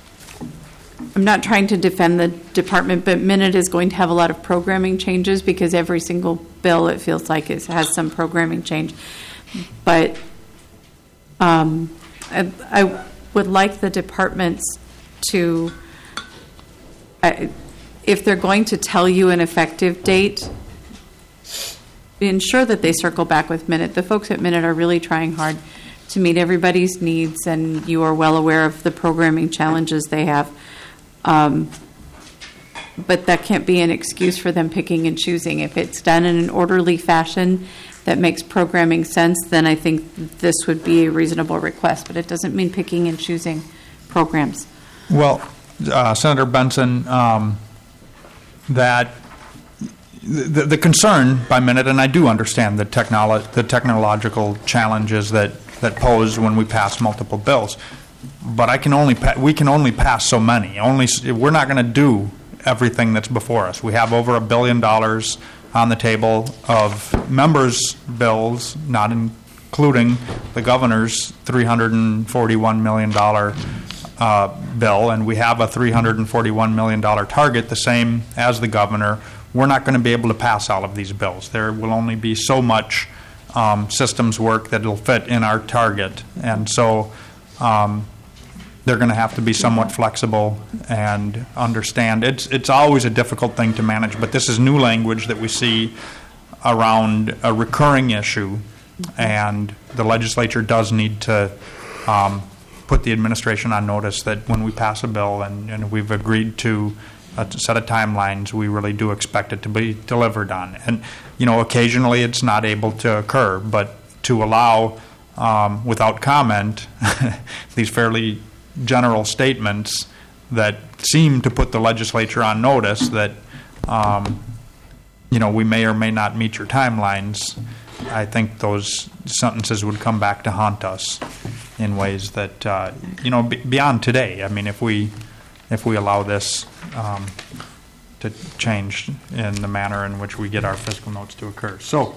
I'm not trying to defend the department, but Minute is going to have a lot of programming changes because every single bill, it feels like, it has some programming change. But um, I, I would like the departments to, uh, if they're going to tell you an effective date, ensure that they circle back with Minute. The folks at Minute are really trying hard to meet everybody's needs, and you are well aware of the programming challenges they have. Um, but that can't be an excuse for them picking and choosing. If it's done in an orderly fashion that makes programming sense, then I think this would be a reasonable request. But it doesn't mean picking and choosing programs. Well, uh, Senator Benson, um, that the, the concern by Minute, and I do understand the, technolo- the technological challenges that, that pose when we pass multiple bills. But I can only pa- we can only pass so many. Only we're not going to do everything that's before us. We have over a billion dollars on the table of members' bills, not including the governor's three hundred forty-one million dollars uh, bill, and we have a three hundred forty-one million dollars target, the same as the governor, we're not going to be able to pass all of these bills. There will only be so much um, systems work that will fit in our target. And so um, they're going to have to be somewhat flexible and understand. It's, it's always a difficult thing to manage, but this is new language that we see around a recurring issue, and the legislature does need to um, put the administration on notice that when we pass a bill and, and we've agreed to a set of timelines, we really do expect it to be delivered on. And, you know, occasionally it's not able to occur, but to allow, um, without comment, these fairly general statements that seem to put the legislature on notice that, um, you know, we may or may not meet your timelines, I think those sentences would come back to haunt us in ways that, uh, you know, b- beyond today. I mean, if we if we allow this um, to change in the manner in which we get our fiscal notes to occur. So,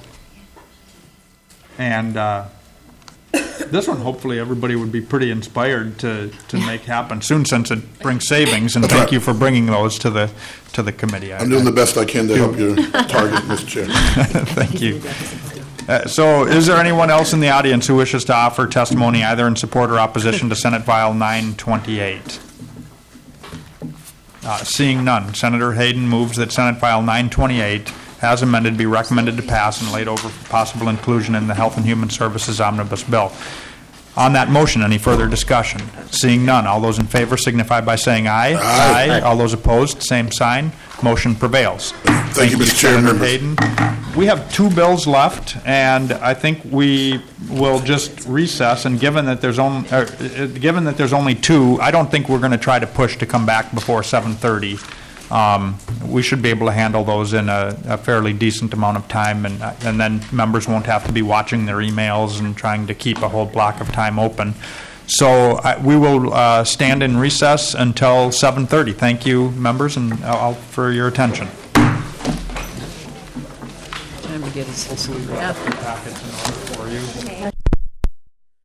and uh, this one, hopefully, everybody would be pretty inspired to, to make happen soon, since it brings savings. And thank you for bringing those to the to the committee. I'm doing the best I can to help your target, Mister Chair. Thank you. Uh, so, is there anyone else in the audience who wishes to offer testimony either in support or opposition to Senate File nine twenty-eight? Uh, seeing none, Senator Hayden moves that Senate File nine twenty-eight, as amended, be recommended to pass and laid over for possible inclusion in the Health and Human Services Omnibus Bill. On that motion, any further discussion? Seeing none, all those in favor signify by saying aye. Aye. Aye. All those opposed, same sign. Motion prevails. Thank, Thank you, Mister Chair. Senator Hayden. We have two bills left, and I think we will just recess. And given that there's only, uh, given that there's only two, I don't think we're going to try to push to come back before seven thirty. Um, we should be able to handle those in a, a fairly decent amount of time, and uh, and then members won't have to be watching their emails and trying to keep a whole block of time open. So uh, we will uh, stand in recess until seven thirty. Thank you, members, and uh, for your attention. Time to get his whole sleeve. For you.